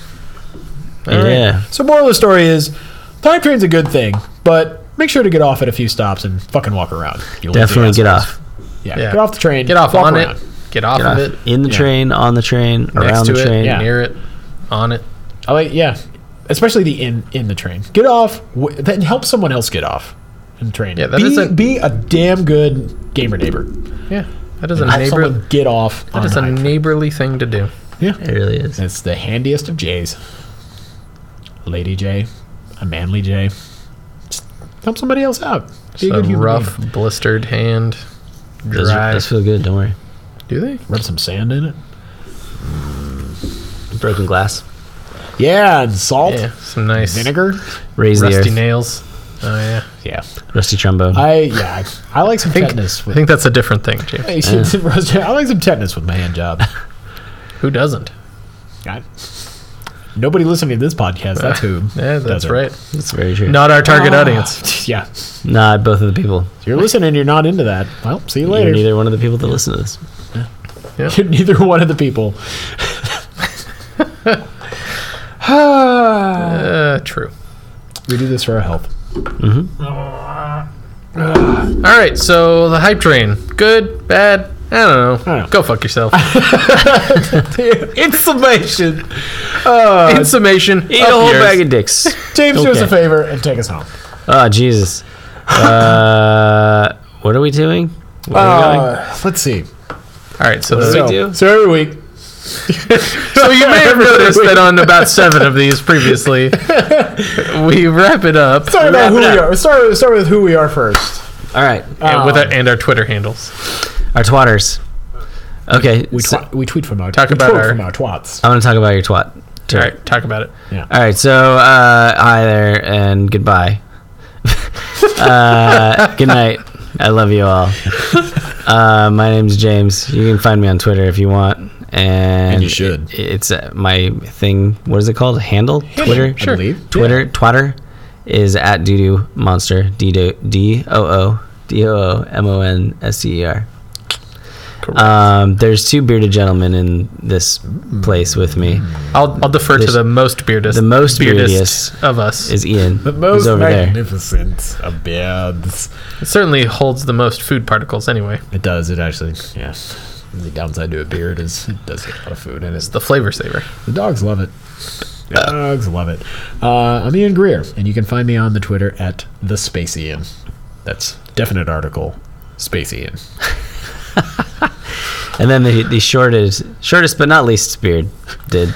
Speaker 3: Yeah.
Speaker 2: So moral of the story is, time train's a good thing, but make sure to get off at a few stops and fucking walk around. You lazy
Speaker 3: Definitely get
Speaker 2: assholes.
Speaker 3: off.
Speaker 2: Yeah,
Speaker 1: Yeah.
Speaker 2: get off the train.
Speaker 1: Get off
Speaker 2: walk
Speaker 1: on
Speaker 2: around.
Speaker 1: it. Get off
Speaker 3: Get
Speaker 1: of
Speaker 3: off.
Speaker 1: it.
Speaker 3: In the
Speaker 2: Yeah.
Speaker 3: train, on the train,
Speaker 1: Next
Speaker 3: around
Speaker 1: to
Speaker 3: the
Speaker 1: it.
Speaker 3: train.
Speaker 2: Yeah.
Speaker 1: Near it. On it.
Speaker 2: I like, yeah, especially the in the train. Get off, then help someone else get off in the train.
Speaker 1: Yeah, that isn't-
Speaker 2: be a damn good gamer neighbor.
Speaker 1: Yeah. That is a
Speaker 2: Help
Speaker 1: neighbor.
Speaker 2: someone get off.
Speaker 1: That is a neighborly thing to do.
Speaker 2: yeah.
Speaker 3: It really is.
Speaker 2: It's the handiest of J's. Lady J, a manly J. Just help somebody else out. Be
Speaker 1: It's
Speaker 2: a good
Speaker 1: a
Speaker 2: human
Speaker 1: rough,
Speaker 2: being.
Speaker 1: blistered hand.
Speaker 3: Those
Speaker 1: Dry.
Speaker 3: feel good. Don't worry.
Speaker 1: Do they?
Speaker 2: Rub some sand in it.
Speaker 3: Broken glass.
Speaker 2: Yeah, and salt,
Speaker 1: Yeah. Some nice
Speaker 2: vinegar.
Speaker 3: Raise the
Speaker 1: rusty
Speaker 3: earth.
Speaker 1: nails. Oh yeah.
Speaker 2: Yeah,
Speaker 3: Rusty trombone.
Speaker 2: I like some tetanus.
Speaker 1: I think that's a different thing, James.
Speaker 2: I like some tetanus with my hand job.
Speaker 1: Who doesn't?
Speaker 2: Nobody listening to this podcast. That's who.
Speaker 1: Yeah, that's
Speaker 2: doesn't.
Speaker 1: right.
Speaker 3: That's very true.
Speaker 1: Not our target audience.
Speaker 2: Yeah.
Speaker 3: Not both of the people.
Speaker 2: If you're listening, you're not into that. Well, see you
Speaker 3: You're
Speaker 2: later.
Speaker 3: neither one of the people that listen to this.
Speaker 2: You're neither one of the people.
Speaker 1: True.
Speaker 2: We do this for our health.
Speaker 1: All right, so the hype train. Good, bad? I don't know.
Speaker 2: know.
Speaker 1: Go fuck yourself.
Speaker 2: In summation,
Speaker 1: In summation,
Speaker 3: Eat a whole bag of dicks.
Speaker 2: James, do us a
Speaker 3: Okay.
Speaker 2: favor and take us home.
Speaker 3: Oh, Jesus. What are we doing? Where are we going?
Speaker 2: Let's see.
Speaker 1: All right, so
Speaker 3: What do
Speaker 1: the,
Speaker 3: we do?
Speaker 2: So every week,
Speaker 1: So you may have noticed that on about 7 of these previously, we wrap it up.
Speaker 2: Start about who we are. Start with who we are first.
Speaker 3: All right.
Speaker 1: And our Twitter handles.
Speaker 3: Our twatters. Okay.
Speaker 2: We tweet from our
Speaker 1: Talk about
Speaker 2: from our twats.
Speaker 3: I want to talk about your twat.
Speaker 1: All right, talk about it.
Speaker 2: Yeah.
Speaker 3: All right. So, hi there and goodbye. Good night. I love you all. My name's James. You can find me on Twitter if you want. And
Speaker 2: you should.
Speaker 3: It's my thing. What is it called? Handle? Twitter?
Speaker 2: I believe.
Speaker 3: Twitter.
Speaker 2: Yeah.
Speaker 3: Twatter is at Doodoo Monster. DOOMONSTER. There's 2 bearded gentlemen in this place with me.
Speaker 1: I'll defer to the most bearded.
Speaker 3: The most
Speaker 1: beardest of us.
Speaker 3: is Ian.
Speaker 2: The most
Speaker 3: who's over there.
Speaker 2: magnificent of beards.
Speaker 1: It certainly holds the most food particles anyway.
Speaker 2: It does. It actually. Yeah. The downside to a beard is it does get a lot of food in it.
Speaker 1: It's the flavor saver.
Speaker 2: The dogs love it. Dogs love it. I'm Ian Greer, and you can find me on the Twitter at the Space Ian. That's definite article, Space Ian.
Speaker 3: And then the shortest but not least beard did.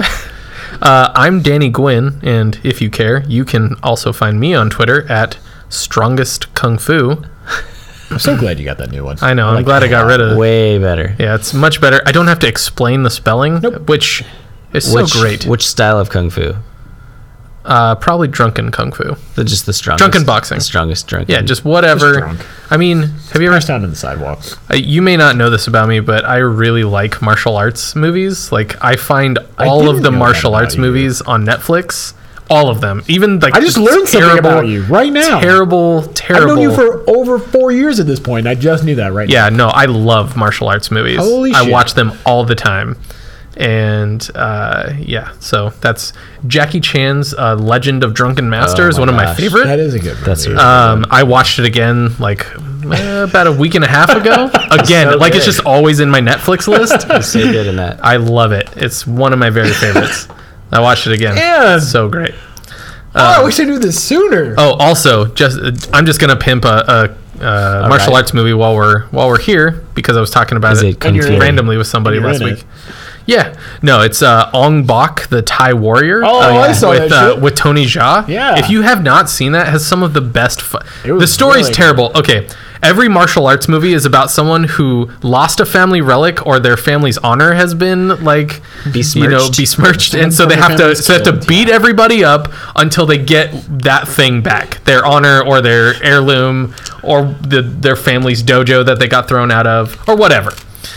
Speaker 1: I'm Danny Gwynn, and if you care, you can also find me on Twitter at Strongest Kung Fu.
Speaker 2: I'm so glad you got that new one.
Speaker 1: I know. I'm glad I got rid of it.
Speaker 3: Way better.
Speaker 1: Yeah, it's much better. I don't have to explain the spelling, which is so great.
Speaker 3: Which style of kung fu?
Speaker 1: Probably drunken kung fu.
Speaker 3: Just the strongest.
Speaker 1: Drunken boxing.
Speaker 3: The strongest drunken.
Speaker 1: Yeah, just whatever.
Speaker 2: Just drunk.
Speaker 1: I mean, have you ever?
Speaker 2: Passed down on the sidewalk.
Speaker 1: You may not know this about me, but I really like martial arts movies. Like, I find all
Speaker 2: didn't
Speaker 1: of the
Speaker 2: know that
Speaker 1: martial
Speaker 2: about
Speaker 1: arts
Speaker 2: you.
Speaker 1: movies on Netflix. All of them. Even like
Speaker 2: I just learned something about you right now.
Speaker 1: Terrible.
Speaker 2: I've known you for over 4 years at this point. I just knew that right now.
Speaker 1: Yeah, no, I love martial arts movies.
Speaker 2: Holy
Speaker 1: I
Speaker 2: shit.
Speaker 1: watch them all the time. And yeah, so that's Jackie Chan's Legend of Drunken Master is
Speaker 3: my
Speaker 1: one of my
Speaker 3: gosh.
Speaker 1: favorite.
Speaker 2: That is a good movie.
Speaker 3: That's really
Speaker 1: I watched it again like about a week and a half ago. Again,
Speaker 3: So
Speaker 1: like it's
Speaker 3: good.
Speaker 1: just always in my Netflix list.
Speaker 3: He's so good in that.
Speaker 1: I love it. It's one of my very favorites. I watched it again.
Speaker 2: Yeah.
Speaker 1: It's so great.
Speaker 2: I wish I knew this sooner.
Speaker 1: Oh, also, I'm just gonna pimp a martial
Speaker 3: right.
Speaker 1: arts movie while we're here because I was talking about
Speaker 3: Is
Speaker 1: it
Speaker 3: it Kung Fu?
Speaker 1: randomly with somebody
Speaker 2: And you're
Speaker 1: last
Speaker 2: in
Speaker 1: week.
Speaker 2: it.
Speaker 1: Yeah, no, it's Ong Bak, the Thai warrior.
Speaker 2: Oh, I saw
Speaker 1: with,
Speaker 2: that shit.
Speaker 1: with Tony Jaa.
Speaker 2: Yeah.
Speaker 1: If you have not seen that, it has some of the best.
Speaker 2: It was
Speaker 1: The story's
Speaker 2: really
Speaker 1: terrible. Okay, every martial arts movie is about someone who lost a family relic or their family's honor has been like besmirched, and so they have to beat everybody up until they get that thing back, their honor or their heirloom or their family's dojo that they got thrown out of or whatever.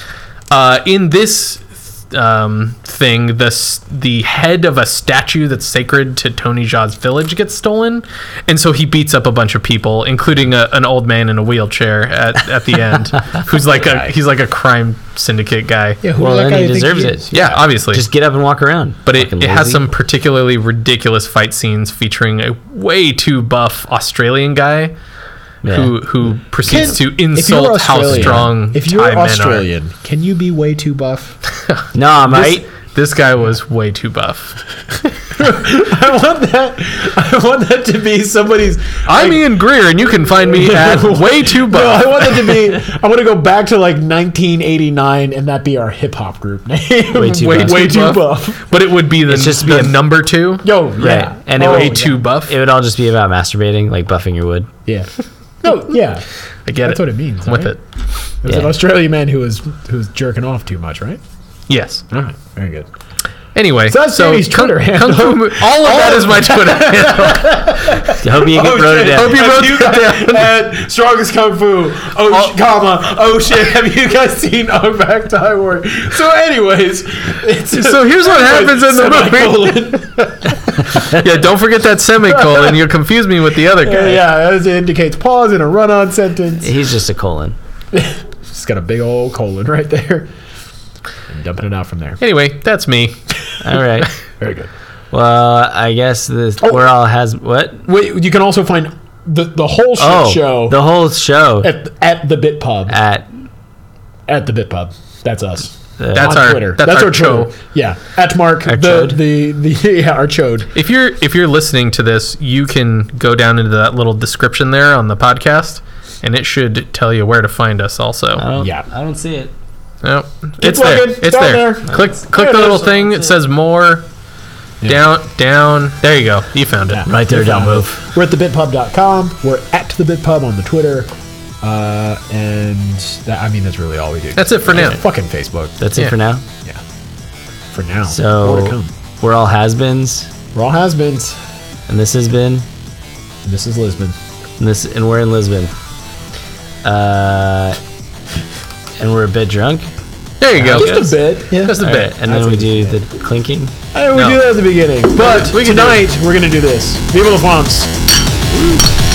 Speaker 1: In this thing, the head of a statue that's sacred to Tony Jaa's village gets stolen, and so he beats up a bunch of people, including an old man in a wheelchair at the end, who's like he's like a crime syndicate guy.
Speaker 2: Yeah, who
Speaker 3: Well,
Speaker 2: that
Speaker 3: then
Speaker 2: guy
Speaker 3: he
Speaker 2: think
Speaker 3: deserves
Speaker 2: is?
Speaker 3: it.
Speaker 1: Yeah, obviously.
Speaker 3: Just get up and walk around.
Speaker 1: But it
Speaker 3: Fucking
Speaker 1: has
Speaker 3: lazy.
Speaker 1: some particularly ridiculous fight scenes featuring a way too buff Australian guy
Speaker 3: Yeah.
Speaker 1: who proceeds to
Speaker 2: If you're
Speaker 1: insult how
Speaker 2: Australian-
Speaker 1: strong
Speaker 2: If you're
Speaker 1: Thai men
Speaker 2: Australian, can you be way too buff?
Speaker 3: No,
Speaker 1: are.
Speaker 3: mate.
Speaker 1: This guy was way too buff.
Speaker 2: I want that to be somebody's.
Speaker 1: I'm Ian Greer, and you can find me at way too
Speaker 2: No, I
Speaker 1: buff.
Speaker 2: want that to be. I want to go back to like 1989, and that be our hip hop group name.
Speaker 3: Way too buff.
Speaker 2: way too buff.
Speaker 1: But it would be the,
Speaker 3: It's just
Speaker 1: the
Speaker 3: be a-
Speaker 1: number 2.
Speaker 2: Yo,
Speaker 3: Right.
Speaker 2: yeah,
Speaker 3: And it
Speaker 2: Oh,
Speaker 3: would
Speaker 1: Way
Speaker 3: yeah.
Speaker 1: too buff.
Speaker 3: It would all just be about masturbating, like buffing your wood.
Speaker 2: yeah. No, yeah.
Speaker 1: I get
Speaker 2: That's
Speaker 1: it.
Speaker 2: what it means.
Speaker 1: I'm with
Speaker 2: right?
Speaker 1: it.
Speaker 2: It was an
Speaker 3: Yeah.
Speaker 2: Australian man who was jerking off too much, right?
Speaker 1: Yes.
Speaker 2: All right, very good.
Speaker 1: Anyway,
Speaker 2: So that's Danny's Twitter handle.
Speaker 1: all of that is my Twitter handle.
Speaker 3: I hope you wrote it down.
Speaker 1: Hope you wrote
Speaker 2: Have
Speaker 1: it down.
Speaker 2: at Strongest Kung Fu, oh shit, have you guys seen Ong Bak Thai Warrior? So anyways,
Speaker 1: So here's what happens in the
Speaker 2: movie.
Speaker 1: Yeah, don't forget that semicolon. You'll confuse me with the other guy.
Speaker 2: Yeah, as it indicates pause in a run-on sentence.
Speaker 3: He's just a colon.
Speaker 2: Just got a big old colon right there. And dumping it out from there.
Speaker 1: Anyway, that's me.
Speaker 3: All right.
Speaker 2: Very good.
Speaker 3: Well, I guess we're all has what?
Speaker 2: Wait, you can also find the whole shit
Speaker 3: Oh,
Speaker 2: show
Speaker 3: the whole show
Speaker 2: at the Bit Pub.
Speaker 3: at
Speaker 2: At the Bit Pub. That's us.
Speaker 1: That's
Speaker 2: On
Speaker 1: our
Speaker 2: Twitter.
Speaker 1: That's our
Speaker 2: Twitter.
Speaker 1: show.
Speaker 2: Yeah, at Mark
Speaker 3: Our
Speaker 2: the
Speaker 3: chode.
Speaker 2: yeah, our chode.
Speaker 1: If you're listening to this, you can go down into that little description there on the podcast, and it should tell you where to find us. Also,
Speaker 2: Yeah.
Speaker 3: I don't see it.
Speaker 1: Nope. It's
Speaker 2: plugging.
Speaker 1: there. It's
Speaker 2: Down
Speaker 1: there.
Speaker 2: there.
Speaker 1: Click
Speaker 2: There
Speaker 1: the
Speaker 2: it
Speaker 1: little
Speaker 2: is.
Speaker 1: thing. It says more. Down. There you go. You found it.
Speaker 2: Yeah.
Speaker 3: Right there, down move.
Speaker 2: We're at thebitpub.com. We're at thebitpub on the Twitter. And that's really all we do.
Speaker 1: That's it for now.
Speaker 2: Fucking Facebook.
Speaker 3: That's
Speaker 1: Yeah.
Speaker 3: it for now.
Speaker 2: Yeah. For now. More to
Speaker 3: So
Speaker 2: come.
Speaker 3: we're all has-beens,
Speaker 2: We're all has-beens.
Speaker 3: and this has been,
Speaker 2: And this is Lisbon.
Speaker 3: and we're in Lisbon. And we're a bit drunk.
Speaker 1: There you go.
Speaker 2: Just a bit. Yeah.
Speaker 1: Just a bit.
Speaker 3: And then we do the clinking.
Speaker 2: We
Speaker 1: No.
Speaker 2: do that at the beginning. But
Speaker 1: We can do
Speaker 2: tonight, we're going to do this. Viva la France.